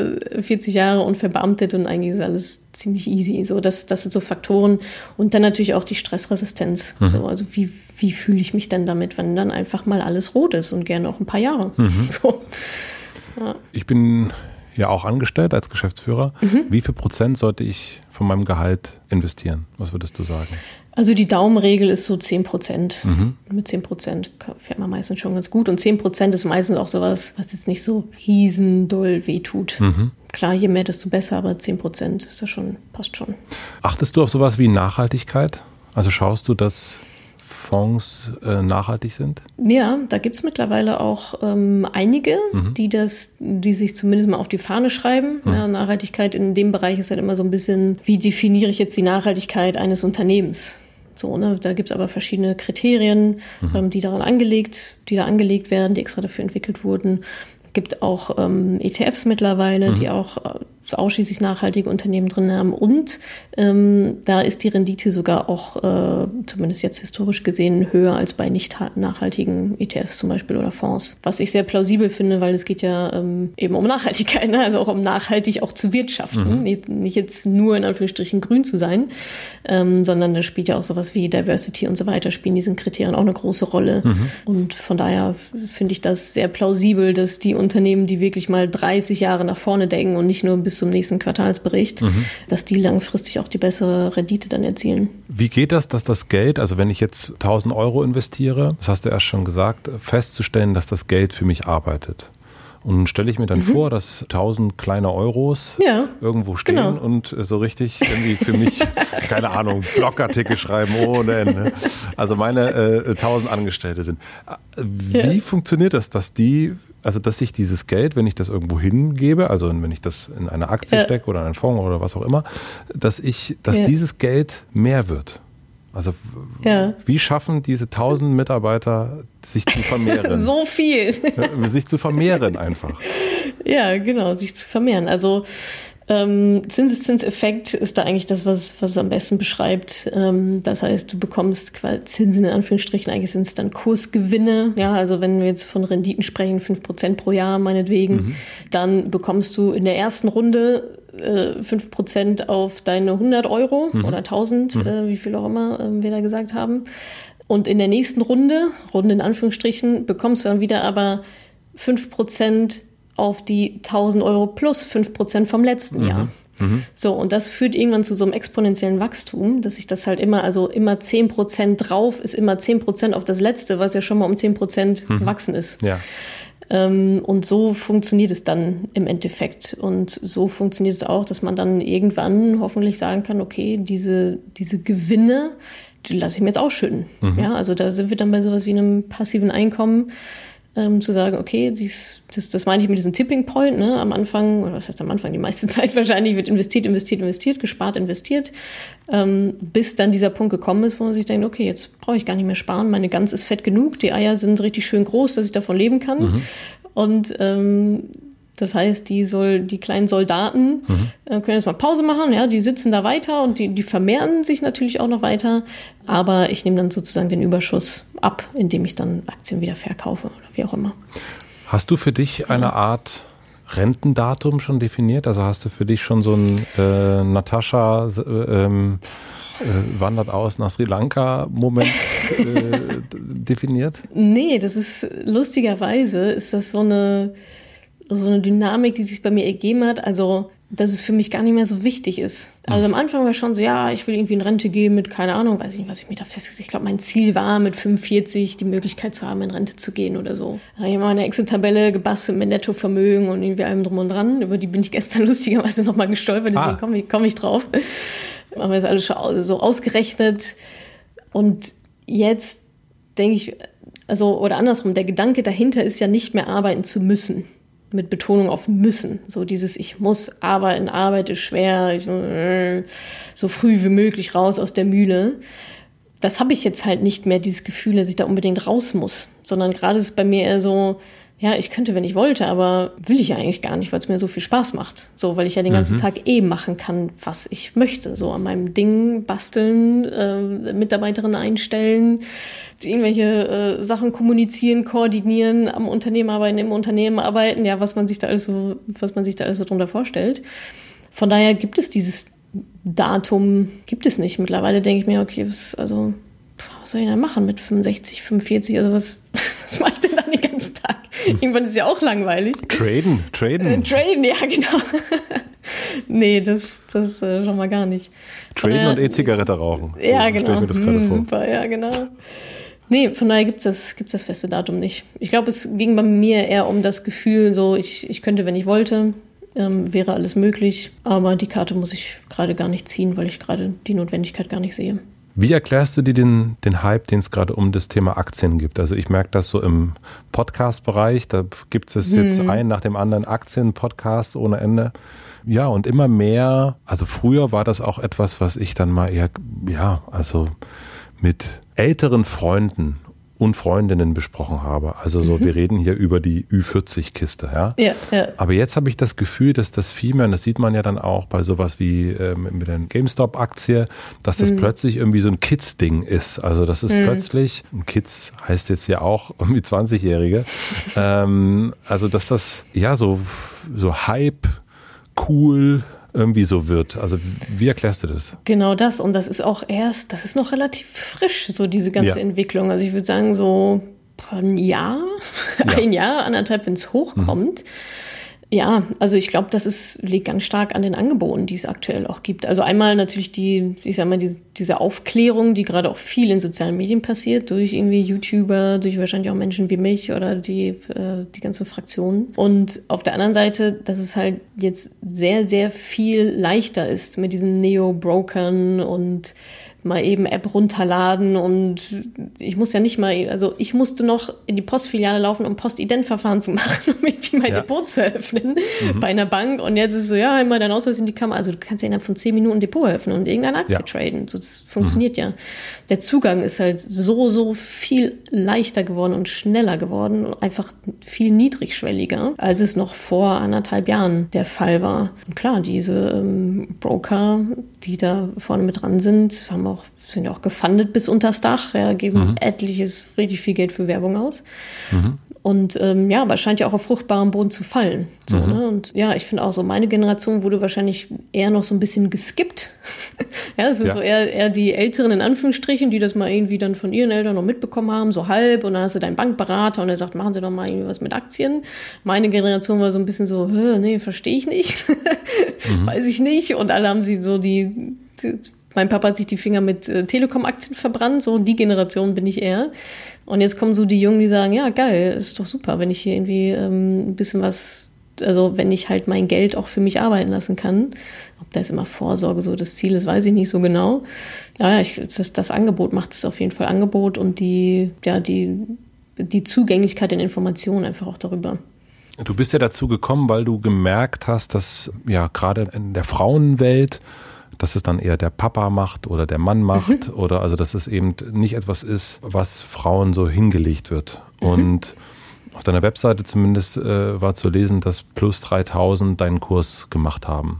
40 Jahre und verbeamtet und eigentlich ist alles ziemlich easy. So, das sind so Faktoren und dann natürlich auch die Stressresistenz. So, also wie fühle ich mich denn damit, wenn dann einfach mal alles rot ist und gerne auch ein paar Jahre. So. Ja. Ich bin ja auch angestellt als Geschäftsführer. Wie viel Prozent sollte ich von meinem Gehalt investieren? Was würdest du sagen? Also die Daumenregel ist so 10%. Mit 10% fährt man meistens schon ganz gut. Und 10% ist meistens auch sowas, was jetzt nicht so riesendoll wehtut. Klar, je mehr, desto besser, aber 10% ist das schon, passt schon. Achtest du auf sowas wie Nachhaltigkeit? Also schaust du, dass Fonds nachhaltig sind? Ja, da gibt es mittlerweile auch einige, die sich zumindest mal auf die Fahne schreiben. Ja, Nachhaltigkeit in dem Bereich ist halt immer so ein bisschen, wie definiere ich jetzt die Nachhaltigkeit eines Unternehmens? So, ne? Da gibt es aber verschiedene Kriterien, die da angelegt werden, die extra dafür entwickelt wurden. Es gibt auch ETFs mittlerweile, die auch ausschließlich nachhaltige Unternehmen drin haben. Und da ist die Rendite sogar auch, zumindest jetzt historisch gesehen, höher als bei nicht nachhaltigen ETFs zum Beispiel oder Fonds. Was ich sehr plausibel finde, weil es geht ja eben um Nachhaltigkeit, ne? Also auch um nachhaltig auch zu wirtschaften. Nicht jetzt nur in Anführungsstrichen grün zu sein, sondern da spielt ja auch sowas wie Diversity und so weiter, spielen diesen Kriterien auch eine große Rolle. Und von daher finde ich das sehr plausibel, dass die Unternehmen, die wirklich mal 30 Jahre nach vorne denken und nicht nur bis zum nächsten Quartalsbericht, dass die langfristig auch die bessere Rendite dann erzielen. Wie geht das, dass das Geld, also wenn ich jetzt 1.000 Euro investiere, das hast du erst schon gesagt, festzustellen, dass das Geld für mich arbeitet? Und nun stelle ich mir dann vor, dass 1.000 kleine Euros irgendwo stehen und so richtig irgendwie für mich, keine Ahnung, Blogartikel schreiben ohne Ende. Also meine 1.000 Angestellte sind. Wie funktioniert das, dass ich dieses Geld, wenn ich das irgendwo hingebe, also wenn ich das in eine Aktie stecke oder in einen Fonds oder was auch immer, dass dieses Geld mehr wird? Also wie schaffen diese 1.000 Mitarbeiter, sich zu vermehren? So viel. Sich zu vermehren einfach. Ja, genau, sich zu vermehren. Also Zinseszinseffekt ist da eigentlich das, was es am besten beschreibt. Das heißt, du bekommst Zinsen in Anführungsstrichen, eigentlich sind es dann Kursgewinne. Ja, also wenn wir jetzt von Renditen sprechen, 5% pro Jahr meinetwegen, dann bekommst du in der ersten Runde 5% auf deine 100 Euro oder 1.000, wie viel auch immer wir da gesagt haben. Und in der nächsten Runde in Anführungsstrichen, bekommst du dann wieder aber 5% auf die 1.000 Euro plus 5% vom letzten Jahr. So, und das führt irgendwann zu so einem exponentiellen Wachstum, dass sich das halt immer 10% drauf ist, immer 10% auf das letzte, was ja schon mal um 10% gewachsen ist. Ja. Und so funktioniert es dann im Endeffekt. Und so funktioniert es auch, dass man dann irgendwann hoffentlich sagen kann, okay, diese Gewinne, die lasse ich mir jetzt ausschütten. Ja, also da sind wir dann bei sowas wie einem passiven Einkommen, zu sagen, okay, das meine ich mit diesem Tipping Point, ne? Am Anfang, oder was heißt am Anfang, die meiste Zeit wahrscheinlich wird investiert, gespart, investiert, bis dann dieser Punkt gekommen ist, wo man sich denkt, okay, jetzt brauche ich gar nicht mehr sparen, meine Gans ist fett genug, die Eier sind richtig schön groß, dass ich davon leben kann. Und das heißt, die kleinen Soldaten können jetzt mal Pause machen, ja, die sitzen da weiter und die vermehren sich natürlich auch noch weiter, aber ich nehme dann sozusagen den Überschuss ab, indem ich dann Aktien wieder verkaufe oder wie auch immer. Hast du für dich eine Art Rentendatum schon definiert? Also hast du für dich schon so ein Natascha wandert aus nach Sri Lanka Moment definiert? Nee, das ist lustigerweise, ist das so eine Dynamik, die sich bei mir ergeben hat, also dass es für mich gar nicht mehr so wichtig ist. Also am Anfang war schon so, ja, ich will irgendwie in Rente gehen mit, keine Ahnung, weiß ich nicht, was ich mir da festgesetzt habe. Ich glaube, mein Ziel war, mit 45 die Möglichkeit zu haben, in Rente zu gehen oder so. Da habe ich mal eine Excel-Tabelle gebastelt mit Nettovermögen und irgendwie allem drum und dran. Über die bin ich gestern lustigerweise nochmal gestolpert, deswegen komme ich drauf. Haben wir das alles schon so ausgerechnet. Und jetzt denke ich, also, oder andersrum, der Gedanke dahinter ist ja nicht mehr arbeiten zu müssen. Mit Betonung auf müssen. So dieses, ich muss arbeiten, Arbeit ist schwer, so früh wie möglich raus aus der Mühle. Das habe ich jetzt halt nicht mehr, dieses Gefühl, dass ich da unbedingt raus muss. Sondern gerade ist es bei mir eher so, ja, ich könnte, wenn ich wollte, aber will ich ja eigentlich gar nicht, weil es mir so viel Spaß macht. So, weil ich ja den ganzen Tag machen kann, was ich möchte. So an meinem Ding basteln, Mitarbeiterinnen einstellen, irgendwelche Sachen kommunizieren, koordinieren, am Unternehmen arbeiten, im Unternehmen arbeiten, ja, was man sich da alles so drunter vorstellt. Von daher gibt es dieses Datum, nicht. Mittlerweile denke ich mir, okay, was soll ich denn machen mit 65, 45, also was mache ich denn dann den ganzen Tag? Irgendwann ist es ja auch langweilig. Traden, ja, genau. Nee, das schon mal gar nicht. Traden und E-Zigarette rauchen. So ja, genau. Stell ich mir das gerade vor. Super, ja, genau. Nee, von daher gibt's das feste Datum nicht. Ich glaube, es ging bei mir eher um das Gefühl, so ich könnte, wenn ich wollte, wäre alles möglich, aber die Karte muss ich gerade gar nicht ziehen, weil ich gerade die Notwendigkeit gar nicht sehe. Wie erklärst du dir den Hype, den es gerade um das Thema Aktien gibt? Also ich merke das so im Podcast-Bereich, da gibt es jetzt einen nach dem anderen Aktien-Podcast ohne Ende. Ja, und immer mehr, also früher war das auch etwas, was ich dann mal eher, ja, also mit älteren Freunden und Freundinnen besprochen habe. Also so, wir reden hier über die Ü40-Kiste, ja? Ja. Aber jetzt habe ich das Gefühl, dass das viel mehr, und das sieht man ja dann auch bei sowas wie mit der GameStop-Aktie, dass das plötzlich irgendwie so ein Kids-Ding ist. Also das ist plötzlich, Kids heißt jetzt ja auch irgendwie 20-Jährige, also dass das ja so Hype, cool irgendwie so wird. Also wie erklärst du das? Genau das. Und das ist auch das ist noch relativ frisch, so diese ganze Entwicklung. Also ich würde sagen, so ein Jahr, 1,5, wenn es hochkommt. Ja, also ich glaube, liegt ganz stark an den Angeboten, die es aktuell auch gibt. Also einmal natürlich diese Aufklärung, die gerade auch viel in sozialen Medien passiert, durch irgendwie YouTuber, durch wahrscheinlich auch Menschen wie mich oder die ganze Fraktion. Und auf der anderen Seite, dass es halt jetzt sehr, sehr viel leichter ist mit diesen Neo-Brokern und mal eben App runterladen und ich muss ja nicht mal, also ich musste noch in die Postfiliale laufen, um Postident-Verfahren zu machen, um irgendwie mein Depot zu eröffnen bei einer Bank und jetzt ist es so, ja, einmal dein Ausweis in die Kamera, also du kannst ja innerhalb von 10 Minuten ein Depot eröffnen und irgendeine Aktie traden, so, das funktioniert ja. Der Zugang ist halt so viel leichter geworden und schneller geworden und einfach viel niedrigschwelliger, als es noch vor 1,5 Jahren der Fall war. Und klar, diese Broker, die da vorne mit dran sind, sind ja auch gefundet bis unters Dach, geben richtig viel Geld für Werbung aus. Und aber es scheint ja auch auf fruchtbarem Boden zu fallen. So, ne? Und ja, ich finde auch so, meine Generation wurde wahrscheinlich eher noch so ein bisschen geskippt. Es sind so eher die Älteren in Anführungsstrichen, die das mal irgendwie dann von ihren Eltern noch mitbekommen haben, so halb. Und dann hast du deinen Bankberater und der sagt, machen Sie doch mal irgendwie was mit Aktien. Meine Generation war so ein bisschen so, nee, verstehe ich nicht. Weiß ich nicht. Und alle haben sie so mein Papa hat sich die Finger mit Telekom-Aktien verbrannt, so die Generation bin ich eher. Und jetzt kommen so die Jungen, die sagen, ja geil, ist doch super, wenn ich hier irgendwie ein bisschen was, also wenn ich halt mein Geld auch für mich arbeiten lassen kann. Ob da ist immer Vorsorge so das Ziel ist, weiß ich nicht so genau. Aber ja, das Angebot macht es auf jeden Fall Angebot und die Zugänglichkeit in Informationen einfach auch darüber. Du bist ja dazu gekommen, weil du gemerkt hast, dass ja gerade in der Frauenwelt, dass es dann eher der Papa macht oder der Mann macht oder also dass es eben nicht etwas ist, was Frauen so hingelegt wird. Und auf deiner Webseite zumindest war zu lesen, dass plus 3000 deinen Kurs gemacht haben.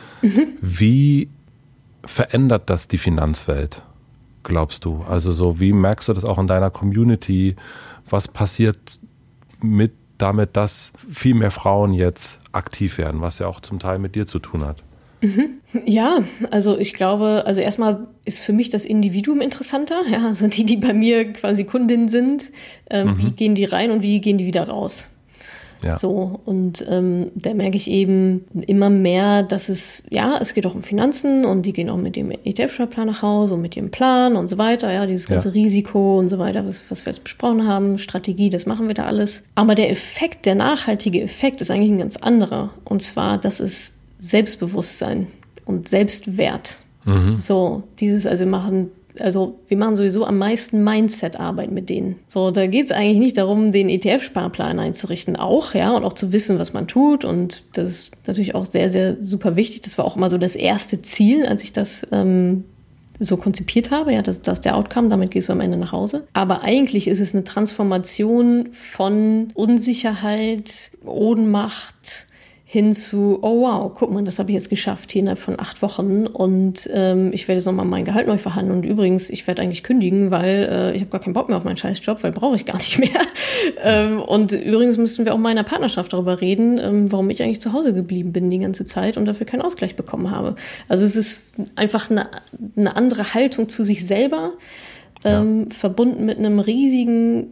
Wie verändert das die Finanzwelt, glaubst du? Also so, wie merkst du das auch in deiner Community? Was passiert damit, dass viel mehr Frauen jetzt aktiv werden, was ja auch zum Teil mit dir zu tun hat? Ja, also ich glaube, also erstmal ist für mich das Individuum interessanter, also die bei mir quasi Kundinnen sind, wie gehen die rein und wie gehen die wieder raus? Ja. So, und da merke ich eben immer mehr, dass es geht auch um Finanzen und die gehen auch mit dem ETF-Sparplan nach Hause und mit ihrem Plan und so weiter, dieses ganze Risiko und so weiter, was wir jetzt besprochen haben, Strategie, das machen wir da alles. Aber der nachhaltige Effekt ist eigentlich ein ganz anderer, und zwar, dass es Selbstbewusstsein und Selbstwert. So, wir machen sowieso am meisten Mindset-Arbeit mit denen. So, da geht es eigentlich nicht darum, den ETF-Sparplan einzurichten, auch, und auch zu wissen, was man tut. Und das ist natürlich auch sehr, sehr super wichtig. Das war auch immer so das erste Ziel, als ich das so konzipiert habe, das ist der Outcome, damit gehst du am Ende nach Hause. Aber eigentlich ist es eine Transformation von Unsicherheit, Ohnmacht, hin zu, oh wow, guck mal, das habe ich jetzt geschafft, hier innerhalb von 8 Wochen und ich werde jetzt nochmal mein Gehalt neu verhandeln und übrigens, ich werde eigentlich kündigen, weil ich habe gar keinen Bock mehr auf meinen Scheißjob, weil brauche ich gar nicht mehr. Und übrigens müssten wir auch mal in der Partnerschaft darüber reden, warum ich eigentlich zu Hause geblieben bin die ganze Zeit und dafür keinen Ausgleich bekommen habe. Also es ist einfach eine andere Haltung zu sich selber, verbunden mit einem riesigen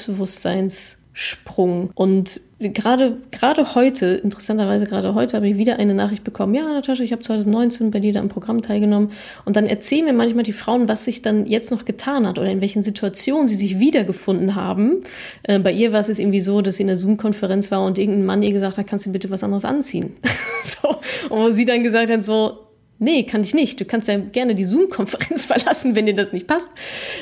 Selbstbewusstseinssprung. Und gerade heute, interessanterweise gerade heute, habe ich wieder eine Nachricht bekommen. Ja, Natascha, ich habe 2019 bei dir da am Programm teilgenommen. Und dann erzählen mir manchmal die Frauen, was sich dann jetzt noch getan hat oder in welchen Situationen sie sich wiedergefunden haben. Bei ihr war es jetzt irgendwie so, dass sie in der Zoom-Konferenz war und irgendein Mann ihr gesagt hat, kannst du bitte was anderes anziehen? So. Und wo sie dann gesagt hat, so, nee, kann ich nicht. Du kannst ja gerne die Zoom-Konferenz verlassen, wenn dir das nicht passt.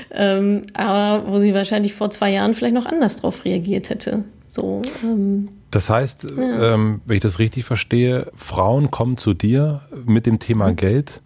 Aber wo sie wahrscheinlich vor 2 Jahren vielleicht noch anders drauf reagiert hätte. So, das heißt, wenn ich das richtig verstehe, Frauen kommen zu dir mit dem Thema Geld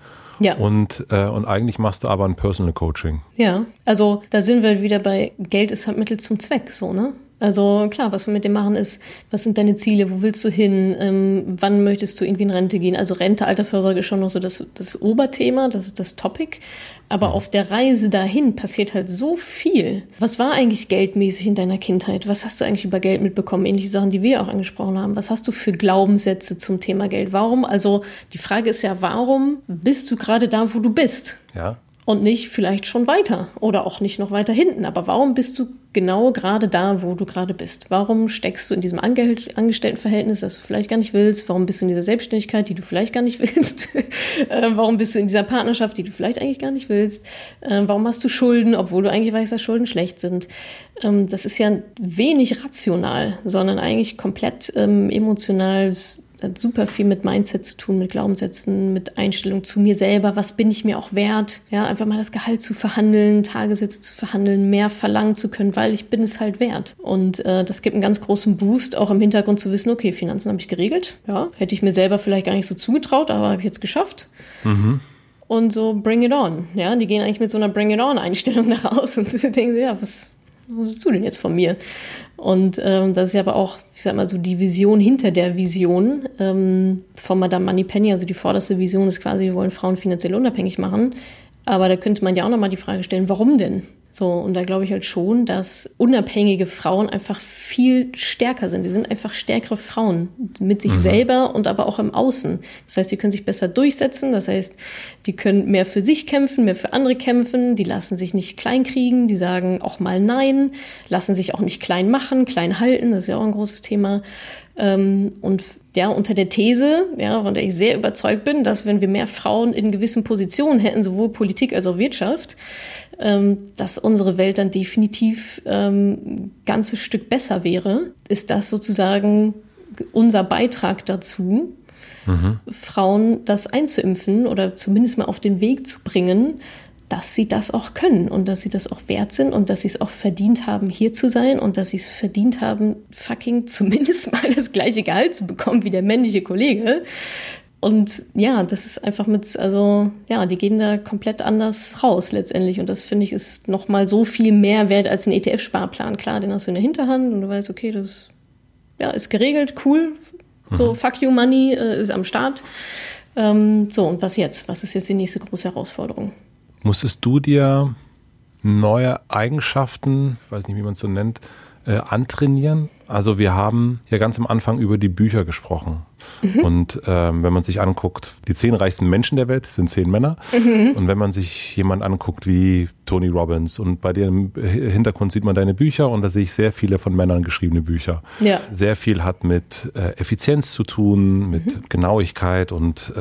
Ja. Und eigentlich machst du aber ein Personal Coaching. Ja, also da sind wir wieder bei, Geld ist halt Mittel zum Zweck, so, ne? Also klar, was wir mit dem machen ist, was sind deine Ziele, wo willst du hin, wann möchtest du irgendwie in Rente gehen? Also Rente, Altersvorsorge ist schon noch so das Oberthema, das ist das Topic. Aber auf der Reise dahin passiert halt so viel. Was war eigentlich geldmäßig in deiner Kindheit? Was hast du eigentlich über Geld mitbekommen? Ähnliche Sachen, die wir auch angesprochen haben. Was hast du für Glaubenssätze zum Thema Geld? Warum? Also die Frage ist ja, warum bist du gerade da, wo du bist? Ja. Und nicht vielleicht schon weiter oder auch nicht noch weiter hinten. Aber warum bist du genau gerade da, wo du gerade bist? Warum steckst du in diesem Angestelltenverhältnis, das du vielleicht gar nicht willst? Warum bist du in dieser Selbstständigkeit, die du vielleicht gar nicht willst? Warum bist du in dieser Partnerschaft, die du vielleicht eigentlich gar nicht willst? Warum hast du Schulden, obwohl du eigentlich weißt, dass Schulden schlecht sind? Das ist ja wenig rational, sondern eigentlich komplett emotional. Hat super viel mit Mindset zu tun, mit Glaubenssätzen, mit Einstellung zu mir selber. Was bin ich mir auch wert? Ja, einfach mal das Gehalt zu verhandeln, Tagessätze zu verhandeln, mehr verlangen zu können, weil ich bin es halt wert. Und das gibt einen ganz großen Boost, auch im Hintergrund zu wissen, okay, Finanzen habe ich geregelt. Ja, hätte ich mir selber vielleicht gar nicht so zugetraut, aber habe ich jetzt geschafft. Mhm. Und so bring it on. Ja, die gehen eigentlich mit so einer bring it on Einstellung nach raus und denken sie, ja, was willst du denn jetzt von mir? Und das ist ja aber auch, ich sag mal so, die Vision hinter der Vision von Madame Moneypenny. Also die vorderste Vision ist quasi, wir wollen Frauen finanziell unabhängig machen. Aber da könnte man ja auch nochmal die Frage stellen, warum denn? So, und da glaube ich halt schon, dass unabhängige Frauen einfach viel stärker sind. Die sind einfach stärkere Frauen mit sich selber und aber auch im Außen. Das heißt, die können sich besser durchsetzen. Das heißt, die können mehr für sich kämpfen, mehr für andere kämpfen. Die lassen sich nicht klein kriegen. Die sagen auch mal Nein, lassen sich auch nicht klein machen, klein halten. Das ist ja auch ein großes Thema. Und ja, unter der These, ja, von der ich sehr überzeugt bin, dass wenn wir mehr Frauen in gewissen Positionen hätten, sowohl Politik als auch Wirtschaft, dass unsere Welt dann definitiv ein ganzes Stück besser wäre, ist das sozusagen unser Beitrag dazu, Frauen das einzuimpfen oder zumindest mal auf den Weg zu bringen, dass sie das auch können und dass sie das auch wert sind und dass sie es auch verdient haben, hier zu sein und dass sie es verdient haben, fucking zumindest mal das gleiche Gehalt zu bekommen wie der männliche Kollege. Und ja, das ist einfach die gehen da komplett anders raus letztendlich. Und das, finde ich, ist nochmal so viel mehr wert als ein ETF-Sparplan. Klar, den hast du in der Hinterhand und du weißt, okay, das ist geregelt, cool. So, fuck you money ist am Start. Und was jetzt? Was ist jetzt die nächste große Herausforderung? Musstest du dir neue Eigenschaften, ich weiß nicht, wie man es so nennt, antrainieren? Also wir haben ja ganz am Anfang über die Bücher gesprochen. Und wenn man sich anguckt, die 10 reichsten Menschen der Welt sind 10 Männer. Und wenn man sich jemand anguckt wie Tony Robbins und bei dir im Hintergrund sieht man deine Bücher und da sehe ich sehr viele von Männern geschriebene Bücher. Ja. Sehr viel hat mit Effizienz zu tun, mit Genauigkeit und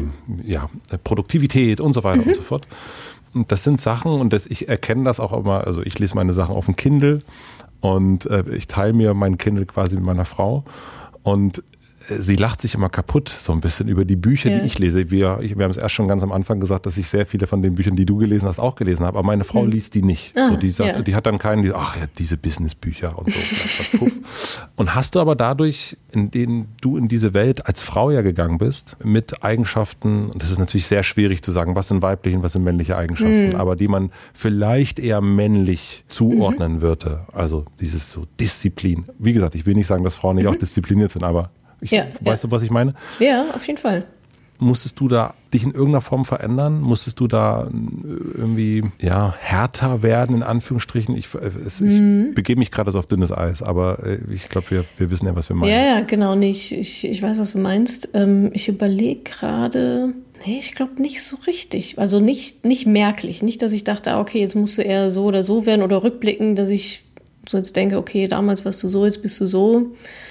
Produktivität und so weiter und so fort. Und das sind Sachen und ich erkenne das auch immer, also ich lese meine Sachen auf dem Kindle und ich teile mir mein Kindle quasi mit meiner Frau und sie lacht sich immer kaputt, so ein bisschen über die Bücher, die ich lese. Wir haben es erst schon ganz am Anfang gesagt, dass ich sehr viele von den Büchern, die du gelesen hast, auch gelesen habe. Aber meine Frau liest die nicht. So, die sagt, die hat dann keinen, diese Businessbücher und so. Und hast du aber dadurch, in denen du in diese Welt als Frau ja gegangen bist, mit Eigenschaften, und das ist natürlich sehr schwierig zu sagen, was sind weibliche und was sind männliche Eigenschaften, aber die man vielleicht eher männlich zuordnen würde. Also dieses so Disziplin. Wie gesagt, ich will nicht sagen, dass Frauen nicht auch diszipliniert sind, aber weißt du, was ich meine? Ja, auf jeden Fall. Musstest du da dich in irgendeiner Form verändern? Musstest du da irgendwie härter werden, in Anführungsstrichen? Ich begebe mich gerade so auf dünnes Eis, aber ich glaube, wir wissen ja, was wir meinen. Ja, genau nicht. Ich weiß, was du meinst. Ich überlege gerade, ich glaube nicht so richtig. Also nicht merklich. Nicht, dass ich dachte, okay, jetzt musst du eher so oder so werden oder rückblicken, dass ich so jetzt denke, okay, damals warst du so, jetzt bist du so.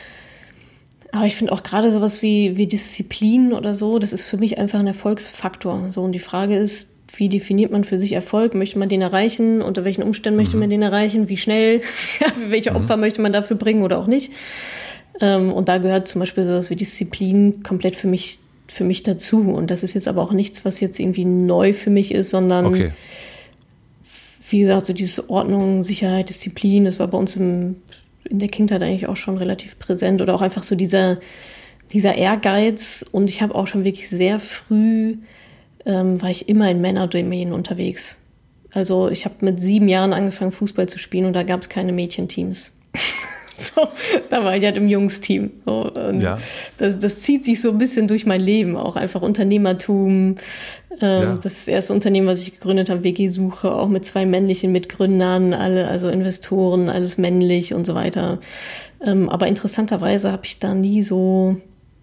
Aber ich finde auch gerade sowas wie Disziplin oder so, das ist für mich einfach ein Erfolgsfaktor. So, und die Frage ist, wie definiert man für sich Erfolg? Möchte man den erreichen? Unter welchen Umständen möchte man den erreichen? Wie schnell? Welche Opfer möchte man dafür bringen oder auch nicht? Und da gehört zum Beispiel sowas wie Disziplin komplett für mich dazu. Und das ist jetzt aber auch nichts, was jetzt irgendwie neu für mich ist, sondern wie gesagt, so diese Ordnung, Sicherheit, Disziplin, das war bei uns in der Kindheit eigentlich auch schon relativ präsent oder auch einfach so dieser Ehrgeiz. Und ich habe auch schon wirklich sehr früh war ich immer in Männerdomänen unterwegs. Also ich habe mit 7 Jahren angefangen, Fußball zu spielen und da gab es keine Mädchenteams. So, da war ich halt im Jungsteam. So, ja. Das zieht sich so ein bisschen durch mein Leben auch. Einfach Unternehmertum. Das erste Unternehmen, was ich gegründet habe, WG-Suche, auch mit 2 männlichen Mitgründern, alle, also Investoren, alles männlich und so weiter. Aber interessanterweise habe ich da nie so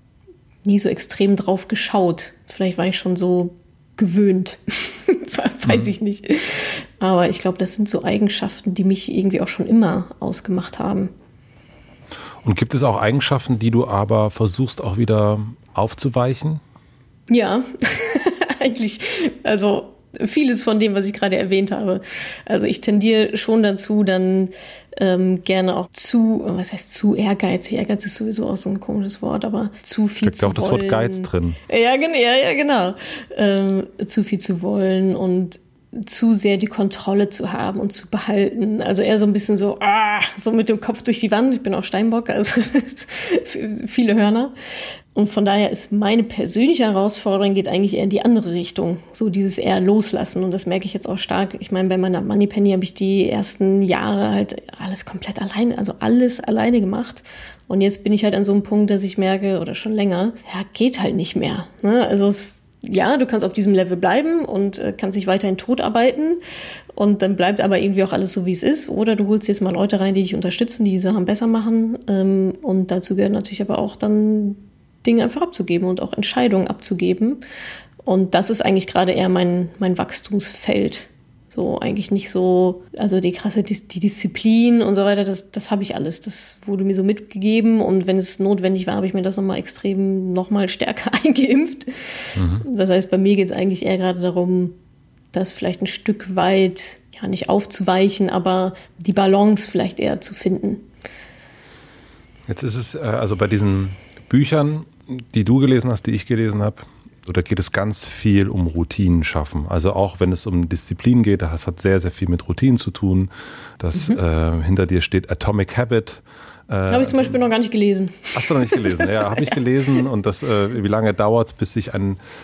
extrem drauf geschaut. Vielleicht war ich schon so gewöhnt. Weiß ich nicht. Aber ich glaube, das sind so Eigenschaften, die mich irgendwie auch schon immer ausgemacht haben. Und gibt es auch Eigenschaften, die du aber versuchst auch wieder aufzuweichen? Ja, eigentlich, also vieles von dem, was ich gerade erwähnt habe. Also ich tendiere schon dazu, dann gerne auch was heißt zu ehrgeizig? Ehrgeiz ist sowieso auch so ein komisches Wort, aber zu viel zu wollen. Da steckt auch das Wort Geiz drin. Ja, genau. Zu viel zu wollen und zu sehr die Kontrolle zu haben und zu behalten. Also eher so ein bisschen so mit dem Kopf durch die Wand. Ich bin auch Steinbock, also viele Hörner. Und von daher ist meine persönliche Herausforderung geht eigentlich eher in die andere Richtung. So dieses eher loslassen. Und das merke ich jetzt auch stark. Ich meine, bei meiner Moneypenny habe ich die ersten Jahre halt alles komplett alleine, also alles alleine gemacht. Und jetzt bin ich halt an so einem Punkt, dass ich merke, oder schon länger, geht halt nicht mehr. Ne? Also du kannst auf diesem Level bleiben und kannst dich weiterhin totarbeiten und dann bleibt aber irgendwie auch alles so, wie es ist. Oder du holst jetzt mal Leute rein, die dich unterstützen, die Sachen besser machen. Und dazu gehört natürlich aber auch dann Dinge einfach abzugeben und auch Entscheidungen abzugeben. Und das ist eigentlich gerade eher mein Wachstumsfeld. So eigentlich nicht so, also die Disziplin und so weiter, das habe ich alles. Das wurde mir so mitgegeben und wenn es notwendig war, habe ich mir das nochmal stärker eingeimpft. Mhm. Das heißt, bei mir geht es eigentlich eher gerade darum, das vielleicht ein Stück weit, nicht aufzuweichen, aber die Balance vielleicht eher zu finden. Jetzt ist es, also bei diesen Büchern, die du gelesen hast, die ich gelesen habe, oder geht es ganz viel um Routinen schaffen? Also auch wenn es um Disziplin geht, das hat sehr, sehr viel mit Routinen zu tun. Hinter dir steht Atomic Habit. Habe ich zum Beispiel noch gar nicht gelesen. Hast du noch nicht gelesen? Ja, habe ich gelesen. Und wie lange dauert es, bis sich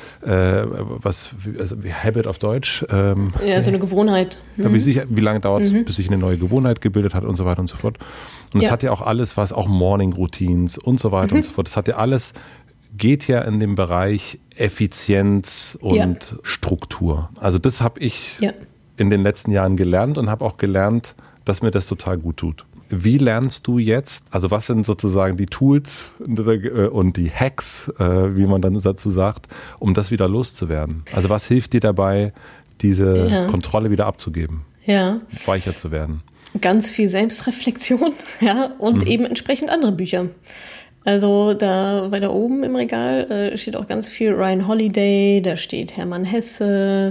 Habit auf Deutsch? So eine Gewohnheit. Wie lange dauert es, bis sich eine neue Gewohnheit gebildet hat und so weiter und so fort. Und es hat ja auch alles, was auch Morning Routines und so weiter und so fort. Das hat ja alles, geht ja in den Bereich Effizienz und Struktur. Also das habe ich in den letzten Jahren gelernt und habe auch gelernt, dass mir das total gut tut. Wie lernst du jetzt, also was sind sozusagen die Tools und die Hacks, wie man dann dazu sagt, um das wieder loszuwerden? Also was hilft dir dabei, diese Kontrolle wieder abzugeben, weicher zu werden? Ganz viel Selbstreflexion, und eben entsprechend andere Bücher. Also da weiter oben im Regal steht auch ganz viel Ryan Holiday, da steht Hermann Hesse,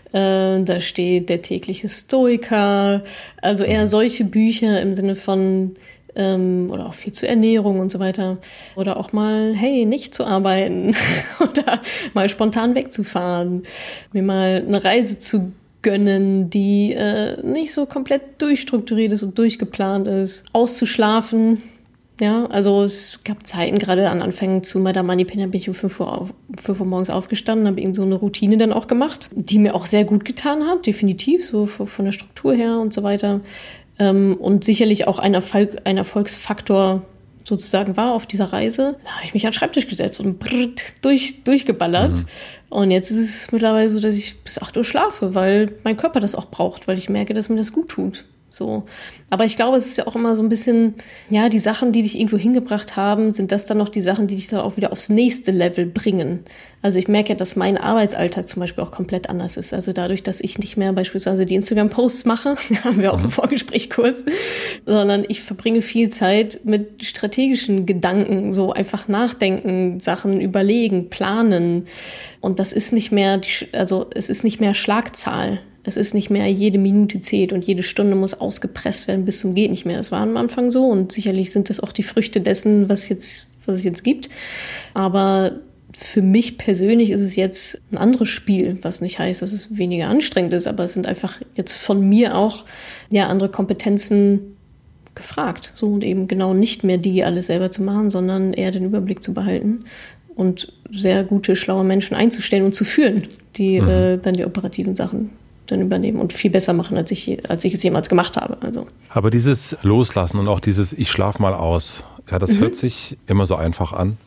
da steht Der tägliche Stoiker, also eher solche Bücher im Sinne von oder auch viel zur Ernährung und so weiter. Oder auch mal, nicht zu arbeiten oder mal spontan wegzufahren, mir mal eine Reise zu gönnen, die nicht so komplett durchstrukturiert ist und durchgeplant ist, auszuschlafen. Ja, also es gab Zeiten, gerade an Anfängen zu meiner Moneypenny, bin ich um 5 Uhr morgens aufgestanden, habe so eine Routine dann auch gemacht, die mir auch sehr gut getan hat, definitiv, so von der Struktur her und so weiter. Und sicherlich auch ein Erfolgsfaktor sozusagen war auf dieser Reise. Da habe ich mich an den Schreibtisch gesetzt und durchgeballert. Mhm. Und jetzt ist es mittlerweile so, dass ich bis 8 Uhr schlafe, weil mein Körper das auch braucht, weil ich merke, dass mir das gut tut. So. Aber ich glaube, es ist ja auch immer so ein bisschen, die Sachen, die dich irgendwo hingebracht haben, sind das dann noch die Sachen, die dich dann auch wieder aufs nächste Level bringen. Also ich merke ja, dass mein Arbeitsalltag zum Beispiel auch komplett anders ist. Also dadurch, dass ich nicht mehr beispielsweise die Instagram-Posts mache, haben wir auch im Vorgespräch kurz, sondern ich verbringe viel Zeit mit strategischen Gedanken, so einfach nachdenken, Sachen überlegen, planen. Und das ist nicht mehr, es ist nicht mehr Schlagzahl. Es ist nicht mehr, jede Minute zählt und jede Stunde muss ausgepresst werden bis zum geht nicht mehr. Das war am Anfang so und sicherlich sind das auch die Früchte dessen, was es jetzt gibt. Aber für mich persönlich ist es jetzt ein anderes Spiel, was nicht heißt, dass es weniger anstrengend ist, aber es sind einfach jetzt von mir auch andere Kompetenzen gefragt. So und eben genau nicht mehr die alles selber zu machen, sondern eher den Überblick zu behalten und sehr gute, schlaue Menschen einzustellen und zu führen, die dann die operativen Sachen dann übernehmen und viel besser machen, als ich es jemals gemacht habe. Also. Aber dieses Loslassen und auch dieses Ich schlaf mal aus, ja, das hört sich immer so einfach an,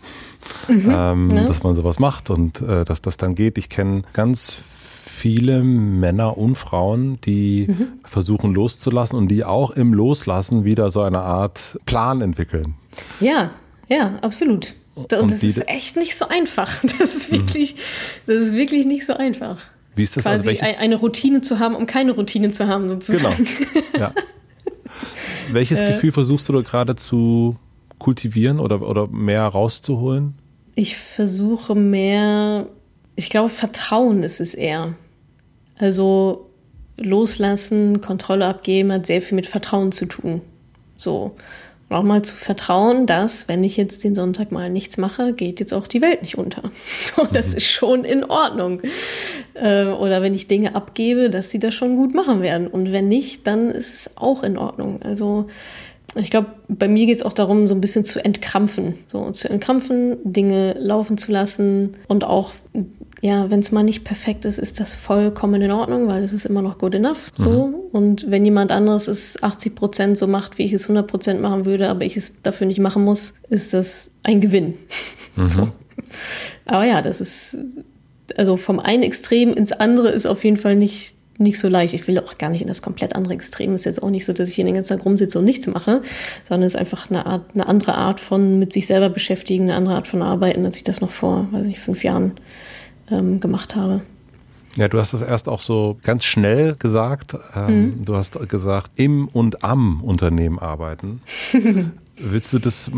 dass man sowas macht und dass das dann geht. Ich kenne ganz viele Männer und Frauen, die versuchen loszulassen und die auch im Loslassen wieder so eine Art Plan entwickeln. Ja, absolut. Und das ist echt nicht so einfach. Das ist wirklich nicht so einfach. Wie ist das? Quasi also eine Routine zu haben, um keine Routine zu haben, sozusagen. Genau. Ja. Welches Gefühl versuchst du da gerade zu kultivieren oder mehr rauszuholen? Ich versuche mehr, ich glaube, Vertrauen ist es eher. Also loslassen, Kontrolle abgeben hat sehr viel mit Vertrauen zu tun. So. Und auch mal zu vertrauen, dass, wenn ich jetzt den Sonntag mal nichts mache, geht jetzt auch die Welt nicht unter. So, das ist schon in Ordnung. Oder wenn ich Dinge abgebe, dass sie das schon gut machen werden. Und wenn nicht, dann ist es auch in Ordnung. Also ich glaube, bei mir geht es auch darum, so ein bisschen zu entkrampfen. So zu entkrampfen, Dinge laufen zu lassen und auch, ja, wenn es mal nicht perfekt ist, ist das vollkommen in Ordnung, weil es ist immer noch good enough. So. Und wenn jemand anderes es 80% so macht, wie ich es 100% machen würde, aber ich es dafür nicht machen muss, ist das ein Gewinn. So. Aber ja, das ist, also vom einen Extrem ins andere ist auf jeden Fall nicht so leicht. Ich will auch gar nicht in das komplett andere Extrem. Es ist jetzt auch nicht so, dass ich hier den ganzen Tag rumsitze und nichts mache, sondern es ist einfach eine andere Art von mit sich selber beschäftigen, eine andere Art von Arbeiten, als ich das noch vor, 5 Jahren gemacht habe. Ja, du hast das erst auch so ganz schnell gesagt. Du hast gesagt, im und am Unternehmen arbeiten. Willst du das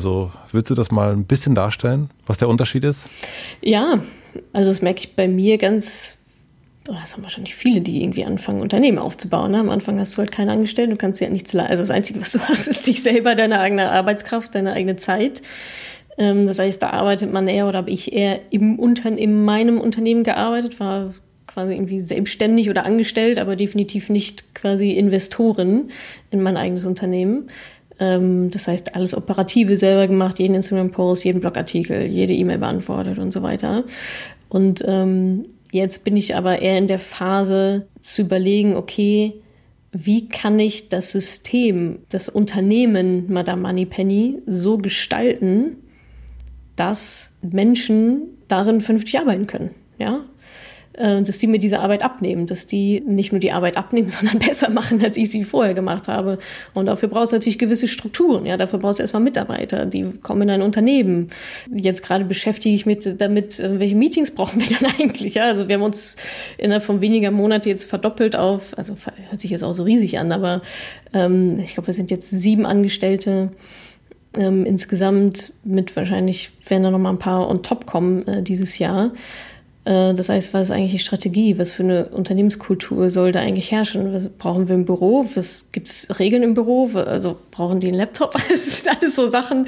mal ein bisschen darstellen, was der Unterschied ist? Ja, also das merke ich bei mir das haben wahrscheinlich viele, die irgendwie anfangen, Unternehmen aufzubauen. Ne? Am Anfang hast du halt keinen Angestellten, du kannst ja nichts leisten. Also das Einzige, was du hast, ist dich selber, deine eigene Arbeitskraft, deine eigene Zeit. Das heißt, da arbeitet man eher, oder habe ich eher in meinem Unternehmen gearbeitet, war quasi irgendwie selbstständig oder angestellt, aber definitiv nicht quasi Investorin in mein eigenes Unternehmen. Das heißt, alles Operative selber gemacht, jeden Instagram-Post, jeden Blogartikel, jede E-Mail beantwortet und so weiter. Und jetzt bin ich aber eher in der Phase zu überlegen, okay, wie kann ich das System, das Unternehmen Madame Moneypenny so gestalten, dass Menschen darin vernünftig arbeiten können, ja? Dass die mir diese Arbeit abnehmen, dass die nicht nur die Arbeit abnehmen, sondern besser machen, als ich sie vorher gemacht habe. Und dafür brauchst du natürlich gewisse Strukturen, ja, dafür brauchst du erstmal Mitarbeiter, die kommen in ein Unternehmen. Jetzt gerade beschäftige ich mich damit, welche Meetings brauchen wir dann eigentlich, ja? Also wir haben uns innerhalb von weniger Monate jetzt verdoppelt auf, also hört sich jetzt auch so riesig an, aber ich glaube, wir sind jetzt 7 Angestellte, insgesamt mit wahrscheinlich werden da noch mal ein paar on top kommen dieses Jahr. Das heißt, was ist eigentlich die Strategie? Was für eine Unternehmenskultur soll da eigentlich herrschen? Was brauchen wir im Büro? Was gibt es Regeln im Büro? Also brauchen die einen Laptop? Das sind alles so Sachen.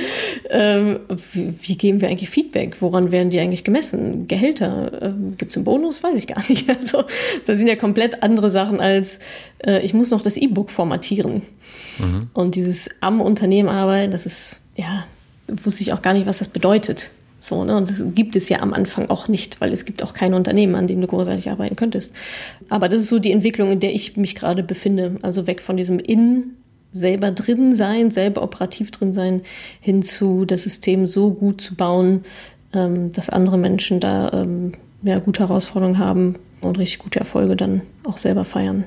Wie geben wir eigentlich Feedback? Woran werden die eigentlich gemessen? Gehälter? Gibt es einen Bonus? Weiß ich gar nicht. Also das sind ja komplett andere Sachen als ich muss noch das E-Book formatieren. Und dieses am Unternehmen arbeiten, das ist, ja, wusste ich auch gar nicht, was das bedeutet. So, ne? Und das gibt es ja am Anfang auch nicht, weil es gibt auch kein Unternehmen, an dem du großartig arbeiten könntest. Aber das ist so die Entwicklung, in der ich mich gerade befinde. Also weg von diesem selber drin sein, selber operativ drin sein, hin zu das System so gut zu bauen, dass andere Menschen da gute Herausforderungen haben und richtig gute Erfolge dann auch selber feiern.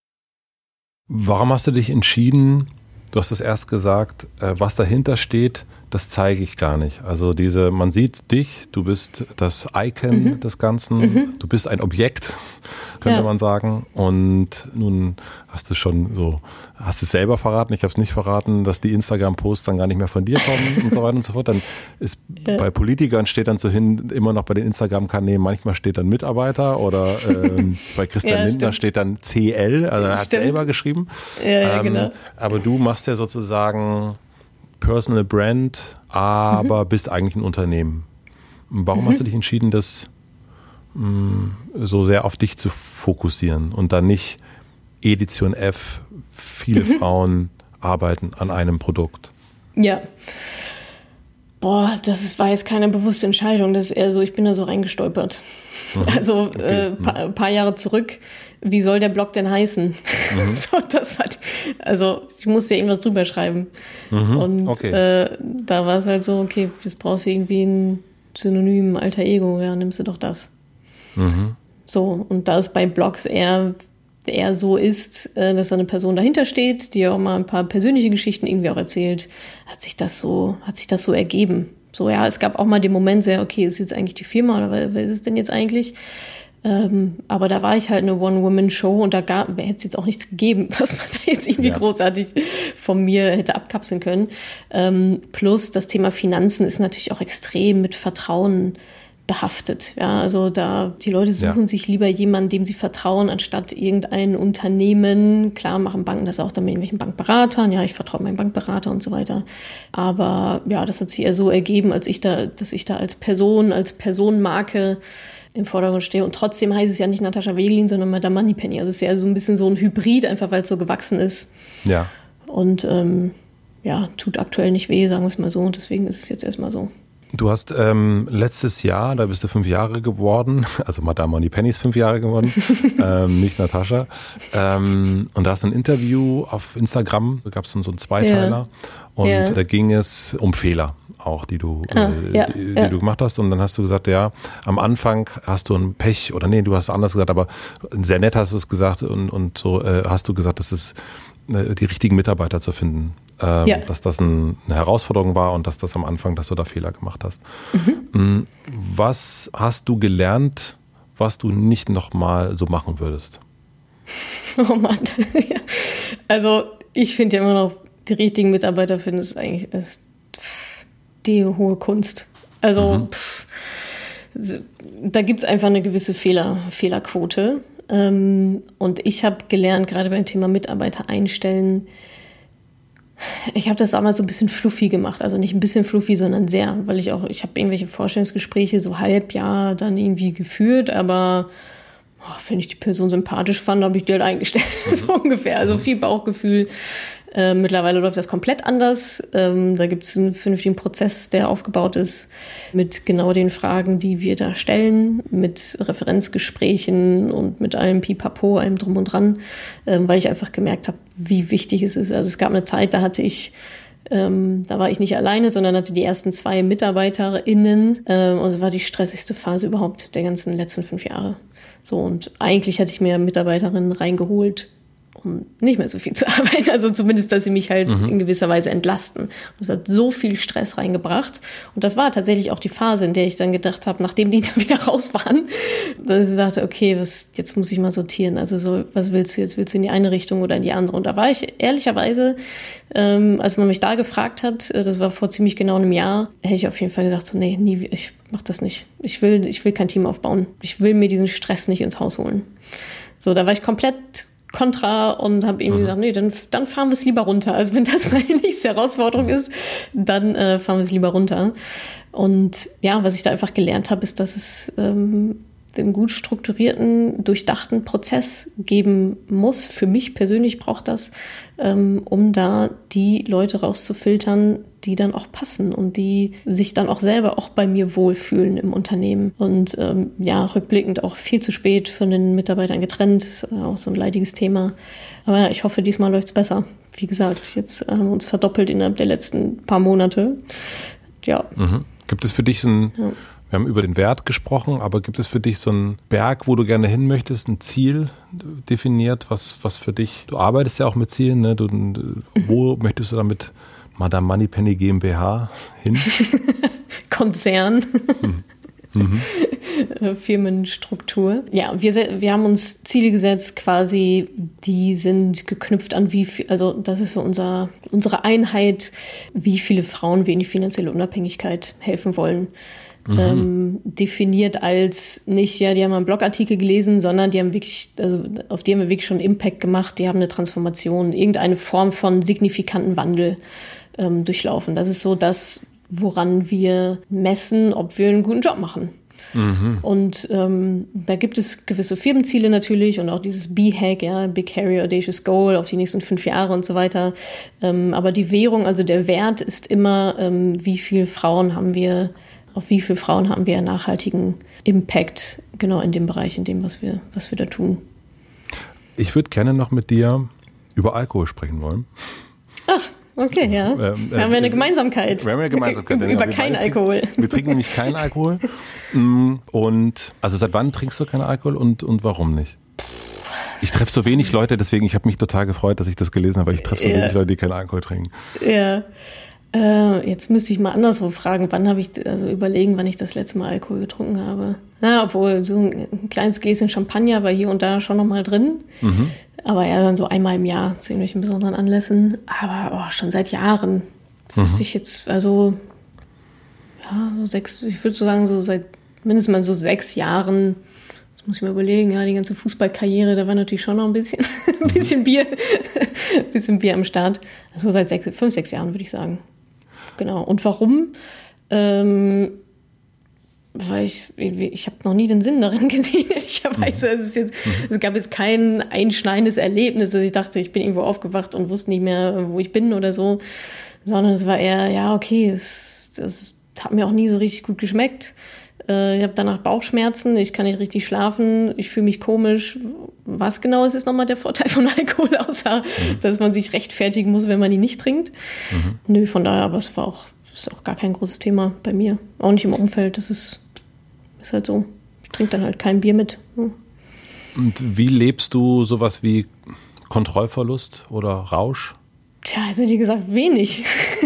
Warum hast du dich entschieden, du hast es erst gesagt, was dahinter steht, das zeige ich gar nicht. Also man sieht dich, du bist das Icon des Ganzen, du bist ein Objekt, könnte man sagen. Und nun hast du es selber verraten, ich habe es nicht verraten, dass die Instagram-Posts dann gar nicht mehr von dir kommen und so weiter und so fort. Dann ist bei Politikern steht dann so immer noch bei den Instagram-Kanälen, manchmal steht dann Mitarbeiter oder bei Christian Lindner steht dann CL, also er hat selber geschrieben. Ja, genau. Aber du machst ja sozusagen Personal Brand, aber bist eigentlich ein Unternehmen. Warum hast du dich entschieden, das so sehr auf dich zu fokussieren und dann nicht Edition F, viele Frauen arbeiten an einem Produkt? Ja. Das war jetzt keine bewusste Entscheidung. Das ist eher so, ich bin da so reingestolpert. Also paar Jahre zurück, wie soll der Blog denn heißen? So, also ich musste ja irgendwas drüber schreiben. Und da war es halt so, okay, jetzt brauchst du irgendwie ein Synonym, Alter Ego, ja, nimmst du doch das. So, und da es bei Blogs eher so ist, dass da eine Person dahinter steht, die auch mal ein paar persönliche Geschichten irgendwie auch erzählt, hat sich das so ergeben. So, ja, es gab auch mal den Moment, sehr, okay, ist jetzt eigentlich die Firma oder wer ist es denn jetzt eigentlich? Aber da war ich halt eine One-Woman-Show und da hätte es jetzt auch nichts gegeben, was man da jetzt irgendwie großartig von mir hätte abkapseln können. Plus das Thema Finanzen ist natürlich auch extrem mit Vertrauen behaftet. Ja, also die Leute suchen sich lieber jemanden, dem sie vertrauen, anstatt irgendein Unternehmen. Klar machen Banken das auch dann mit irgendwelchen Bankberatern. Ja, ich vertraue meinem Bankberater und so weiter. Aber ja, das hat sich eher so ergeben, dass ich da als Personenmarke im Vordergrund stehe. Und trotzdem heißt es ja nicht Natascha Wegelin, sondern Madame Moneypenny. Also es ist ja so ein bisschen so ein Hybrid, einfach weil es so gewachsen ist. Ja. Und tut aktuell nicht weh, sagen wir es mal so. Und deswegen ist es jetzt erstmal so. Du hast letztes Jahr, da bist du 5 Jahre geworden, also Madame Moneypenny ist 5 Jahre geworden, nicht Natascha. Und da hast du ein Interview auf Instagram, da gab es so einen Zweiteiler und da ging es um Fehler auch, die du du gemacht hast. Und dann hast du gesagt, ja, am Anfang hast du ein Pech, oder nee, du hast anders gesagt, aber sehr nett hast du es gesagt und so hast du gesagt, dass es die richtigen Mitarbeiter zu finden. Dass das eine Herausforderung war und dass das am Anfang, dass du da Fehler gemacht hast. Was hast du gelernt, was du nicht nochmal so machen würdest? Oh Mann. Also ich finde ja immer noch, die richtigen Mitarbeiter finden, ist eigentlich die hohe Kunst. Also da gibt es einfach eine gewisse Fehlerquote. Und ich habe gelernt, gerade beim Thema Mitarbeiter einstellen, ich habe das damals so ein bisschen fluffy gemacht, also nicht ein bisschen fluffy, sondern sehr, weil ich habe irgendwelche Vorstellungsgespräche so Halbjahr dann irgendwie geführt, aber wenn ich die Person sympathisch fand, habe ich die halt eingestellt, so ungefähr, also viel Bauchgefühl. Mittlerweile läuft das komplett anders. Da gibt es einen vernünftigen Prozess, der aufgebaut ist mit genau den Fragen, die wir da stellen, mit Referenzgesprächen und mit allem Pipapo, allem drum und dran, weil ich einfach gemerkt habe, wie wichtig es ist. Also es gab eine Zeit, da war ich nicht alleine, sondern hatte die ersten 2 MitarbeiterInnen und es war die stressigste Phase überhaupt der ganzen letzten 5 Jahre. So, und eigentlich hatte ich mir Mitarbeiterinnen reingeholt, um nicht mehr so viel zu arbeiten. Also zumindest, dass sie mich halt in gewisser Weise entlasten. Und das hat so viel Stress reingebracht. Und das war tatsächlich auch die Phase, in der ich dann gedacht habe, nachdem die dann wieder raus waren, dass ich dachte, okay, jetzt muss ich mal sortieren. Also so, was willst du jetzt? Willst du in die eine Richtung oder in die andere? Und da war ich ehrlicherweise, als man mich da gefragt hat, das war vor ziemlich genau einem Jahr, hätte ich auf jeden Fall gesagt, so, nee, nie, ich mach das nicht. Ich will kein Team aufbauen. Ich will mir diesen Stress nicht ins Haus holen. So, da war ich komplett kontra und habe irgendwie gesagt, nee, dann fahren wir es lieber runter. Also wenn das meine nächste Herausforderung ist, dann fahren wir es lieber runter. Und ja, was ich da einfach gelernt habe, ist, dass es einen gut strukturierten, durchdachten Prozess geben muss. Für mich persönlich braucht das, um da die Leute rauszufiltern, die dann auch passen und die sich dann auch selber auch bei mir wohlfühlen im Unternehmen. Und rückblickend auch viel zu spät von den Mitarbeitern getrennt, ist auch so ein leidiges Thema. Aber ja, ich hoffe, diesmal läuft es besser. Wie gesagt, jetzt haben wir uns verdoppelt innerhalb der letzten paar Monate. Ja. Gibt es für dich wir haben über den Wert gesprochen, aber gibt es für dich so einen Berg, wo du gerne hin möchtest, ein Ziel definiert, was für dich, du arbeitest ja auch mit Zielen, ne? Wo möchtest du damit Madame Moneypenny GmbH hin? Konzern. Firmenstruktur. Ja, wir haben uns Ziele gesetzt, quasi, die sind geknüpft an also das ist so unsere Einheit, wie viele Frauen wir in die finanzielle Unabhängigkeit helfen wollen. Definiert als nicht, die haben einen Blogartikel gelesen, sondern die haben wirklich, also auf die haben wir wirklich schon Impact gemacht, die haben eine Transformation, irgendeine Form von signifikanten Wandel durchlaufen. Das ist so das, woran wir messen, ob wir einen guten Job machen. Und da gibt es gewisse Firmenziele natürlich und auch dieses BHAG, ja, Big Hairy Audacious Goal auf die nächsten 5 Jahre und so weiter. Aber die Währung, also der Wert ist immer, auf wie viele Frauen haben wir nachhaltigen Impact, genau in dem Bereich, in dem, was wir da tun. Ich würde gerne noch mit dir über Alkohol sprechen wollen. Ach, okay, ja. Da haben wir eine Gemeinsamkeit. Wir haben eine Gemeinsamkeit. Über keinen Alkohol. Wir trinken nämlich keinen Alkohol. Und also seit wann trinkst du keinen Alkohol und warum nicht? Ich treffe so wenig Leute, deswegen, ich habe mich total gefreut, dass ich das gelesen habe, weil ich treffe so wenig Leute, die keinen Alkohol trinken. Ja. Jetzt müsste ich mal anderswo fragen, überlegen, wann ich das letzte Mal Alkohol getrunken habe. Na, obwohl so ein kleines Gläschen Champagner war hier und da schon noch mal drin. Aber ja, dann so einmal im Jahr zu irgendwelchen besonderen Anlässen. Aber schon seit Jahren wüsste ich jetzt, also ja, ich würde so sagen, so seit mindestens mal so 6 Jahren, das muss ich mal überlegen, ja, die ganze Fußballkarriere, da war natürlich schon noch ein bisschen Bier am Start. Also seit 5, 6 Jahren, würde ich sagen. Genau. Und warum? Weil ich habe noch nie den Sinn darin gesehen, ehrlicherweise. Es gab jetzt kein einschneidendes Erlebnis, dass ich dachte, ich bin irgendwo aufgewacht und wusste nicht mehr, wo ich bin oder so, sondern es war eher, ja, okay, das hat mir auch nie so richtig gut geschmeckt. Ich habe danach Bauchschmerzen, ich kann nicht richtig schlafen, ich fühle mich komisch. Was genau ist nochmal der Vorteil von Alkohol, außer dass man sich rechtfertigen muss, wenn man ihn nicht trinkt? Nö, von daher, aber es ist auch gar kein großes Thema bei mir. Auch nicht im Umfeld, das ist halt so. Ich trinke dann halt kein Bier mit. Und wie lebst du sowas wie Kontrollverlust oder Rausch? Tja, jetzt hätte ich gesagt, wenig.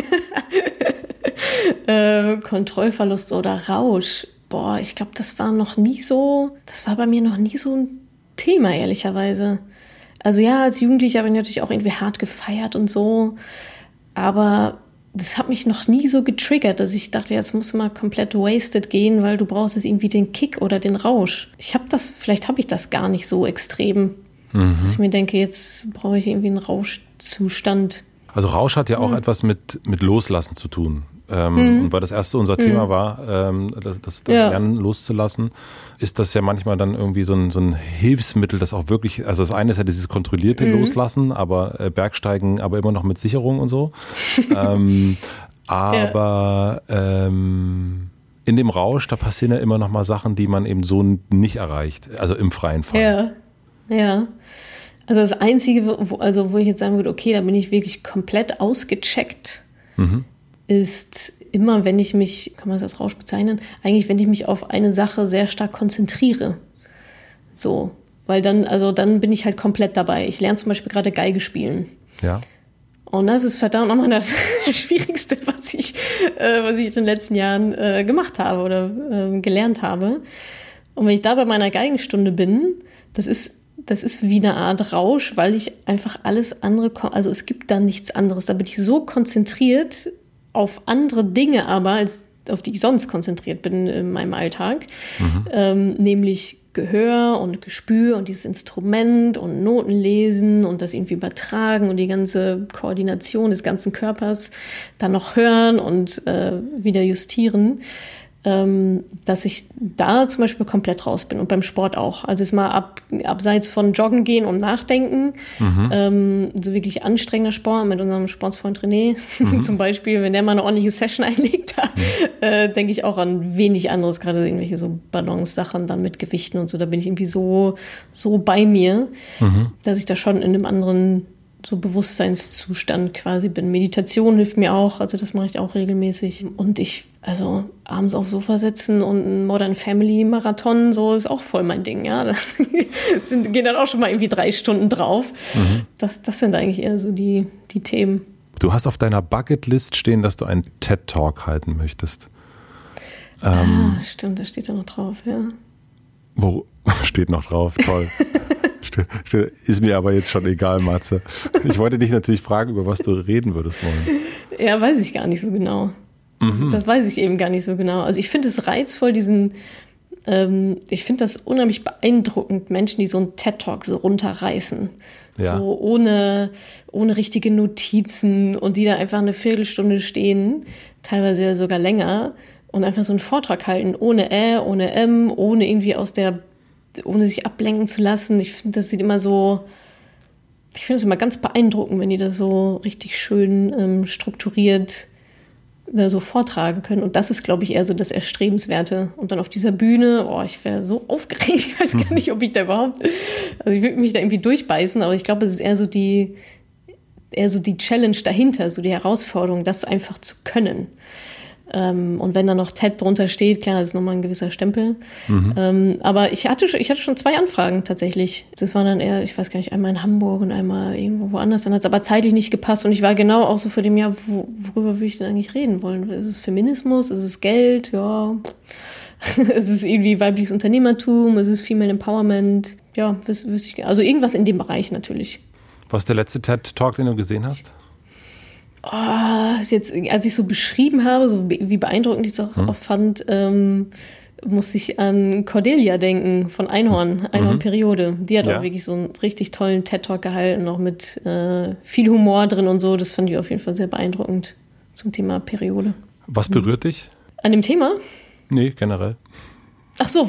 Kontrollverlust oder Rausch. Boah, ich glaube, das war bei mir noch nie so ein Thema, ehrlicherweise. Also ja, als Jugendlicher habe ich natürlich auch irgendwie hart gefeiert und so, aber das hat mich noch nie so getriggert, dass ich dachte, jetzt muss mal komplett wasted gehen, weil du brauchst jetzt irgendwie den Kick oder den Rausch. Vielleicht habe ich das gar nicht so extrem, dass ich mir denke, jetzt brauche ich irgendwie einen Rauschzustand. Also Rausch hat ja auch etwas mit Loslassen zu tun. Und weil das erste unser Thema war, das Lernen loszulassen, ist das ja manchmal dann irgendwie so ein Hilfsmittel, das auch wirklich, also das eine ist ja dieses kontrollierte Loslassen, aber Bergsteigen, aber immer noch mit Sicherung und so. Aber in dem Rausch, da passieren ja immer noch mal Sachen, die man eben so nicht erreicht, also im freien Fall. Ja. Also das Einzige, wo ich jetzt sagen würde, okay, da bin ich wirklich komplett ausgecheckt, ist immer, wenn ich mich, kann man das als Rausch bezeichnen, eigentlich, wenn ich mich auf eine Sache sehr stark konzentriere. So, weil dann bin ich halt komplett dabei. Ich lerne zum Beispiel gerade Geige spielen. Ja. Und das ist verdammt nochmal das Schwierigste, was ich in den letzten Jahren gemacht habe oder gelernt habe. Und wenn ich da bei meiner Geigenstunde bin, das ist wie eine Art Rausch, weil ich einfach alles andere, also es gibt da nichts anderes. Da bin ich so konzentriert auf andere Dinge aber, als auf die ich sonst konzentriert bin in meinem Alltag. Nämlich Gehör und Gespür und dieses Instrument und Noten lesen und das irgendwie übertragen und die ganze Koordination des ganzen Körpers dann noch hören und wieder justieren. Dass ich da zum Beispiel komplett raus bin und beim Sport auch. Also jetzt mal abseits von Joggen gehen und Nachdenken, so wirklich anstrengender Sport mit unserem Sportsfreund René zum Beispiel, wenn der mal eine ordentliche Session einlegt, da denke ich auch an wenig anderes, gerade irgendwelche so Balance-Sachen dann mit Gewichten und so, da bin ich irgendwie so bei mir, dass ich da schon in einem anderen so Bewusstseinszustand quasi bin. Meditation hilft mir auch, also das mache ich auch regelmäßig. Und also abends aufs Sofa sitzen und ein Modern Family Marathon, so ist auch voll mein Ding, ja. Da gehen dann auch schon mal irgendwie 3 Stunden drauf. Das sind eigentlich eher so die Themen. Du hast auf deiner Bucketlist stehen, dass du einen TED-Talk halten möchtest. Stimmt, da steht da noch drauf, ja. Wo steht noch drauf? Toll. Ist mir aber jetzt schon egal, Matze. Ich wollte dich natürlich fragen, über was du reden würdest wollen. Ja, weiß ich gar nicht so genau. Das weiß ich eben gar nicht so genau. Also ich finde es reizvoll, ich finde das unheimlich beeindruckend, Menschen, die so einen TED-Talk so runterreißen. Ja. So ohne richtige Notizen und die da einfach eine Viertelstunde stehen, teilweise ja sogar länger und einfach so einen Vortrag halten, ohne ohne M, ohne irgendwie ohne sich ablenken zu lassen. Ich finde, das immer ganz beeindruckend, wenn die das so richtig schön strukturiert so vortragen können. Und das ist, glaube ich, eher so das Erstrebenswerte. Und dann auf dieser Bühne, ich wäre so aufgeregt, ich weiß gar nicht, ob ich da überhaupt, also ich würde mich da irgendwie durchbeißen, aber ich glaube, es ist eher so die Challenge dahinter, so die Herausforderung, das einfach zu können. Und wenn da noch TED drunter steht, klar, das ist nochmal ein gewisser Stempel. Aber ich hatte schon 2 Anfragen tatsächlich. Das waren dann eher, ich weiß gar nicht, einmal in Hamburg und einmal irgendwo woanders. Dann hat es aber zeitlich nicht gepasst. Und ich war genau auch so vor dem Jahr, worüber würde ich denn eigentlich reden wollen? Ist es Feminismus? Ist es Geld? Ja. Ist es irgendwie weibliches Unternehmertum? Ist es Female Empowerment? Ja, wüsste ich. Also irgendwas in dem Bereich natürlich. Was ist der letzte TED-Talk, den du gesehen hast? Jetzt, als ich so beschrieben habe, so wie beeindruckend ich es auch fand, musste ich an Cordelia denken von Einhorn-Periode. Die hat auch wirklich so einen richtig tollen TED-Talk gehalten, auch mit viel Humor drin und so. Das fand ich auf jeden Fall sehr beeindruckend zum Thema Periode. Was berührt dich? An dem Thema? Nee, generell. Ach so,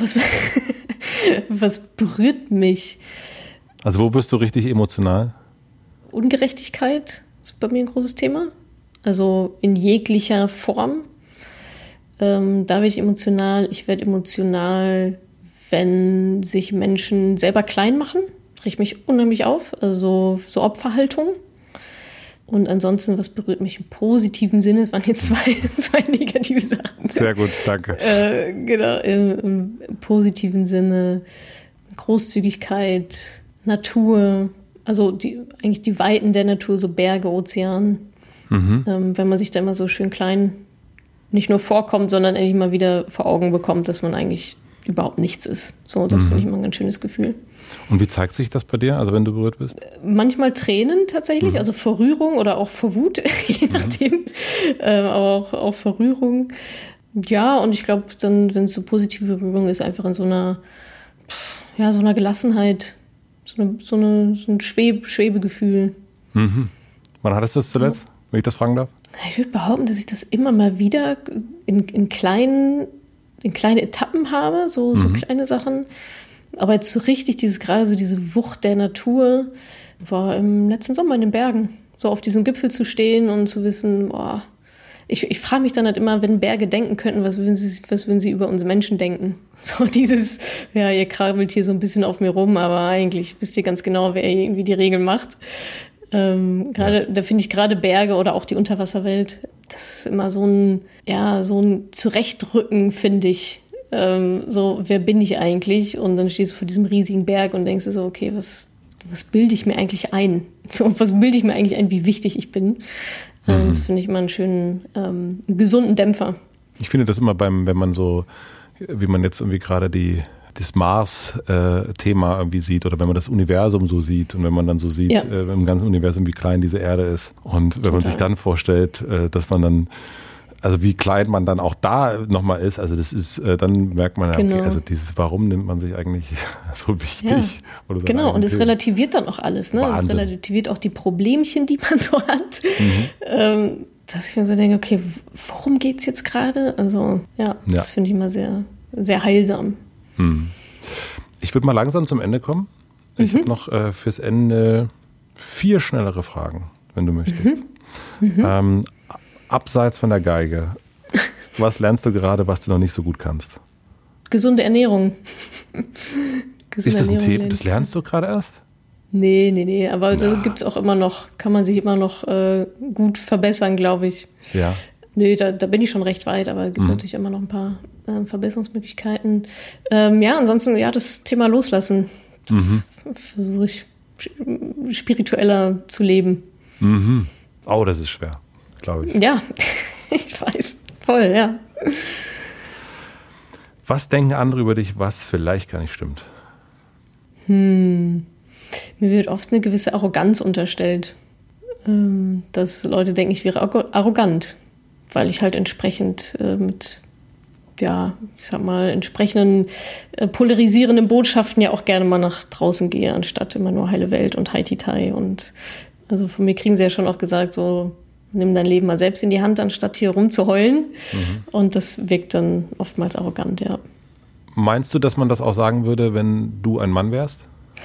was berührt mich? Also wo wirst du richtig emotional? Ungerechtigkeit ist bei mir ein großes Thema. Also in jeglicher Form. Da werde ich emotional. Ich werde emotional, wenn sich Menschen selber klein machen. Riecht mich unheimlich auf. Also so Opferhaltung. Und ansonsten, was berührt mich im positiven Sinne? Es waren jetzt zwei negative Sachen. Sehr gut, danke. Genau, im positiven Sinne Großzügigkeit, Natur, also eigentlich die Weiten der Natur, so Berge, Ozean. Wenn man sich da immer so schön klein nicht nur vorkommt, sondern endlich mal wieder vor Augen bekommt, dass man eigentlich überhaupt nichts ist. So, das finde ich immer ein ganz schönes Gefühl. Und wie zeigt sich das bei dir, also wenn du berührt bist? Manchmal Tränen tatsächlich, also vor Rührung oder auch vor Wut, je nachdem, aber auch vor Rührung. Ja, und ich glaube dann, wenn es so positive Berührung ist, einfach in so einer Gelassenheit, so ein Schwebegefühl. Wann hattest du das zuletzt, wenn ich das fragen darf? Ich würde behaupten, dass ich das immer mal wieder in kleine Etappen habe, so kleine Sachen. Aber jetzt so richtig gerade so diese Wucht der Natur war im letzten Sommer in den Bergen. So auf diesem Gipfel zu stehen und zu wissen, ich frage mich dann halt immer, wenn Berge denken könnten, was würden sie über uns Menschen denken? So dieses, ihr krabbelt hier so ein bisschen auf mir rum, aber eigentlich wisst ihr ganz genau, wer irgendwie die Regeln macht. Da finde ich gerade Berge oder auch die Unterwasserwelt, das ist immer so ein Zurechtrücken, finde ich. So, wer bin ich eigentlich? Und dann stehst du vor diesem riesigen Berg und denkst dir so, okay, was bilde ich mir eigentlich ein? So, was bilde ich mir eigentlich ein, wie wichtig ich bin? Das finde ich immer einen schönen, gesunden Dämpfer. Ich finde das immer wenn man so, wie man jetzt irgendwie gerade das Mars-Thema irgendwie sieht oder wenn man das Universum so sieht und wenn man dann so sieht, im ganzen Universum, wie klein diese Erde ist. Und wenn man sich dann vorstellt, dass man dann, also wie klein man dann auch da nochmal ist, also das ist, dann merkt man, okay, also warum nimmt man sich eigentlich so wichtig? Ja. Oder so genau, und es relativiert dann auch alles, ne? Es relativiert auch die Problemchen, die man so hat. Dass ich mir so denke, okay, worum geht's jetzt gerade? Also, das finde ich immer sehr, sehr heilsam. Ich würde mal langsam zum Ende kommen. Ich habe noch fürs Ende 4 schnellere Fragen, wenn du möchtest. Abseits von der Geige, was lernst du gerade, was du noch nicht so gut kannst? Gesunde Ernährung. Ist das ein Thema, das lernst du gerade erst? Nee, aber da gibt's auch immer noch, kann man sich immer noch gut verbessern, glaube ich. Ja. Nee, da bin ich schon recht weit, aber es gibt natürlich immer noch ein paar Verbesserungsmöglichkeiten. Ansonsten, das Thema Loslassen, das versuche ich spiritueller zu leben. Oh, das ist schwer, glaube ich. Ja, ich weiß, voll, ja. Was denken andere über dich, was vielleicht gar nicht stimmt? Mir wird oft eine gewisse Arroganz unterstellt. Dass Leute denken, ich wäre arrogant, weil ich halt entsprechend mit, entsprechenden polarisierenden Botschaften ja auch gerne mal nach draußen gehe, anstatt immer nur heile Welt und Haiti-Tai. Und also von mir kriegen sie ja schon auch gesagt, so, Nimm dein Leben mal selbst in die Hand, anstatt hier rumzuheulen. Und das wirkt dann oftmals arrogant, ja. Meinst du, dass man das auch sagen würde, wenn du ein Mann wärst?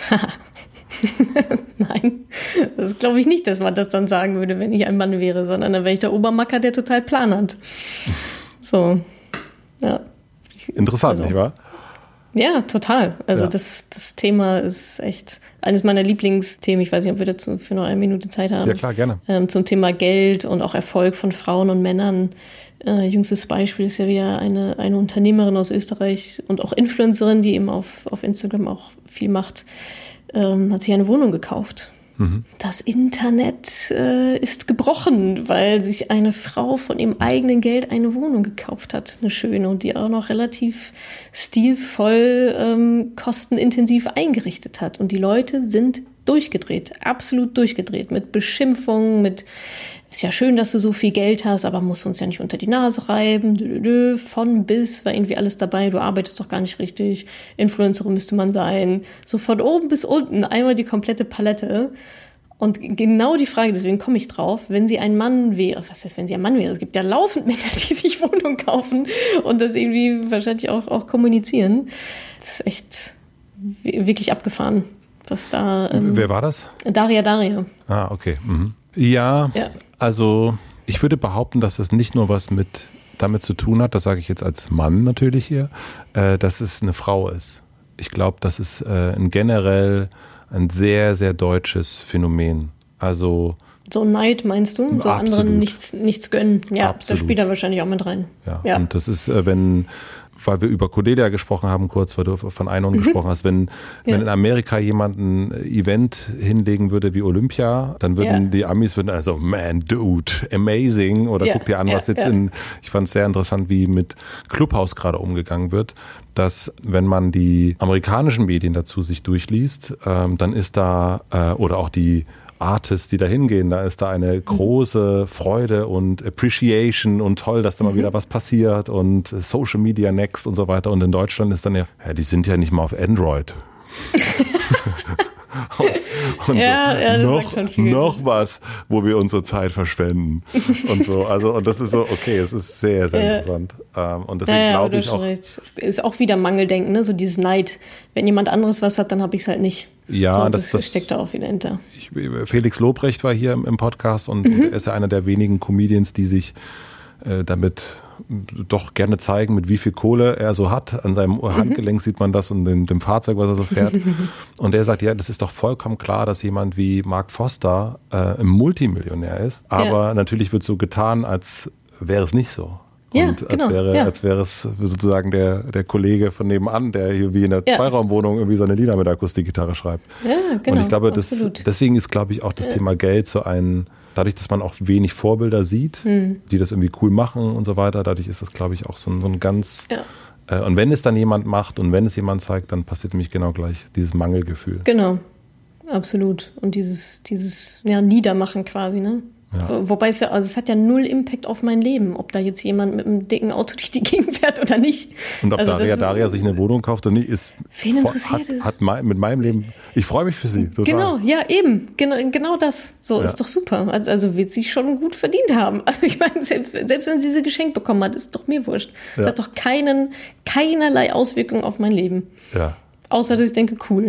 Nein, das glaube ich nicht, dass man das dann sagen würde, wenn ich ein Mann wäre, sondern dann wäre ich der Obermacker, der total Plan hat. So, ja. Interessant, nicht wahr? Ja, total. Also Ja. das Thema ist echt eines meiner Lieblingsthemen. Ich weiß nicht, ob wir dazu für noch eine Minute Zeit haben. Ja, klar, gerne. Zum Thema Geld und auch Erfolg von Frauen und Männern. Jüngstes Beispiel ist ja wieder eine Unternehmerin aus Österreich und auch Influencerin, die eben auf Instagram auch viel macht, hat sich eine Wohnung gekauft. Das Internet ist gebrochen, weil sich eine Frau von ihrem eigenen Geld eine Wohnung gekauft hat, eine schöne, und die auch noch relativ stilvoll, kostenintensiv eingerichtet hat. Und die Leute sind durchgedreht, absolut durchgedreht, mit Beschimpfungen, mit ist ja schön, dass du so viel Geld hast, aber musst uns ja nicht unter die Nase reiben. Von bis war irgendwie alles dabei. Du arbeitest doch gar nicht richtig. Influencerin müsste man sein. So von oben bis unten einmal die komplette Palette. Und genau die Frage, deswegen komme ich drauf, wenn sie ein Mann wäre, was heißt, wenn sie ein Mann wäre? Es gibt ja laufend Männer, die sich Wohnungen kaufen und das irgendwie wahrscheinlich auch kommunizieren. Das ist echt wirklich abgefahren, was da... Wer war das? Daria. Ah, okay. Ja, also ich würde behaupten, dass das nicht nur was damit zu tun hat, das sage ich jetzt als Mann natürlich hier, dass es eine Frau ist. Ich glaube, das ist generell ein sehr, sehr deutsches Phänomen. Also so Neid, meinst du? So absolut. Anderen nichts gönnen. Ja, Absolut. das spielt da wahrscheinlich auch mit rein. Ja. Und das ist, weil wir über Cordelia gesprochen haben, kurz, weil du von Einhorn gesprochen hast, wenn in Amerika jemand ein Event hinlegen würde wie Olympia, dann würden die Amis also, man, dude, amazing, oder guck dir an, was jetzt ich fand es sehr interessant, wie mit Clubhouse gerade umgegangen wird, dass wenn man die amerikanischen Medien dazu sich durchliest, dann ist da, oder auch die Artists, die da hingehen, da ist da eine große Freude und Appreciation und toll, dass da mal wieder was passiert und Social Media next und so weiter. Und in Deutschland ist dann die sind ja nicht mal auf Android. und so, noch was, wo wir unsere Zeit verschwenden und so. Also, und das ist so, okay, es ist sehr, sehr interessant. Und deswegen glaube ich auch. Recht. Ist auch wieder Mangeldenken, ne? So dieses Neid. Wenn jemand anderes was hat, dann habe ich es halt nicht. Ja, so, das steckt da auch wieder hinter. Felix Lobrecht war hier im Podcast und er ist ja einer der wenigen Comedians, die sich damit doch gerne zeigen, mit wie viel Kohle er so hat. An seinem Handgelenk sieht man das und dem Fahrzeug, was er so fährt. Und er sagt, ja, das ist doch vollkommen klar, dass jemand wie Mark Foster ein Multimillionär ist. Aber natürlich wird so getan, als wäre es nicht so. Und als wäre es sozusagen der Kollege von nebenan, der hier wie in der Zweiraumwohnung irgendwie seine Lieder mit Akustikgitarre schreibt. Ja, genau. Und ich glaube, deswegen ist, glaube ich, auch das Thema Geld so dadurch, dass man auch wenig Vorbilder sieht, die das irgendwie cool machen und so weiter, dadurch ist das, glaube ich, auch so ein ganz... und wenn es dann jemand macht und wenn es jemand zeigt, dann passiert nämlich genau gleich dieses Mangelgefühl. Genau, absolut. Und dieses Niedermachen quasi, ne? Ja. Wobei es hat ja null Impact auf mein Leben, ob da jetzt jemand mit einem dicken Auto durch die Gegend fährt oder nicht. Und ob Daria sich eine Wohnung kauft oder nicht, wen interessiert es? Hat mit meinem Leben, ich freue mich für sie. Total. Genau, ja eben, genau das. So ist doch super. Also wird sie schon gut verdient haben. Also ich meine, selbst wenn sie geschenkt bekommen hat, ist doch mir wurscht. Das hat doch keinerlei Auswirkungen auf mein Leben. Ja. Außer, dass ich denke, cool.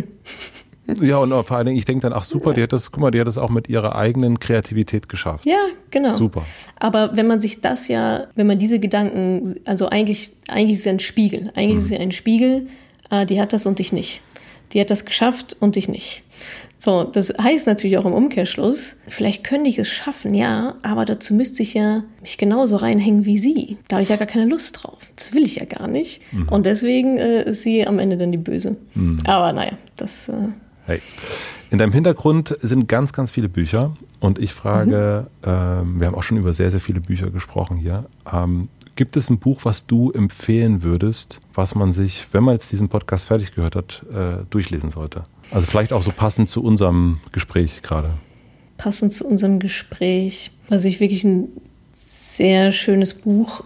Ja, und vor allen Dingen, ich denke dann, ach super, die hat das auch mit ihrer eigenen Kreativität geschafft. Ja, genau. Super. Aber wenn man sich wenn man diese Gedanken, also eigentlich ist es ein Spiegel. Eigentlich ist es ja ein Spiegel, die hat das und ich nicht. Die hat das geschafft und ich nicht. So, das heißt natürlich auch im Umkehrschluss, vielleicht könnte ich es schaffen, ja, aber dazu müsste ich ja mich genauso reinhängen wie sie. Da habe ich ja gar keine Lust drauf. Das will ich ja gar nicht. Und deswegen ist sie am Ende dann die Böse. Aber naja, das... Hey. In deinem Hintergrund sind ganz, ganz viele Bücher und ich frage, wir haben auch schon über sehr, sehr viele Bücher gesprochen hier. Gibt es ein Buch, was du empfehlen würdest, was man sich, wenn man jetzt diesen Podcast fertig gehört hat, durchlesen sollte? Also vielleicht auch so passend zu unserem Gespräch gerade. Passend zu unserem Gespräch, was ich wirklich ein sehr schönes Buch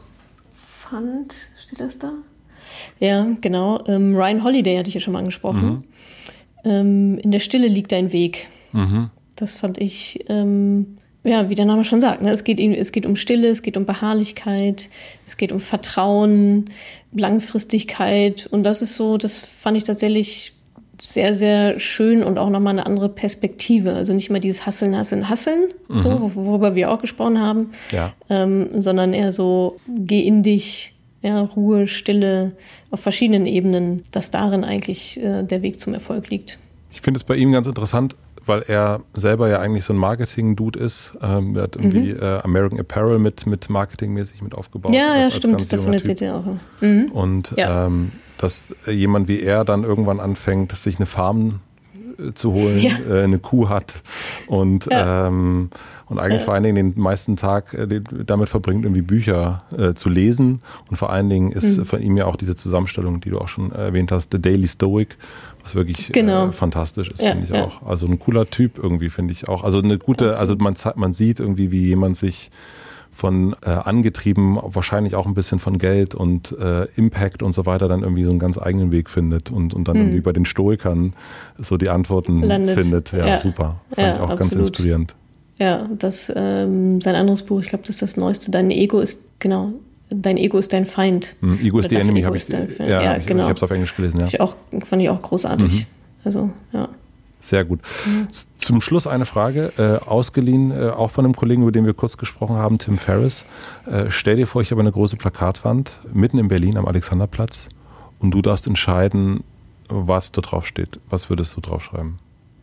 fand. Steht das da? Ja, genau. Ryan Holiday hatte ich ja schon mal angesprochen. In der Stille liegt ein Weg. Das fand ich ja, wie der Name schon sagt, ne? Es geht um Stille, es geht um Beharrlichkeit, es geht um Vertrauen, Langfristigkeit. Und das fand ich tatsächlich sehr, sehr schön und auch nochmal eine andere Perspektive. Also nicht immer dieses Hasseln, so, worüber wir auch gesprochen haben, sondern eher so, geh in dich, ja, Ruhe, Stille auf verschiedenen Ebenen, dass darin eigentlich der Weg zum Erfolg liegt. Ich finde es bei ihm ganz interessant, weil er selber ja eigentlich so ein Marketing-Dude ist. Er hat irgendwie American Apparel mit marketingmäßig mit aufgebaut. Ja, stimmt, davon erzählt er auch. Und dass jemand wie er dann irgendwann anfängt, sich eine Farm zu holen, eine Kuh hat und eigentlich vor allen Dingen den meisten Tag damit verbringt, irgendwie Bücher zu lesen. Und vor allen Dingen ist von ihm ja auch diese Zusammenstellung, die du auch schon erwähnt hast, The Daily Stoic, was wirklich fantastisch ist, finde ich auch. Also ein cooler Typ irgendwie, finde ich auch. Also eine gute, also man sieht irgendwie, wie jemand sich von angetrieben, wahrscheinlich auch ein bisschen von Geld und Impact und so weiter, dann irgendwie so einen ganz eigenen Weg findet und dann irgendwie bei den Stoikern so die Antworten findet. Ja, super. Fand ich auch ganz inspirierend. Ja, sein anderes Buch, ich glaube, das ist das Neueste, Dein Ego ist dein Feind. Ego is the enemy, habe ich. Genau. Ich habe es auf Englisch gelesen, ja. Fand ich auch großartig. Also, ja. Sehr gut. Zum Schluss eine Frage, ausgeliehen, auch von einem Kollegen, über den wir kurz gesprochen haben, Tim Ferriss. Stell dir vor, ich habe eine große Plakatwand mitten in Berlin am Alexanderplatz und du darfst entscheiden, was da drauf steht. Was würdest du draufschreiben?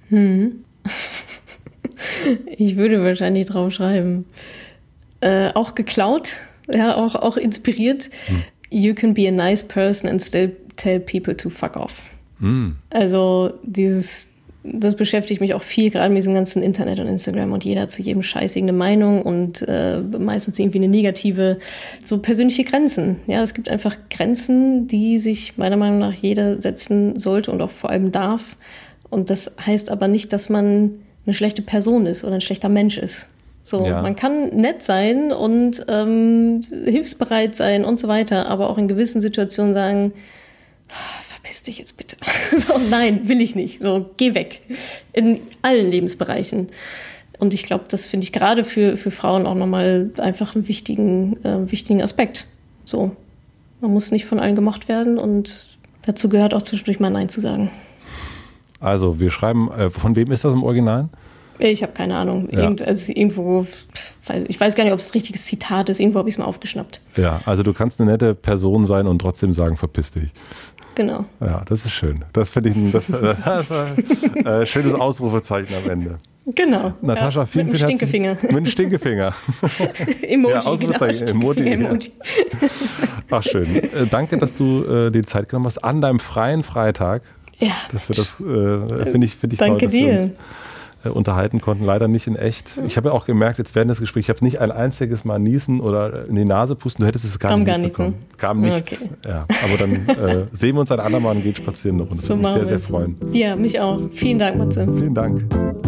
Ich würde wahrscheinlich draufschreiben, auch geklaut, ja, auch inspiriert. You can be a nice person and still tell people to fuck off. Also das beschäftigt mich auch viel, gerade mit diesem ganzen Internet und Instagram und jeder hat zu jedem Scheiß irgendeine Meinung und meistens irgendwie eine negative, so persönliche Grenzen. Ja, es gibt einfach Grenzen, die sich meiner Meinung nach jeder setzen sollte und auch vor allem darf. Und das heißt aber nicht, dass man eine schlechte Person ist oder ein schlechter Mensch ist. So, man kann nett sein und hilfsbereit sein und so weiter, aber auch in gewissen Situationen sagen, verpiss dich jetzt bitte. So, nein, will ich nicht. So, geh weg. In allen Lebensbereichen. Und ich glaube, das finde ich gerade für Frauen auch nochmal einfach einen wichtigen Aspekt. So, man muss nicht von allen gemocht werden und dazu gehört auch zwischendurch mal Nein zu sagen. Also, wir schreiben, von wem ist das im Original? Ich habe keine Ahnung. Ja. Irgendwo, ich weiß gar nicht, ob es ein richtiges Zitat ist. Irgendwo habe ich es mal aufgeschnappt. Ja, also du kannst eine nette Person sein und trotzdem sagen, verpiss dich. Genau. Ja, das ist schön. Das finde ich das ist ein schönes Ausrufezeichen am Ende. Genau. Natascha, vielen herzlichen Dank. Mit einem Stinkefinger. Emoji, ja, Ausrufezeichen. Emoji. Ach, schön. Danke, dass du dir Zeit genommen hast an deinem freien Freitag. Ja. Dass wir das, finde ich Danke toll, dass dir. wir uns unterhalten konnten, leider nicht in echt. Ich habe ja auch gemerkt, jetzt während des Gesprächs, ich habe nicht ein einziges Mal niesen oder in die Nase pusten, du hättest es gar nicht mitbekommen. Kam nichts. Okay. Ja, aber dann sehen wir uns ein andermal und gehen spazieren noch und das würde mich sehr, sehr freuen. Ja, mich auch. Vielen Dank, Matze. Vielen Dank.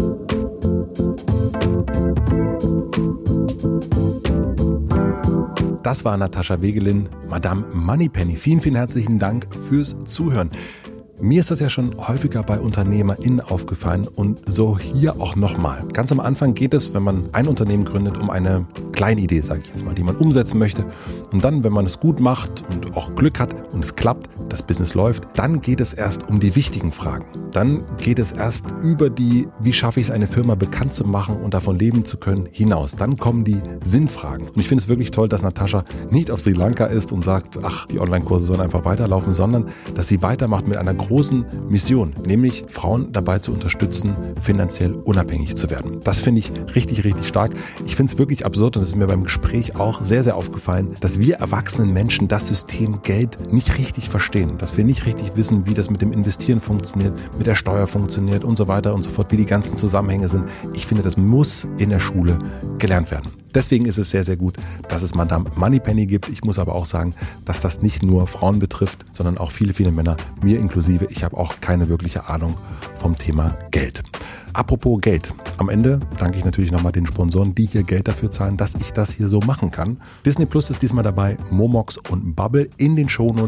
Das war Natascha Wegelin, Madame Moneypenny. Vielen, vielen herzlichen Dank fürs Zuhören. Mir ist das ja schon häufiger bei UnternehmerInnen aufgefallen und so hier auch nochmal. Ganz am Anfang geht es, wenn man ein Unternehmen gründet, um eine kleine Idee, sage ich jetzt mal, die man umsetzen möchte. Und dann, wenn man es gut macht und auch Glück hat und es klappt, das Business läuft, dann geht es erst um die wichtigen Fragen. Dann geht es erst über die, wie schaffe ich es, eine Firma bekannt zu machen und davon leben zu können, hinaus. Dann kommen die Sinnfragen. Und ich finde es wirklich toll, dass Natascha nicht auf Sri Lanka ist und sagt, ach, die Online-Kurse sollen einfach weiterlaufen, sondern dass sie weitermacht mit einer großen Mission, nämlich Frauen dabei zu unterstützen, finanziell unabhängig zu werden. Das finde ich richtig, richtig stark. Ich finde es wirklich absurd und das ist mir beim Gespräch auch sehr, sehr aufgefallen, dass wir erwachsenen Menschen das System Geld nicht richtig verstehen, dass wir nicht richtig wissen, wie das mit dem Investieren funktioniert, mit der Steuer funktioniert und so weiter und so fort, wie die ganzen Zusammenhänge sind. Ich finde, das muss in der Schule gelernt werden. Deswegen ist es sehr, sehr gut, dass es Madame Moneypenny gibt. Ich muss aber auch sagen, dass das nicht nur Frauen betrifft, sondern auch viele, viele Männer, mir inklusive. Ich habe auch keine wirkliche Ahnung vom Thema Geld. Apropos Geld. Am Ende danke ich natürlich nochmal den Sponsoren, die hier Geld dafür zahlen, dass ich das hier so machen kann. Disney Plus ist diesmal dabei, Momox und Bubble. In den Shownotes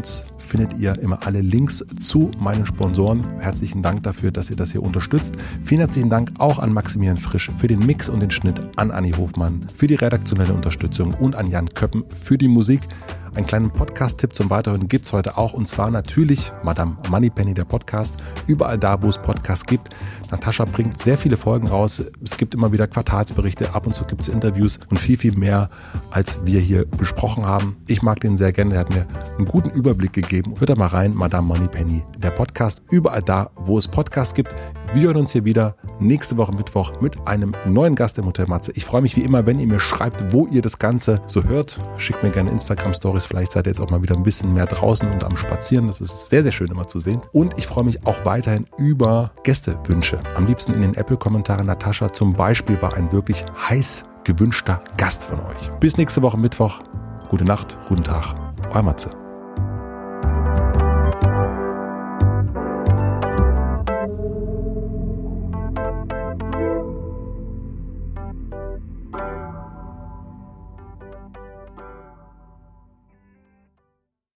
findet ihr immer alle Links zu meinen Sponsoren. Herzlichen Dank dafür, dass ihr das hier unterstützt. Vielen herzlichen Dank auch an Maximilian Frisch für den Mix und den Schnitt, an Anni Hofmann für die redaktionelle Unterstützung und an Jan Köppen für die Musik. Einen kleinen Podcast-Tipp zum Weiterhören gibt es heute auch, und zwar natürlich Madame Moneypenny, der Podcast, überall da, wo es Podcasts gibt. Natascha bringt sehr viele Folgen raus. Es gibt immer wieder Quartalsberichte, ab und zu gibt es Interviews und viel, viel mehr, als wir hier besprochen haben. Ich mag den sehr gerne, er hat mir einen guten Überblick gegeben. Hört da mal rein, Madame Moneypenny, der Podcast, überall da, wo es Podcasts gibt. Wir hören uns hier wieder nächste Woche Mittwoch mit einem neuen Gast im Hotel Matze. Ich freue mich wie immer, wenn ihr mir schreibt, wo ihr das Ganze so hört. Schickt mir gerne Instagram-Stories. Vielleicht seid ihr jetzt auch mal wieder ein bisschen mehr draußen und am Spazieren. Das ist sehr, sehr schön immer zu sehen. Und ich freue mich auch weiterhin über Gästewünsche. Am liebsten in den Apple-Kommentaren. Natascha zum Beispiel war ein wirklich heiß gewünschter Gast von euch. Bis nächste Woche Mittwoch. Gute Nacht, guten Tag. Euer Matze.